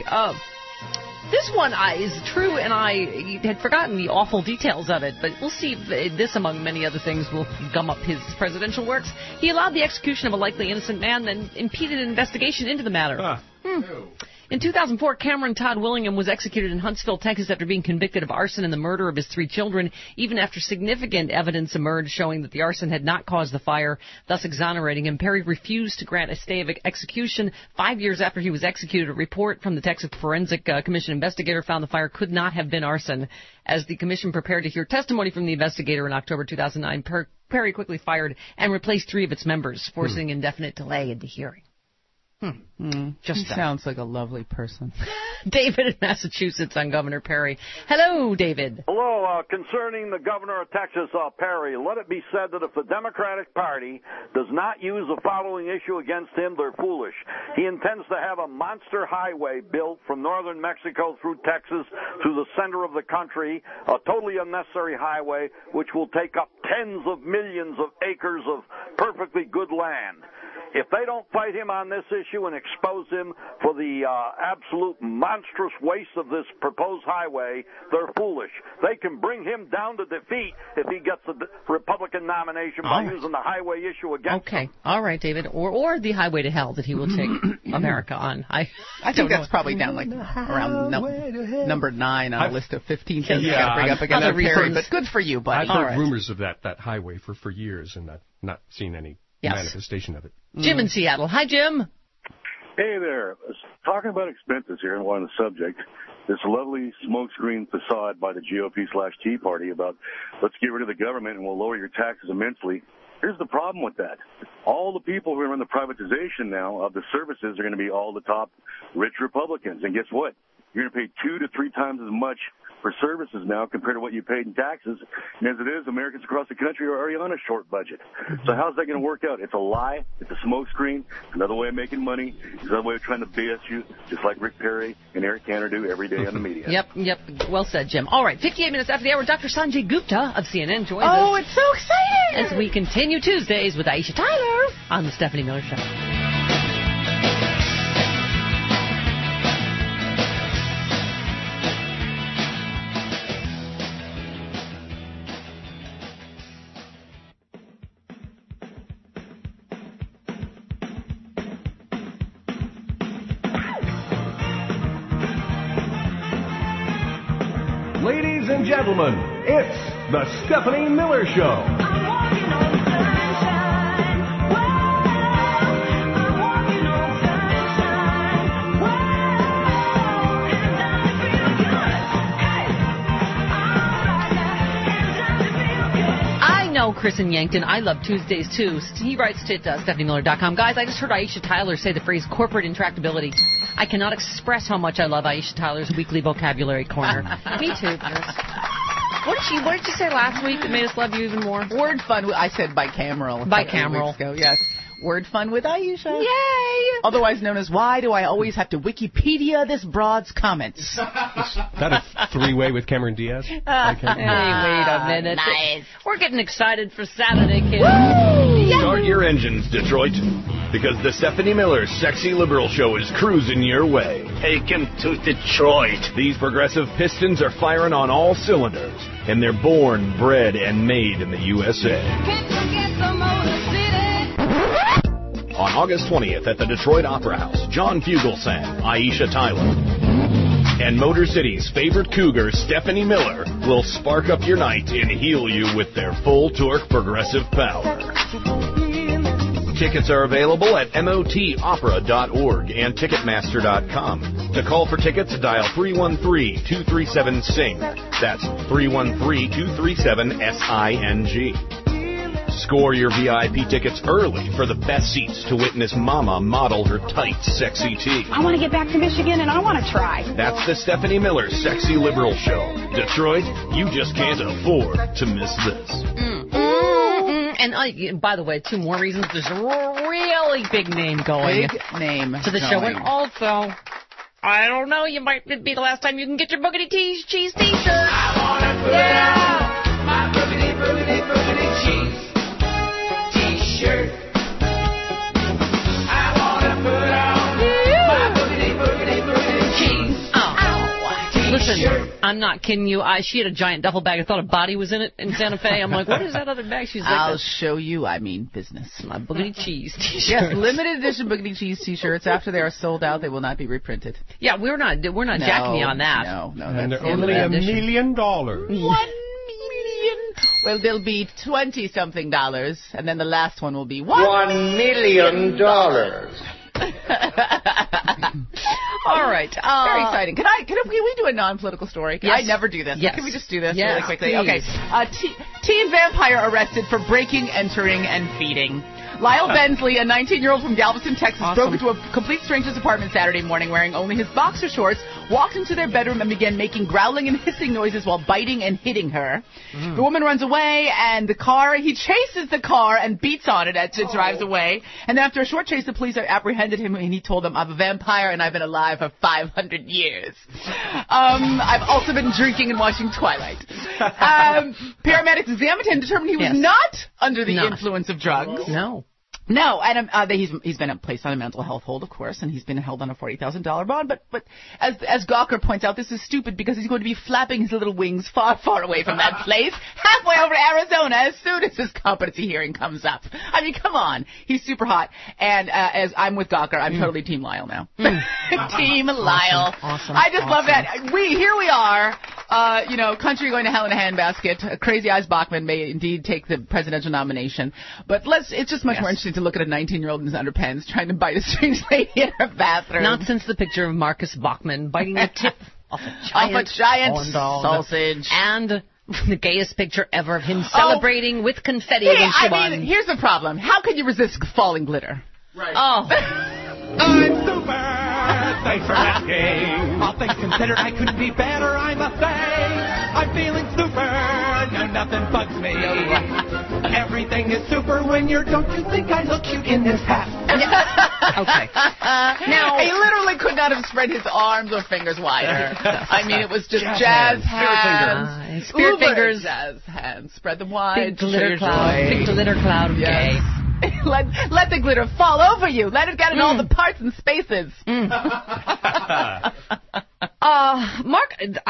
this one is true, and I had forgotten the awful details of it, but we'll see if this, among many other things, will gum up his presidential works. He allowed the execution of a likely innocent man, then impeded an investigation into the matter. In 2004, Cameron Todd Willingham was executed in Huntsville, Texas, after being convicted of arson and the murder of his 3 children, even after significant evidence emerged showing that the arson had not caused the fire, thus exonerating him. Perry refused to grant a stay of execution. 5 years after he was executed, a report from the Texas Forensic Commission investigator found the fire could not have been arson. As the commission prepared to hear testimony from the investigator in October 2009, Perry quickly fired and replaced 3 of its members, forcing indefinite delay in the hearing. Just sounds like a lovely person. David in Massachusetts on Governor Perry. Hello, David. Hello. Concerning the governor of Texas, Perry, let it be said that if the Democratic Party does not use the following issue against him, they're foolish. He intends to have a monster highway built from northern Mexico through Texas to the center of the country, a totally unnecessary highway which will take up tens of millions of acres of perfectly good land. If they don't fight him on this issue and expose him for the absolute monstrous waste of this proposed highway, they're foolish. They can bring him down to defeat if he gets the Republican nomination by using the highway issue against him. All right, David. Or the highway to hell that he will take America on. I think that's probably down like around number 9 on a list of 15 things you got to bring up against Perry. But good for you, buddy. I've heard rumors of that highway for years and not seen any manifestation of it. Jim in Seattle. Hi, Jim. Hey there. Talking about expenses here and on the subject, this lovely smokescreen facade by the GOP/Tea Party about let's get rid of the government and we'll lower your taxes immensely. Here's the problem with that. All the people who are in the privatization now of the services are going to be all the top rich Republicans. And guess what? You're going to pay 2 to 3 times as much for services now compared to what you paid in taxes. And as it is, Americans across the country are already on a short budget. So how's that going to work out? It's a lie. It's a smokescreen. Another way of making money. It's another way of trying to BS you, just like Rick Perry and Eric Cantor do every day on the media. Yep. Well said, Jim. All right, 58 minutes after the hour, Dr. Sanjay Gupta of CNN joins us. Oh, it's so exciting! As we continue Tuesdays with Aisha Tyler on The Stephanie Miller Show. Ladies and gentlemen, it's the Stephanie Miller Show. Chris in Yankton. I love Tuesdays, too. He writes to StephanieMiller.com. Guys, I just heard Aisha Tyler say the phrase corporate intractability. I cannot express how much I love Aisha Tyler's weekly vocabulary corner. Me too, Bruce. What did you say last week that made us love you even more? Word fun. I said bicameral. Bicameral. Yes. Word fun with Aisha. Yay! Otherwise known as why do I always have to Wikipedia this broad's comments? Is that a 3-way with Cameron Diaz? Hey, wait a minute. Nice. We're getting excited for Saturday, kids. Start your engines, Detroit, because the Stephanie Miller Sexy Liberal Show is cruising your way. Take him to Detroit. These progressive pistons are firing on all cylinders, and they're born, bred, and made in the USA. On August 20th at the Detroit Opera House, John Fugelsang, Aisha Tyler, and Motor City's favorite cougar, Stephanie Miller, will spark up your night and heal you with their full torque progressive power. Tickets are available at motopera.org and Ticketmaster.com. To call for tickets, dial 313-237-SING. That's 313-237-SING. Score your VIP tickets early for the best seats to witness Mama model her tight, sexy tee. I want to get back to Michigan, and I want to try. That's the Stephanie Miller Sexy Liberal Show. Detroit, you just can't afford to miss this. And by the way, 2 more reasons. There's a really big name going. Big name to the show. And also, I don't know, you might be the last time you can get your Boogity Cheese T-shirt. I want to put out my Boogity Cheese T-shirt. I want to put out my Boogity Cheese. Oh, listen, I'm not kidding you. She had a giant duffel bag. I thought a body was in it in Santa Fe. I'm like, what is that other bag? She's like, I'll show you. I mean business. My Boogity Cheese T-shirt. Yes, limited edition Boogity Cheese T-shirts. After they are sold out, they will not be reprinted. Yeah, we're not jacking you on that. No, and they're only $1 million. $1 million. Well, there'll be $20-something, and then the last one will be $1 million. All right. Very exciting. Can we do a non-political story? Yes. I never do this. Yes. Can we just do this really quickly? Please. Okay. Teen vampire arrested for breaking, entering, and feeding. Lyle Bensley, a 19-year-old from Galveston, Texas, broke into a complete stranger's apartment Saturday morning wearing only his boxer shorts, walked into their bedroom and began making growling and hissing noises while biting and hitting her. The woman runs away, and he chases the car and beats on it as it drives away. And then after a short chase, the police apprehended him, and he told them, I'm a vampire, and I've been alive for 500 years. I've also been drinking and watching Twilight. Paramedics examined him, determined he was not under the influence of drugs. No, and he's been placed on a mental health hold, of course, and he's been held on a $40,000 bond. But as Gawker points out, this is stupid because he's going to be flapping his little wings far, far away from that place, halfway over to Arizona as soon as his competency hearing comes up. I mean, come on, he's super hot. And as I'm with Gawker, I'm totally Team Lyle now. Team Lyle. Awesome. I just love that. Here we are. Country going to hell in a handbasket. Crazy Eyes Bachman may indeed take the presidential nomination, but it's just much more interesting to look at a 19-year-old in his underpants trying to bite a strange lady in her bathroom. Not since the picture of Marcus Bachman biting the tip off a giant sausage. And the gayest picture ever of him celebrating with confetti against Siobhan. I mean, here's the problem. How can you resist falling glitter? Right. Oh. I'm super. Thanks for asking. All things considered, I couldn't be better, I must say. I'm feeling super. No, nothing bugs me. Everything is super when don't you think I look cute in this hat? Okay. Now, he literally could not have spread his arms or fingers wider. I mean, it was just jazz hands. Spirit fingers. Jazz hands. Spread them wide. Big glitter cloud. Big glitter cloud of gay. Let the glitter fall over you. Let it get in all the parts and spaces. Mark,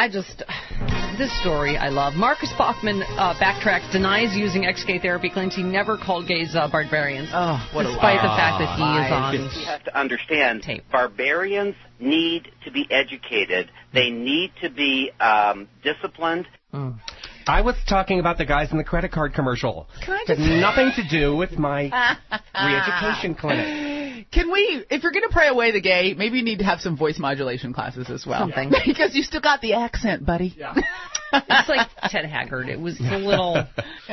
this story I love. Marcus Bachman backtracks, denies using ex-gay therapy, claims he never called gays barbarians. Despite the fact that he is on You have to understand, tape. Barbarians need to be educated. They need to be disciplined. I was talking about the guys in the credit card commercial. It had nothing to do with my re-education clinic. Can we, if you're going to pray away the gay, maybe you need to have some voice modulation classes as well. Something. Because you still got the accent, buddy. Yeah. It's like Ted Haggard. It was a little...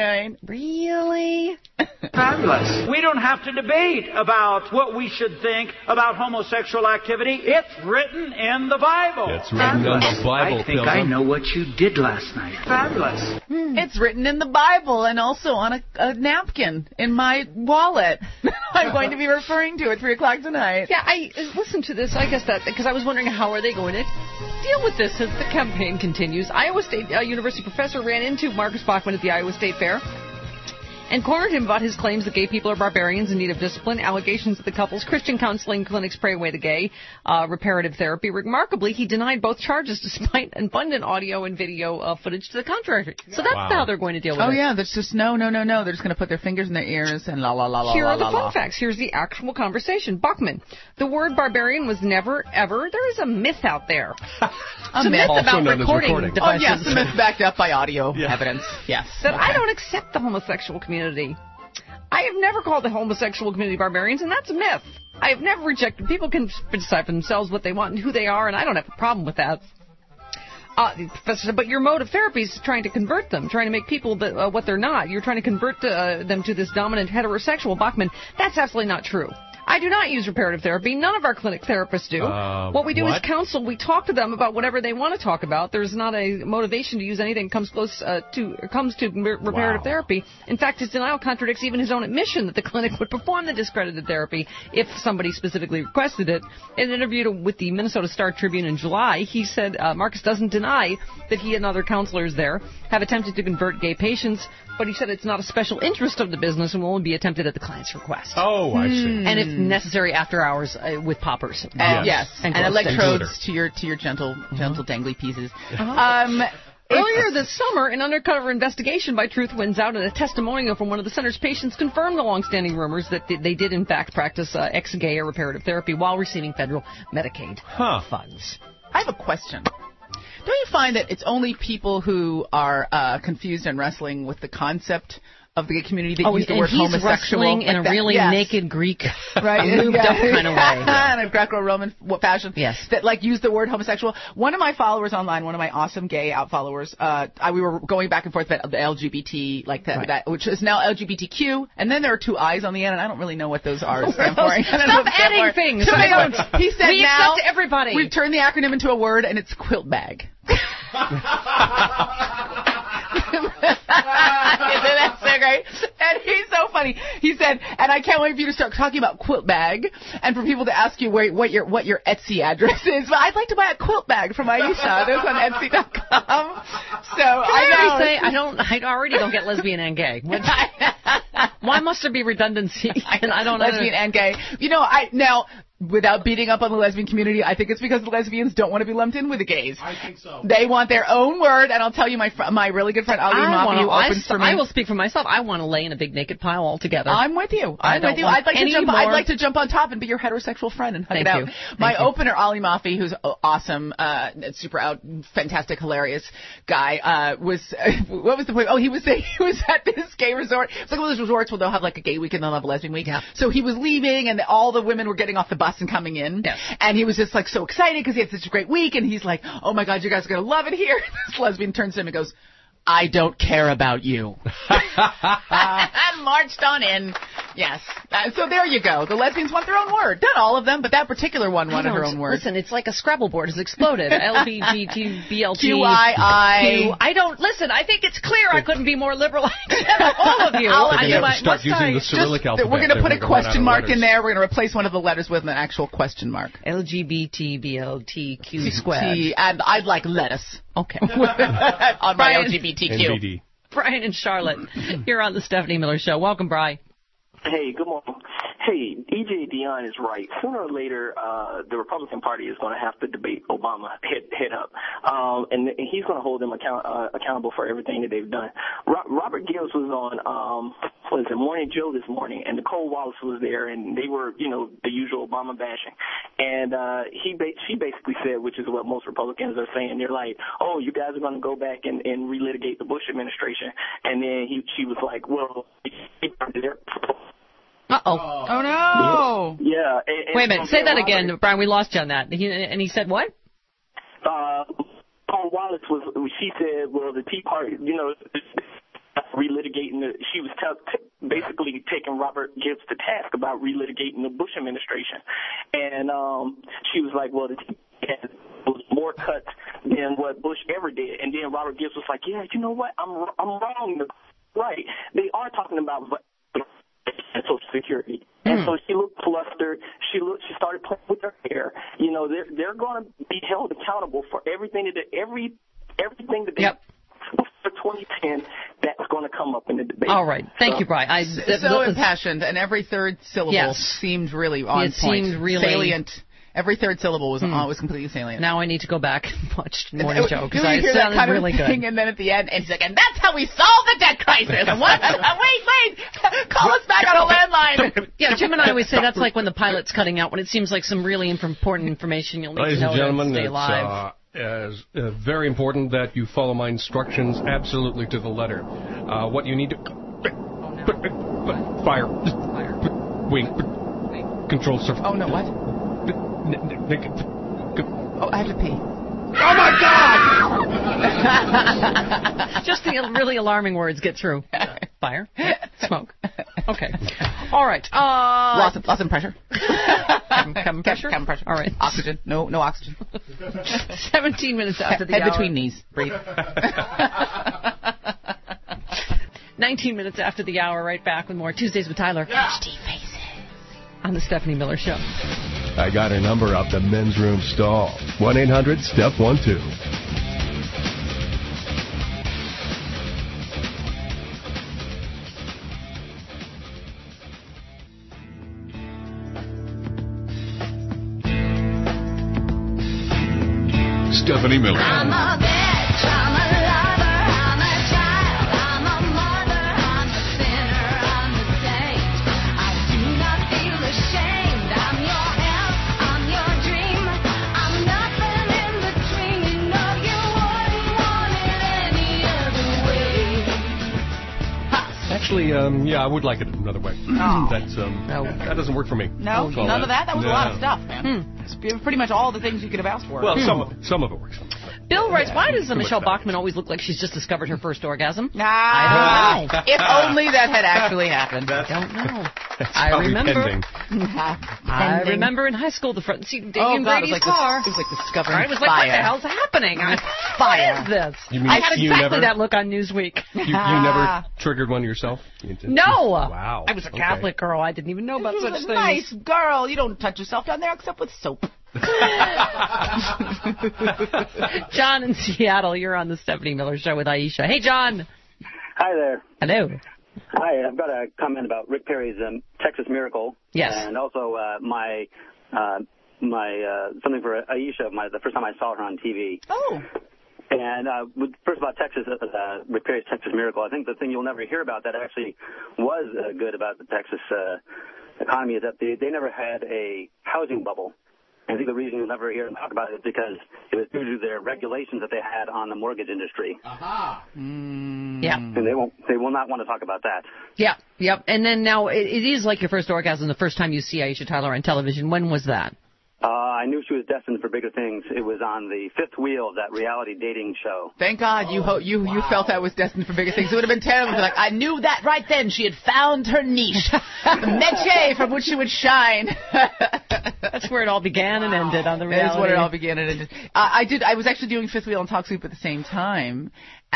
Really? Fabulous. We don't have to debate about what we should think about homosexual activity. It's written in the Bible. It's written in the Bible, I think I know what you did last night. Fabulous. It's written in the Bible and also on a napkin in my wallet. I'm going to be referring to at 3 o'clock tonight. Yeah, I listened to this. I guess that because I was wondering how are they going to deal with this as the campaign continues. Iowa State University professor ran into Marcus Bachman at the Iowa State Fair and cornered him about his claims that gay people are barbarians in need of discipline, allegations that the couple's Christian counseling clinics pray away the gay, reparative therapy. Remarkably, he denied both charges despite abundant audio and video footage to the contrary. So that's how they're going to deal with it. Oh, yeah, that's just no. They're just going to put their fingers in their ears and la, la, la, la, Here la, are the la, fun la. facts. Here's the actual conversation. Bachman, the word barbarian was never, ever, there is a myth out there. A myth about recording devices. Oh, yes, the myth backed up by audio evidence. Yes. That I don't accept the homosexual community. I have never called the homosexual community barbarians, and that's a myth. I have never rejected. People can decide for themselves what they want and who they are, and I don't have a problem with that. But your mode of therapy is trying to convert them, trying to make people what they're not. You're trying to convert them to this dominant heterosexual. Bachman, that's absolutely not true. I do not use reparative therapy. None of our clinic therapists do. What we do is counsel. We talk to them about whatever they want to talk about. There's not a motivation to use anything that comes to reparative therapy. In fact, his denial contradicts even his own admission that the clinic would perform the discredited therapy if somebody specifically requested it. In an interview with the Minnesota Star Tribune in July, he said Marcus doesn't deny that he and other counselors there have attempted to convert gay patients, but he said it's not a special interest of the business and will only be attempted at the client's request. Oh, I see. And if necessary, after hours with poppers. Yes. And electrodes and to your gentle dangly pieces. Earlier this summer, an undercover investigation by Truth Wins Out and a testimonial from one of the center's patients confirmed the long-standing rumors that they did, in fact, practice ex-gay or reparative therapy while receiving federal Medicaid funds. I have a question. Don't you find that it's only people who are confused and wrestling with the concept of the gay community that use the word homosexual. And he's wrestling in a really naked Greek, lubed up kind of way. In a Greco-Roman fashion. Yes. That use the word homosexual. One of my followers online, one of my awesome gay out followers, we were going back and forth about the LGBT, that, which is now LGBTQ, and then there are 2 I's on the end, and I don't really know what those are stand for. Stop adding things. He said we now accept everybody. We've turned the acronym into a word, and it's quilt bag. That's so great. And he's so funny. He said, and I can't wait for you to start talking about quilt bag and for people to ask you what your Etsy address is. But I'd like to buy a quilt bag from Aisha. That's on Etsy.com. So I already don't get lesbian and gay. Why must there be redundancy? And I don't know. Lesbian and gay. Now, without beating up on the lesbian community, I think it's because the lesbians don't want to be lumped in with the gays. I think so. They want their own word, and I'll tell you, my really good friend Ali Mafi, who opens for me. I will speak for myself. I want to lay in a big naked pile altogether. I'm with you. I'd like to jump on top and be your heterosexual friend and hug it out. My opener, Ali Mafi, who's awesome, super out, fantastic, hilarious guy, what was the point? Oh, he was at this gay resort. It's like one of those resorts where they'll have like a gay week and they'll have a lesbian week. Yeah. So he was leaving, and all the women were getting off the bus and coming in. Yes. And he was just so excited because he had such a great week, and he's like, oh my God, you guys are going to love it here. This lesbian turns to him and goes, I don't care about you. And marched on in. Yes. So there you go. The lesbians want their own word. Not all of them, but that particular one wanted her own word. Listen, it's like a Scrabble board has exploded. LBGTBLT. QII. I don't listen. I think it's clear I couldn't be more liberal. All of you. They're going to start using the Cyrillic alphabet. We're going to put a question mark in there. We're going to replace one of the letters with an actual question mark. LGBTBLTQ squared. And I'd like lettuce. Okay. On my LGBTQ. NBD. Brian and Charlotte, you're on the Stephanie Miller Show. Welcome, Brian. Hey, good morning. Hey, E.J. Dionne is right. Sooner or later, the Republican Party is going to have to debate Obama head up. And he's going to hold them accountable for everything that they've done. Robert Gibbs was on, Morning Joe this morning, and Nicole Wallace was there, and they were, the usual Obama bashing. And she basically said, which is what most Republicans are saying, they're like, oh, you guys are going to go back and relitigate the Bush administration. And then she was like, well, Uh-oh. Oh, no. Yeah. Wait a minute. Say that again, Brian. We lost you on that. He said what? Paul Wallace she said, well, the Tea Party, relitigating she was basically taking Robert Gibbs to task about relitigating the Bush administration. And she was like, well, the Tea Party was more cuts than what Bush ever did. And then Robert Gibbs was like, yeah, you know what? I'm wrong. Right. They are talking about and Social Security. And so she looked flustered. She started playing with her hair. They're going to be held accountable for everything that they for 2010 that's going to come up in the debate. All right. Thank you, Brian. So impassioned, and every third syllable seemed really on point. Seemed really salient. Every third syllable was completely salient. Now I need to go back and watch Morning Joe because I sounded kind of really good. And then at the end, and he's like, and that's how we solve the debt crisis. What? Wait, call us back on a landline. Yeah, Jim and I always say that's like when the pilot's cutting out, when it seems like some really important information you'll need to know to stay alive. It's very important that you follow my instructions absolutely to the letter. What you need to... Fire. Wing. Control surface. Oh, no, what? Oh, I have to pee. Oh, my God! Just the really alarming words get through. Fire. Smoke. Okay. All right. Loss of pressure. Cabin pressure? Cabin pressure. All right. Oxygen. No oxygen. 17 minutes after the hour. Head between knees. Breathe. 19 minutes after the hour, right back with more Tuesdays with Tyler. HD Faces on the Stephanie Miller Show. I got her number off the men's room stall. 1-800-STEP-12. Stephanie Miller. I'm a bitch, I'm a lover, I'm a child, I'm a mother, I'm a sinner, I'm a saint. I do not feel ashamed. I'm your help, I'm your dream. I'm nothing in between. You know you wouldn't want it any other way. Actually, yeah, I would like it another way. Oh. That doesn't work for me. No, none of that. That was a lot of stuff, man. It's pretty much all the things you could have asked for. Well, some of it works. Bill writes, why does Michelle Bachmann always look like she's just discovered her first orgasm? I don't know. If only that had actually happened. I don't know. I remember. I remember in high school the front seat of Damian Brady's car. It was like discovering I was like, what the hell's happening? What is this? I had exactly that look on Newsweek. You never triggered one yourself? No. Wow. I was a Catholic girl. I didn't even know about such things. Nice girl. You don't touch yourself down there except with soap. John in Seattle, you're on the Stephanie Miller Show with Aisha. Hey, John. Hi there. Hello. Hi, I've got a comment about Rick Perry's Texas Miracle. Yes. And also my something for Aisha, the first time I saw her on TV. Oh. And first about Texas, Rick Perry's Texas Miracle, I think the thing you'll never hear about that actually was good about the Texas economy is that they never had a housing bubble. And I think the reason you'll never hear them talk about it is because it was due to their regulations that they had on the mortgage industry. Aha. Yeah. And they will not want to talk about that. Yeah, yep. And then now it is like your first orgasm the first time you see Aisha Tyler on television. When was that? I knew she was destined for bigger things. It was on the Fifth Wheel, that reality dating show. Thank God you felt I was destined for bigger things. It would have been terrible. Like, I knew that right then. She had found her niche, the métier from which she would shine. That's where it all began and ended on the reality. That is where it all began and ended. I was actually doing Fifth Wheel and Talk Soup at the same time,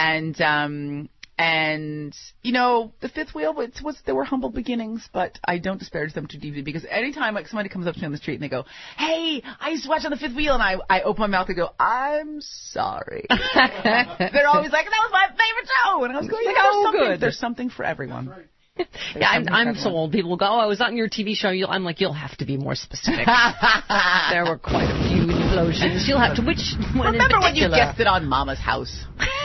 and you know, the Fifth Wheel, there were humble beginnings, but I don't disparage them too deeply because anytime like somebody comes up to me on the street and they go, "Hey, I used to watch on the Fifth Wheel," and I open my mouth and go, "I'm sorry." They're always like, "That was my favorite show," and I was going, "Oh, there's something for everyone." Yeah, I'm so old. People will go, "Oh, I was on your TV show." I'm like, you'll have to be more specific. There were quite a few explosions. You'll have to. Which one? Remember when you guessed it on Mama's House?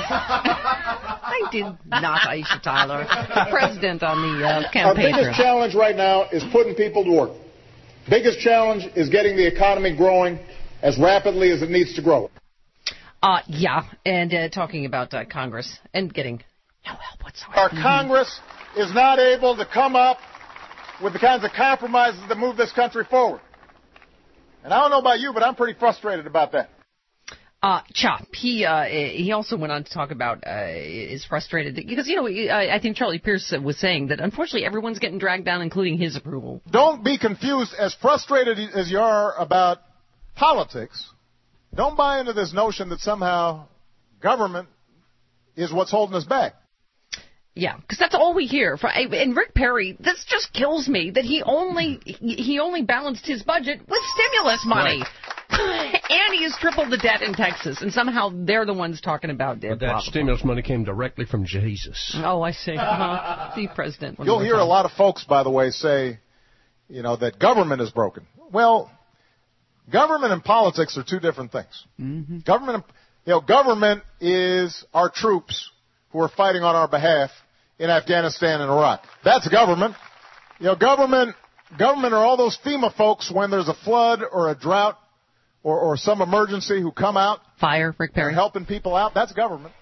I did not, Aisha Tyler, the president on the campaign. Our biggest challenge right now is putting people to work. Biggest challenge is getting the economy growing as rapidly as it needs to grow. Yeah, and talking about Congress and getting no help whatsoever. Our Congress is not able to come up with the kinds of compromises that move this country forward. And I don't know about you, but I'm pretty frustrated about that. Chop, he also went on to talk about is frustrated because, you know, I think Charlie Pierce was saying that unfortunately everyone's getting dragged down, including his approval. Don't be confused. As frustrated as you are about politics, don't buy into this notion that somehow government is what's holding us back. Yeah, because that's all we hear. And Rick Perry, this just kills me that he only balanced his budget with stimulus money. Right. And he has tripled the debt in Texas, and somehow they're the ones talking about debt. But that stimulus money came directly from Jesus. Oh, I see. The president. You'll hear a lot of folks, by the way, say, you know, that government is broken. Well, government and politics are two different things. Mm-hmm. Government is our troops who are fighting on our behalf in Afghanistan and Iraq. That's government. You know, government are all those FEMA folks when there's a flood or a drought or some emergency who come out. Fire, Rick Perry. Helping people out. That's government.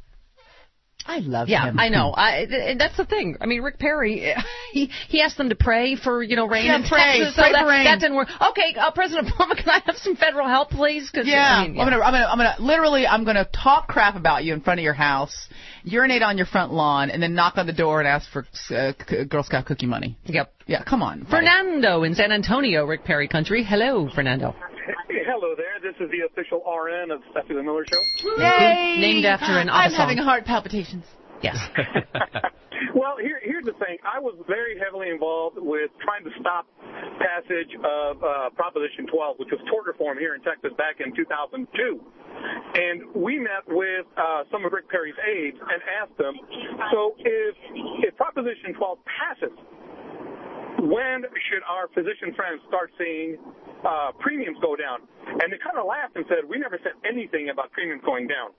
I love him. Yeah, I know. That's the thing. I mean, Rick Perry, he asked them to pray for, rain in Texas. Pray for rain. That didn't work. Okay, President Obama, can I have some federal help, please? Yeah. I'm gonna talk crap about you in front of your house, urinate on your front lawn, and then knock on the door and ask for Girl Scout cookie money. Yep. Yeah, come on. Fernando in San Antonio, Rick Perry country. Hello, Fernando. Hello there. This is the official RN of Stephanie Miller Show. Yay! Named after an I'm having heart palpitations. Yes. Well, here's the thing. I was very heavily involved with trying to stop passage of Proposition 12, which was tort reform here in Texas back in 2002. And we met with some of Rick Perry's aides and asked them, so if Proposition 12 passes, when should our physician friends start seeing premiums go down? And they kind of laughed and said, we never said anything about premiums going down.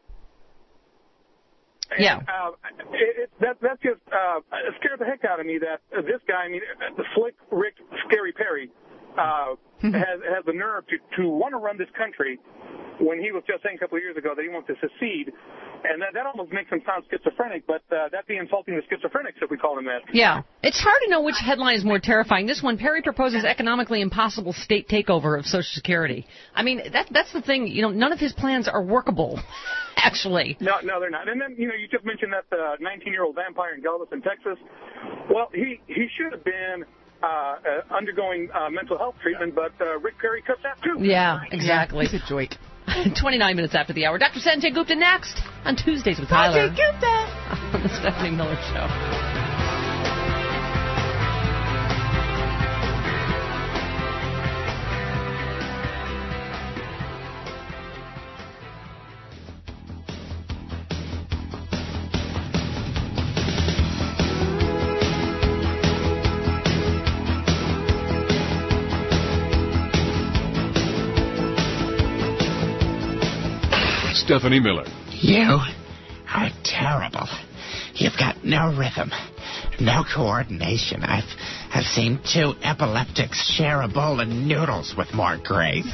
And, yeah. That's just scared the heck out of me that this guy, the slick Rick Scary Perry, has the nerve to to want to run this country when he was just saying a couple of years ago that he wants to secede. And that almost makes him sound schizophrenic, but that'd be insulting to schizophrenics if we call him that. Yeah. It's hard to know which headline is more terrifying. This one, Perry proposes economically impossible state takeover of Social Security. I mean, that's the thing. You know, none of his plans are workable, actually. No, they're not. And then, you know, you just mentioned that 19-year-old vampire in Galveston, Texas. Well, he should have been undergoing mental health treatment, but Rick Perry cut that too. Yeah, exactly. He's a joke. 29 minutes after the hour. Dr. Sanjay Gupta next on Tuesdays with Tyler. Sanjay Gupta on the Stephanie Miller Show. Stephanie Miller. You are terrible. You've got no rhythm, no coordination. I've seen two epileptics share a bowl of noodles with more grace.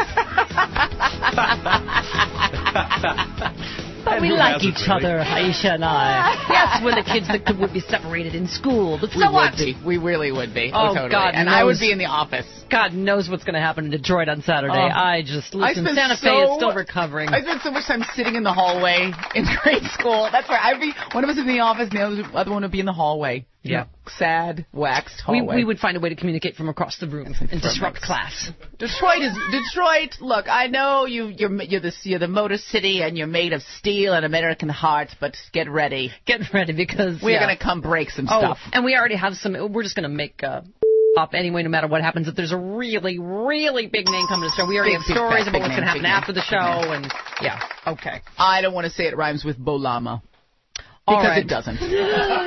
But we like each other, Aisha and I. Yes, we're the kids that would be separated in school. But so what? We really would be. Oh, totally. God and knows. I would be in the office. God knows what's going to happen in Detroit on Saturday. Santa Fe is still recovering. I spent so much time sitting in the hallway in grade school. That's where I'd be. One of us would be in the office, and the other one would be in the hallway. Yeah. Sad, waxed hallway. We would find a way to communicate from across the room and disrupt class. Detroit. Look, I know you're the Motor City and you're made of steel and American hearts, but get ready. Get ready because we're going to come break some stuff. And we already have some. We're just going to make up anyway, no matter what happens. If there's a really, really big name coming to the show, we already have stories about what's going to happen after the show. And yeah, okay. I don't want to say it rhymes with Bolama. Because it doesn't. It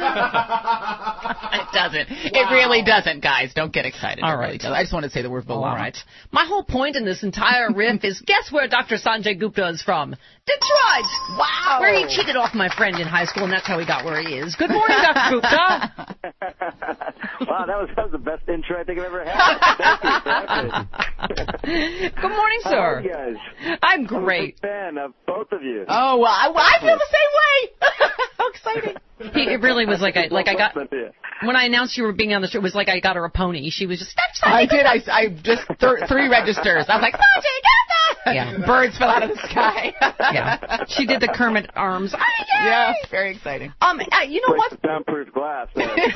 doesn't. Wow. It really doesn't, guys. Don't get excited. All right. Really I just want to say the word Bolama. All right. My whole point in this entire riff is, guess where Dr. Sanjay Gupta is from? Detroit! Wow! Where he cheated off my friend in high school, and that's how he got where he is. Good morning, Dr. Gupta. Wow, that was the best intro I think I've ever had. Good morning, sir. How are you guys? I'm great. I'm a fan of both of you. Oh, well, I feel the same way. How exciting. It really was like I got, when I announced you were being on the show, it was like I got her a pony. She was just, I did. I just, 3 registers. I was like, Sanjay Gupta! Yeah. Birds fell out of the sky. Yeah. She did the Kermit arms. Yeah, very exciting. You know what? Soundproof glass.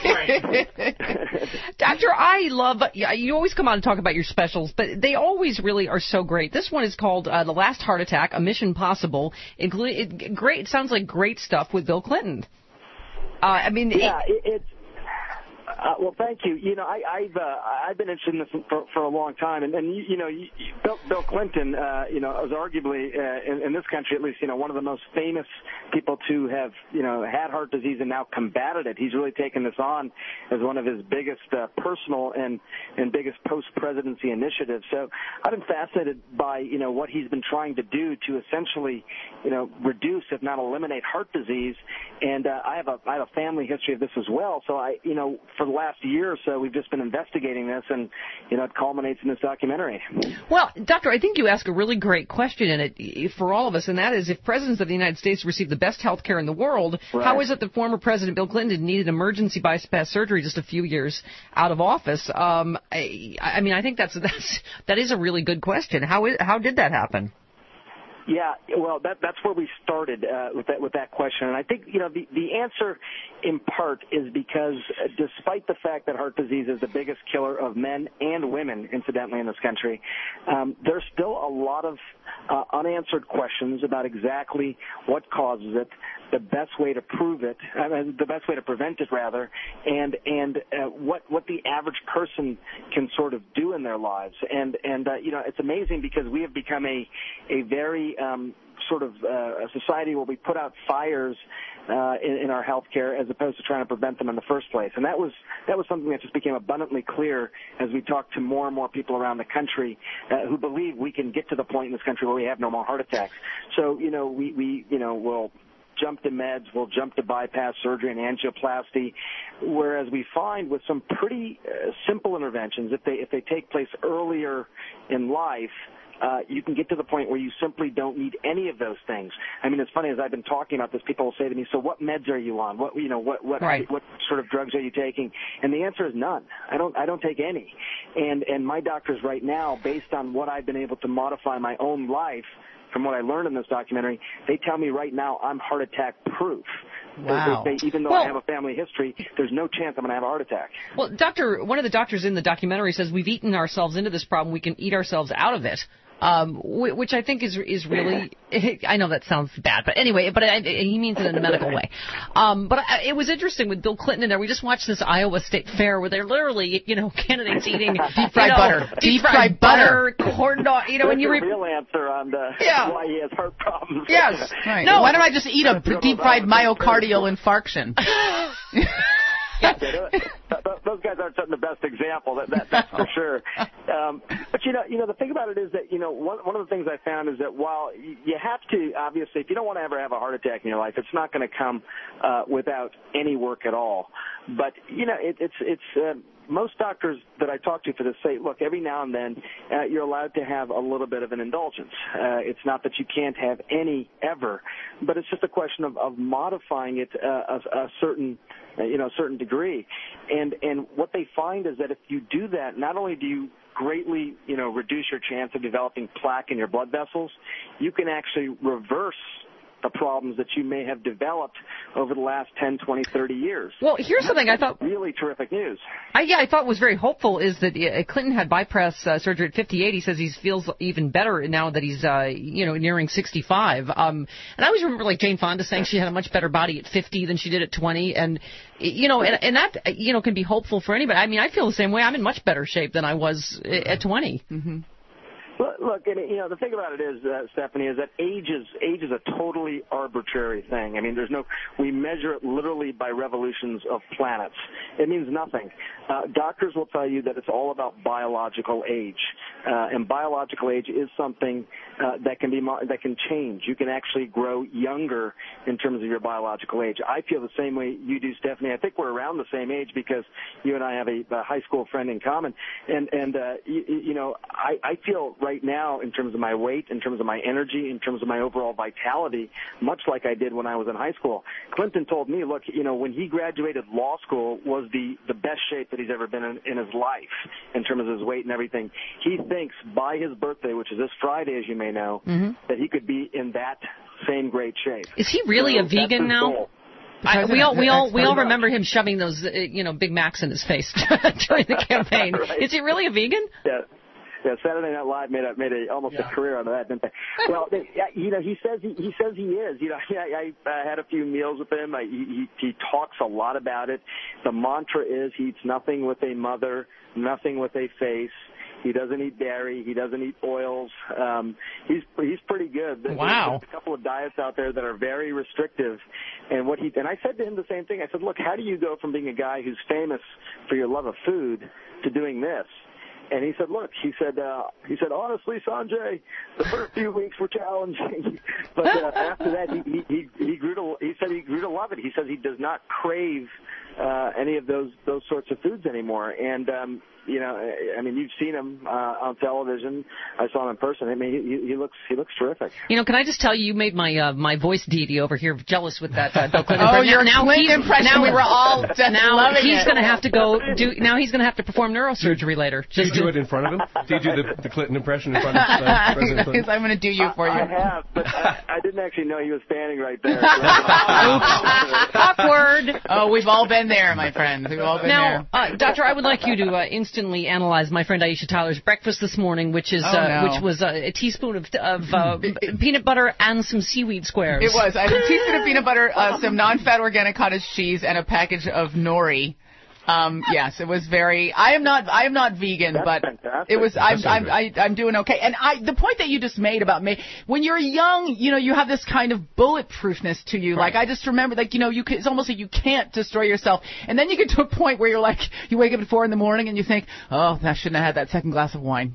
Doctor, I love, you always come on and talk about your specials, but they always really are so great. This one is called The Last Heart Attack, A Mission Possible. It sounds like great stuff with Bill Clinton. It's well, thank you. You know, I've been interested in this for a long time, and Bill Clinton, was arguably in this country at least, one of the most famous people to have had heart disease and now combated it. He's really taken this on as one of his biggest personal and biggest post-presidency initiatives. So I've been fascinated by what he's been trying to do to essentially reduce, if not eliminate, heart disease. And I have a family history of this as well. So for the last year or so, we've just been investigating this, and it culminates in this documentary. Well, Doctor, I think you ask a really great question in it for all of us, and that is, if presidents of the United States receive the best health care in the world, right, how is it that former President Bill Clinton needed emergency bypass surgery just a few years out of office? I think that is a really good question. How did that happen? Yeah, well, that's where we started with that question, and I think the answer in part is because despite the fact that heart disease is the biggest killer of men and women, incidentally, in this country, there's still a lot of unanswered questions about exactly what causes it, the best way to prove it, the best way to prevent it, rather, and what the average person can sort of do in their lives, and it's amazing because we have become a very a society where we put out fires in our health care as opposed to trying to prevent them in the first place. And that was something that just became abundantly clear as we talked to more and more people around the country who believe we can get to the point in this country where we have no more heart attacks. So, we'll jump to meds, we'll jump to bypass surgery and angioplasty, whereas we find with some pretty simple interventions, if they take place earlier in life, you can get to the point where you simply don't need any of those things. I mean, it's funny, as I've been talking about this, people will say to me, so what meds are you on? What sort of drugs are you taking? And the answer is none. I don't take any. And my doctors right now, based on what I've been able to modify my own life from what I learned in this documentary, they tell me right now I'm heart attack proof. Wow. Even though I have a family history, there's no chance I'm going to have a heart attack. Well, one of the doctors in the documentary says we've eaten ourselves into this problem. We can eat ourselves out of it. Which I think is really, I know that sounds bad, but anyway, he means it in a medical way. It was interesting with Bill Clinton in there. We just watched this Iowa State Fair where they're literally, candidates eating deep fried butter, corn dog, and the real answer on why he has heart problems. Yes. Right. No. Why don't I just eat a deep fried myocardial infarction? Those guys aren't setting the best example. That's for sure. But the thing about it is that one of the things I found is that while you have to, obviously, if you don't want to ever have a heart attack in your life, it's not going to come without any work at all. But it's most doctors that I talk to for this say, look, every now and then you're allowed to have a little bit of an indulgence. It's not that you can't have any ever, but it's just a question of modifying it a certain degree. And what they find is that if you do that, not only do you greatly, reduce your chance of developing plaque in your blood vessels, you can actually reverse the problems that you may have developed over the last 10, 20, 30 years. Well, here's something I thought really terrific news. I thought was very hopeful is that Clinton had bypass surgery at 58. He says he feels even better now that he's nearing 65. And I always remember like Jane Fonda saying she had a much better body at 50 than she did at 20, and that can be hopeful for anybody. I mean, I feel the same way. I'm in much better shape than I was at 20. Mm-hmm. Look, the thing about it is, Stephanie, is that age is a totally arbitrary thing. I mean, we measure it literally by revolutions of planets. It means nothing. Doctors will tell you that it's all about biological age, and biological age is something that can change. You can actually grow younger in terms of your biological age. I feel the same way you do, Stephanie. I think we're around the same age because you and I have a high school friend in common, and I feel right now, in terms of my weight, in terms of my energy, in terms of my overall vitality, much like I did when I was in high school. Clinton told me, look, when he graduated law school was the best shape that he's ever been in his life in terms of his weight and everything. He thinks by his birthday, which is this Friday, as you may know, that he could be in that same great shape. Is he really a vegan now? We all remember him shoving those Big Macs in his face during the campaign. Right. Is he really a vegan? Yeah, Saturday Night Live made almost a career out of that, didn't they? Well, he says he is. I had a few meals with him. He talks a lot about it. The mantra is he eats nothing with a mother, nothing with a face. He doesn't eat dairy. He doesn't eat oils. He's pretty good. Wow. There's a couple of diets out there that are very restrictive. And I said to him the same thing. I said, look, how do you go from being a guy who's famous for your love of food to doing this? And he said, look, he said, honestly, Sanjay, the first few weeks were challenging, but after that, he grew to love it. He says he does not crave any of those sorts of foods anymore. And you've seen him on television. I saw him in person. I mean, he looks terrific. Can I just tell you made my voice deity over here jealous with that Bill Clinton impression. Your Clinton impression. Now we were all loving he's going to have to go do. Now he's going to have to perform neurosurgery later. Do you do it in front of him? Do you do the Clinton impression in front of President Clinton? I'm going to do you for you. I have, but I didn't actually know he was standing right there. Oops. Awkward. Oh, we've all been there, my friends. We've all been there. Now, Doctor, I would like you to instantly analyze my friend Aisha Tyler's breakfast this morning, which was a teaspoon of peanut butter and some seaweed squares. It was. I had a teaspoon of peanut butter, some non-fat organic cottage cheese, and a package of nori. Yes, it was very. I am not vegan, that's but fantastic. It was. I'm doing okay. And the point that you just made about me, when you're young, you have this kind of bulletproofness to you. Right. Like I just remember, it's almost like you can't destroy yourself. And then you get to a point where you wake up at 4 a.m. and you think, oh, I shouldn't have had that second glass of wine.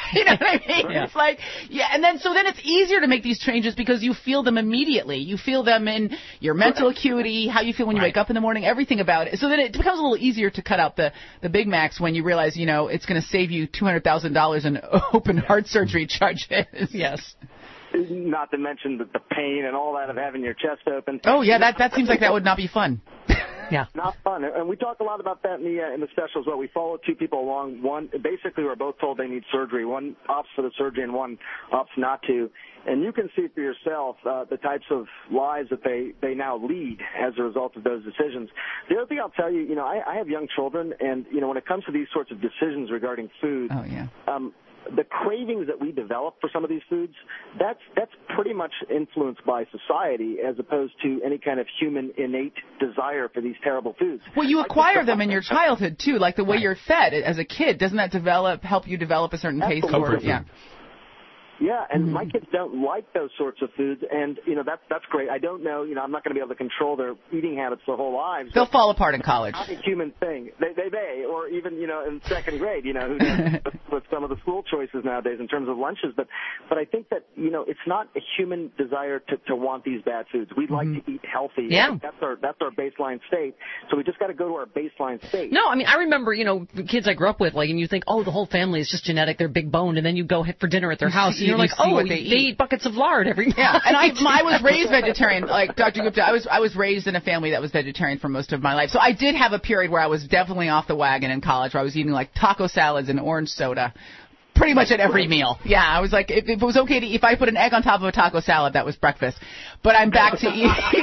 You know what I mean? Yeah. It's like, and then it's easier to make these changes because you feel them immediately. You feel them in your mental acuity, how you feel when you wake up in the morning, everything about it. So then it becomes a little easier to cut out the Big Macs when you realize, it's going to save you $200,000 in open heart surgery charges. Yes. Not to mention the pain and all that of having your chest open. Oh, yeah, that seems like that would not be fun. Yeah. Not fun. And we talk a lot about that in the special as well. We follow two people along. One, basically, we're both told they need surgery. One opts for the surgery and one opts not to. And you can see for yourself the types of lives that they now lead as a result of those decisions. The other thing I'll tell you, I have young children, and, when it comes to these sorts of decisions regarding food, the cravings that we develop for some of these foods, that's pretty much influenced by society as opposed to any kind of human innate desire for these terrible foods. Well, you acquire them in your childhood, too, like the way you're fed as a kid. Doesn't that help you develop a certain taste for it? Yeah. Yeah, and my kids don't like those sorts of foods, and that's great. I don't know, I'm not going to be able to control their eating habits their whole lives. They'll fall apart in college. It's not a human thing. They may, or even in second grade, who knows with some of the school choices nowadays in terms of lunches. But I think that it's not a human desire to want these bad foods. We'd like to eat healthy. Yeah, that's our baseline state. So we just got to go to our baseline state. No, I mean I remember the kids I grew up with, and you think, oh, the whole family is just genetic, they're big boned, and then you go for dinner at their house. You're like, oh, they eat buckets of lard every night. Yeah, and I was raised vegetarian, like Dr. Gupta. I was raised in a family that was vegetarian for most of my life. So I did have a period where I was definitely off the wagon in college, where I was eating like taco salads and orange soda pretty much at every meal. Yeah, I was like, if it was okay to eat, if I put an egg on top of a taco salad, that was breakfast. But I'm back to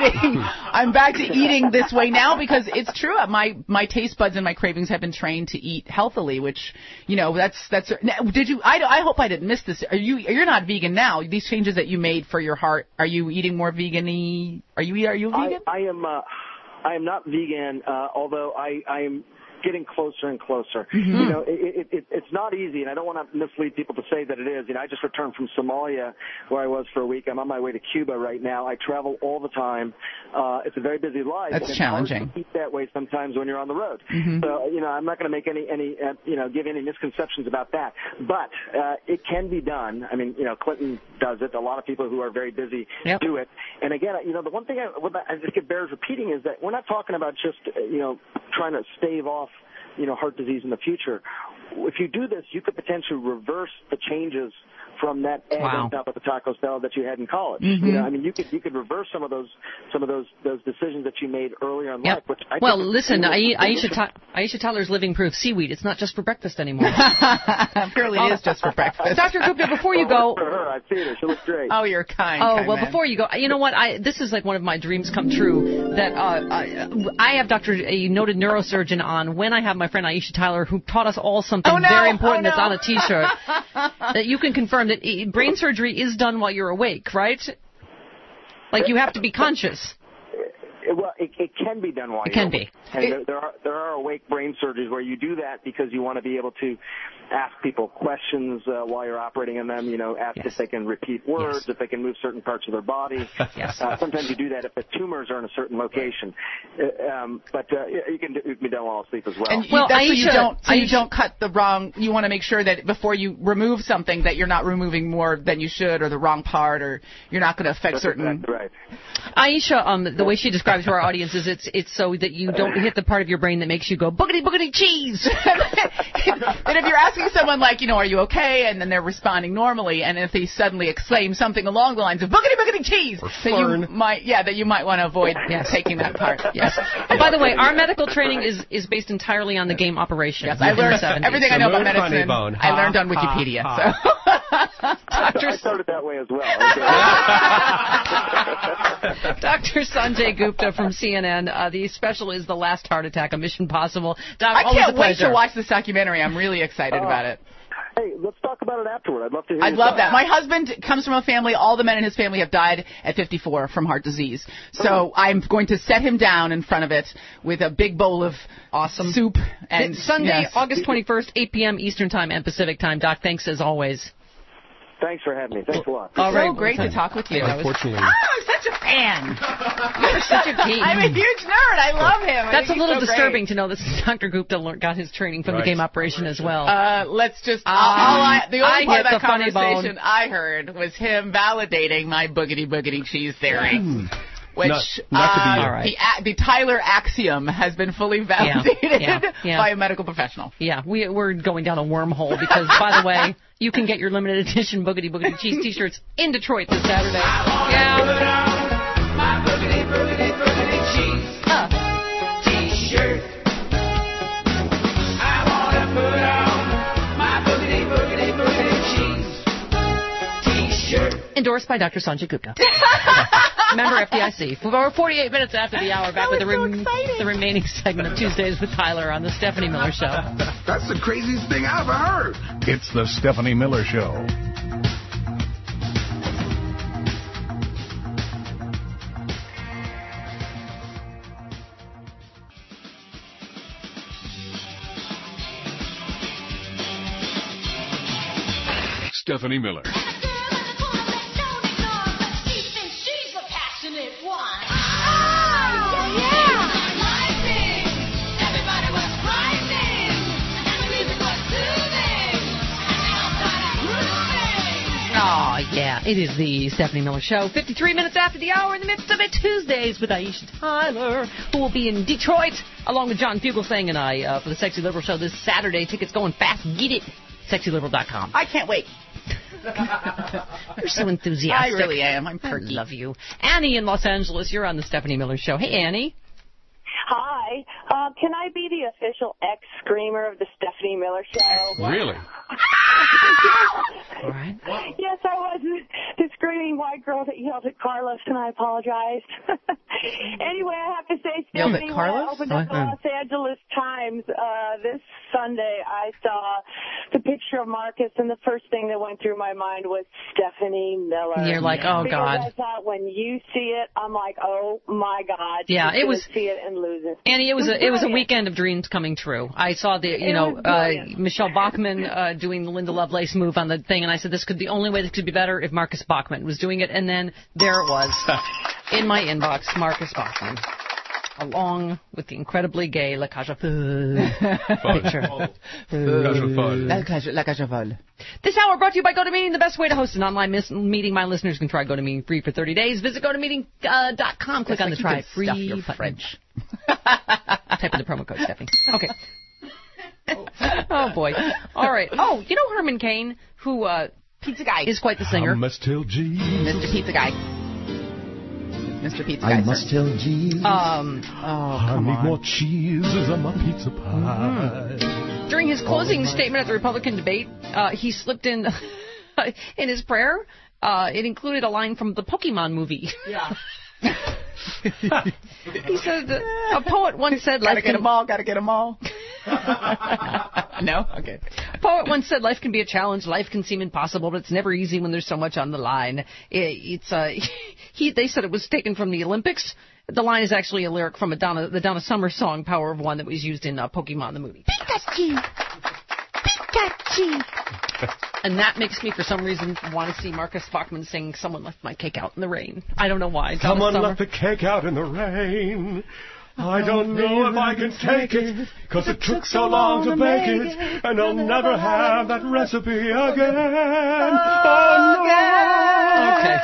eating this way now because it's true. My taste buds and my cravings have been trained to eat healthily, which, that's. Did you? I hope I didn't miss this. You're not vegan now. These changes that you made for your heart, are you eating more vegan-y? Are you vegan? I am not vegan, although I am getting closer and closer. It's not easy, and I don't want to mislead people to say that it is. I just returned from Somalia, where I was for a week. I'm on my way to Cuba right now. I travel all the time. It's a very busy life. That's challenging. It's hard to eat that way sometimes when you're on the road. So, I'm not going to make any give any misconceptions about that. But it can be done. I mean, Clinton does it. A lot of people who are very busy do it. And again, the one thing I think it bears repeating is that we're not talking about just, trying to stave off heart disease in the future. If you do this, you could potentially reverse the changes from that egg on top of the taco salad that you had in college. You could reverse some of those decisions that you made earlier in life. Which listen, Aisha Tyler's living proof. Seaweed. It's not just for breakfast anymore. Apparently, it is just for breakfast. Dr. Gupta, before you go, for her, I've seen her. She looks great. Oh, you're kind. Oh, well, man. Before you go, you know what? This is like one of my dreams come true. That I have a noted neurosurgeon on when I have my friend Aisha Tyler, who taught us all something very important that's on a T-shirt. That you can confirm that brain surgery is done while you're awake, right? Like you have to be conscious. Well, it can be done while you're awake. And there are awake brain surgeries where you do that because you want to be able to ask people questions while you're operating on them. Ask if they can repeat words, if they can move certain parts of their body. Sometimes you do that if the tumors are in a certain location. But you can be done while asleep as well. And you don't cut the wrong. You want to make sure that before you remove something that you're not removing more than you should, or the wrong part, or you're not going to affect certain. Right. Aisha, the way she describes to our audience is it's so that you don't hit the part of your brain that makes you go boogity boogity cheese. And if you're asking someone like, are you okay, and then they're responding normally, and if they suddenly exclaim something along the lines of boogity boogity cheese, that you might want to avoid taking that part. Yes. By the way, our medical training is based entirely on the game Operation. Yes, I learned everything I know about medicine. I learned on Wikipedia. I started that way as well. Dr. Sanjay Gupta from CNN. The special is The Last Heart Attack, a Mission Possible. Doc, I can't wait to watch this documentary. I'm really excited about it. Hey, let's talk about it afterward. I'd love to hear. I'd love that. My husband comes from a family, all the men in his family have died at 54 from heart disease. So I'm going to set him down in front of it with a big bowl of awesome soup. And Sunday, August 21st, 8 p.m. Eastern Time and Pacific Time. Doc, thanks as always. Thanks for having me. Thanks a lot. All right. So great to talk with you. Unfortunately. Such a fan. You're such a geek. I'm a huge nerd. I love him. That's a little disturbing to know that Dr. Gupta got his training from the game operation as well. Let's just. The only part of that funny conversation I heard was him validating my boogity cheese theory. Which the Tyler axiom has been fully validated by a medical professional. Yeah, we're going down a wormhole because, by the way, you can get your limited edition boogity cheese T-shirts in Detroit this Saturday. My boogity cheese T-shirt. I wanna put on my boogity cheese T-shirt. Endorsed by Dr. Sanjay Gupta. Member FDIC. For 48 minutes after the hour, back with the remaining segment of Tuesdays with Tyler on the Stephanie Miller Show. That's the craziest thing I ever heard. It's the Stephanie Miller Show. Stephanie Miller. Oh, yeah, it is the Stephanie Miller Show. 53 minutes after the hour in the midst of it, Tuesdays with Aisha Tyler, who will be in Detroit, along with John Fugelsang and I, for the Sexy Liberal Show this Saturday. Tickets going fast. Get it. SexyLiberal.com. I can't wait. You're so enthusiastic. I really am. I'm perky. I love you. Annie in Los Angeles, you're on the Stephanie Miller Show. Hey, Annie. Hi. Can I be the official ex-screamer of the Stephanie Miller Show? Really? All right. Yes, I was the screaming white girl that yelled at Carlos, and I apologized. Anyway, I have to say, Stephanie, when I opened up the Los Angeles Times this Sunday, I saw the picture of Marcus, and the first thing that went through my mind was Stephanie Miller. You're like, oh, God. I thought when you see it, I'm like, oh, my God. Yeah, it was. See it and lose it. Annie, it was a weekend of dreams coming true. I saw Michelle Bachmann doing the Linda Lovelace move on the thing, and I said the only way this could be better if Marcus Bachmann was doing it, and then there it was in my inbox, Marcus Bachmann, along with the incredibly gay La Cage aux Folles picture. La Cage aux Folles. This hour brought to you by GoToMeeting, the best way to host an online meeting. My listeners can try GoToMeeting free for 30 days. Visit GoToMeeting.com. Click on the try free button. French. Type in the promo code, Stephanie. Okay. Oh, boy. All right. Oh, you know Herman Cain, who Pizza Guy is quite the singer. I must tell Jesus. Mr. Pizza Guy. Mr. Pizza Guy. I must tell Jesus. I need more cheeses on my pizza pie. During his closing statement at the Republican debate, he slipped in his prayer. It included a line from the Pokemon movie. Yeah. He said, a poet once said, gotta get them all. No? Okay. A poet once said, life can be a challenge, life can seem impossible, but it's never easy when there's so much on the line. They said it was taken from the Olympics. The line is actually a lyric from the Donna Summer song, Power of One, that was used in Pokemon the movie. Pikachu! And that makes me, for some reason, want to see Marcus Bachmann sing Someone Left My Cake Out in the Rain. I don't know why. Someone left the cake out in the rain. I don't know if I can take it, 'cause it took so long to bake it, and I'll never have that recipe again. Oh, no. Okay,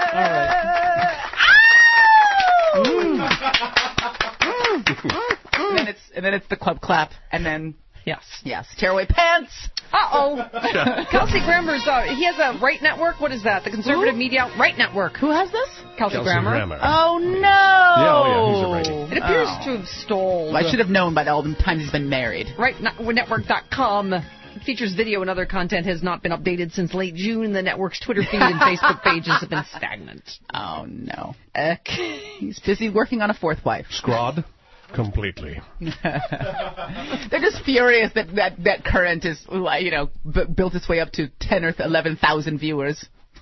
all right. And then it's the club clap, and then... Yes. Tear away pants. Uh-oh. Kelsey Grammer's, he has a Right Network. What is that? The conservative media Right Network. Who has this? Kelsey Grammer. Oh, no. Yeah, he's a righty. It appears to have stalled. Well, I should have known by all the times he's been married. RightNetwork.com. It features video and other content has not been updated since late June. The network's Twitter feed and Facebook pages have been stagnant. Oh, no. He's busy working on a fourth wife. Scrod. Completely. They're just furious that Current is, built its way up to 10 or 11,000 viewers.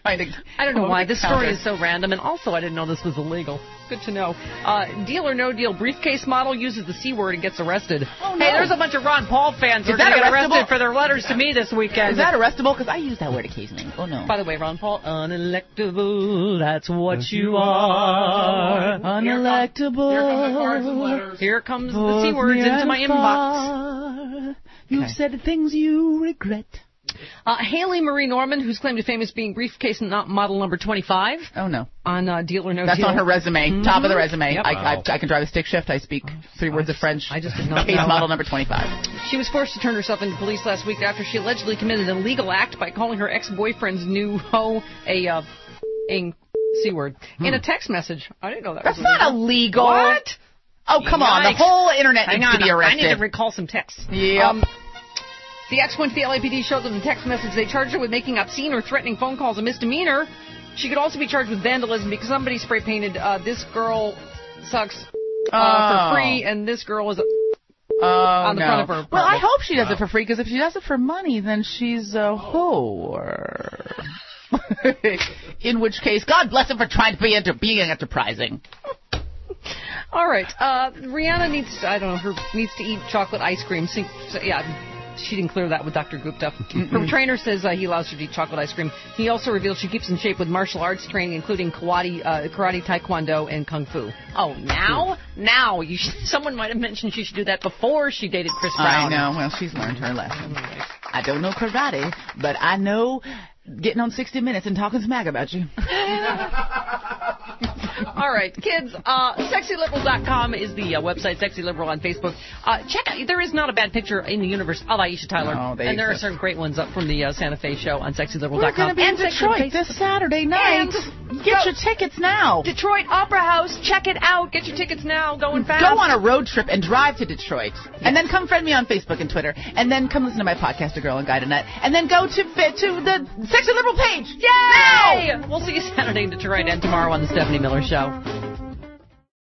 trying to. I don't know why this story is so random, and also I didn't know this was illegal. Good to know. Deal or No Deal briefcase model uses the C word and gets arrested. Oh, no. Hey, there's a bunch of Ron Paul fans who are going to get arrested for their letters to me this weekend. Is that arrestable? Because I use that word occasionally. Oh, no. By the way, Ron Paul, unelectable, that's what you are. Unelectable. Here comes the C words into my inbox. You've said things you regret. Haley Marie Norman, who's claimed to fame as being briefcase model number 25. Oh, no. On Deal or No Deal. That's on her resume. Mm-hmm. Top of the resume. Yep. I can drive a stick shift. I speak 3 words of French. I just did not Case know. model number 25. She was forced to turn herself into police last week after she allegedly committed an illegal act by calling her ex-boyfriend's new hoe a C word in a text message. I didn't know that That's was illegal. not illegal. What? Oh, come on. The whole internet needs to be arrested. I need to recall some texts. Yeah. The ex went to the LAPD, showed them the text message. They charged her with making obscene or threatening phone calls a misdemeanor. She could also be charged with vandalism because somebody spray painted "This girl sucks" for free, and this girl is on the front of her. Well, I hope she does it for free, because if she does it for money, then she's a whore. In which case, God bless him for trying to be being enterprising. All right, Rihanna needs to eat chocolate ice cream. She didn't clear that with Dr. Gupta. Her trainer says he allows her to eat chocolate ice cream. He also revealed she keeps in shape with martial arts training, including karate, taekwondo, and kung fu. Oh, now? Someone might have mentioned she should do that before she dated Chris Brown. I know. Well, she's learned her lesson. I don't know karate, but I know getting on 60 Minutes and talking smack about you. All right, kids, sexyliberal.com is the website, Sexy Liberal on Facebook. Check out, there is not a bad picture in the universe of Aisha Tyler. Oh, and there are some great ones up from the Santa Fe show on sexyliberal.com. We're going to be in Detroit this Saturday night. Get your tickets now. Detroit Opera House, check it out. Get your tickets now, going fast. Go on a road trip and drive to Detroit. Yes. And then come friend me on Facebook and Twitter. And then come listen to my podcast, A Girl and Guy to Nut. And then go to the Sexy Liberal page. Yay! Now! We'll see you Saturday in Detroit and tomorrow on The Stephanie Miller Show.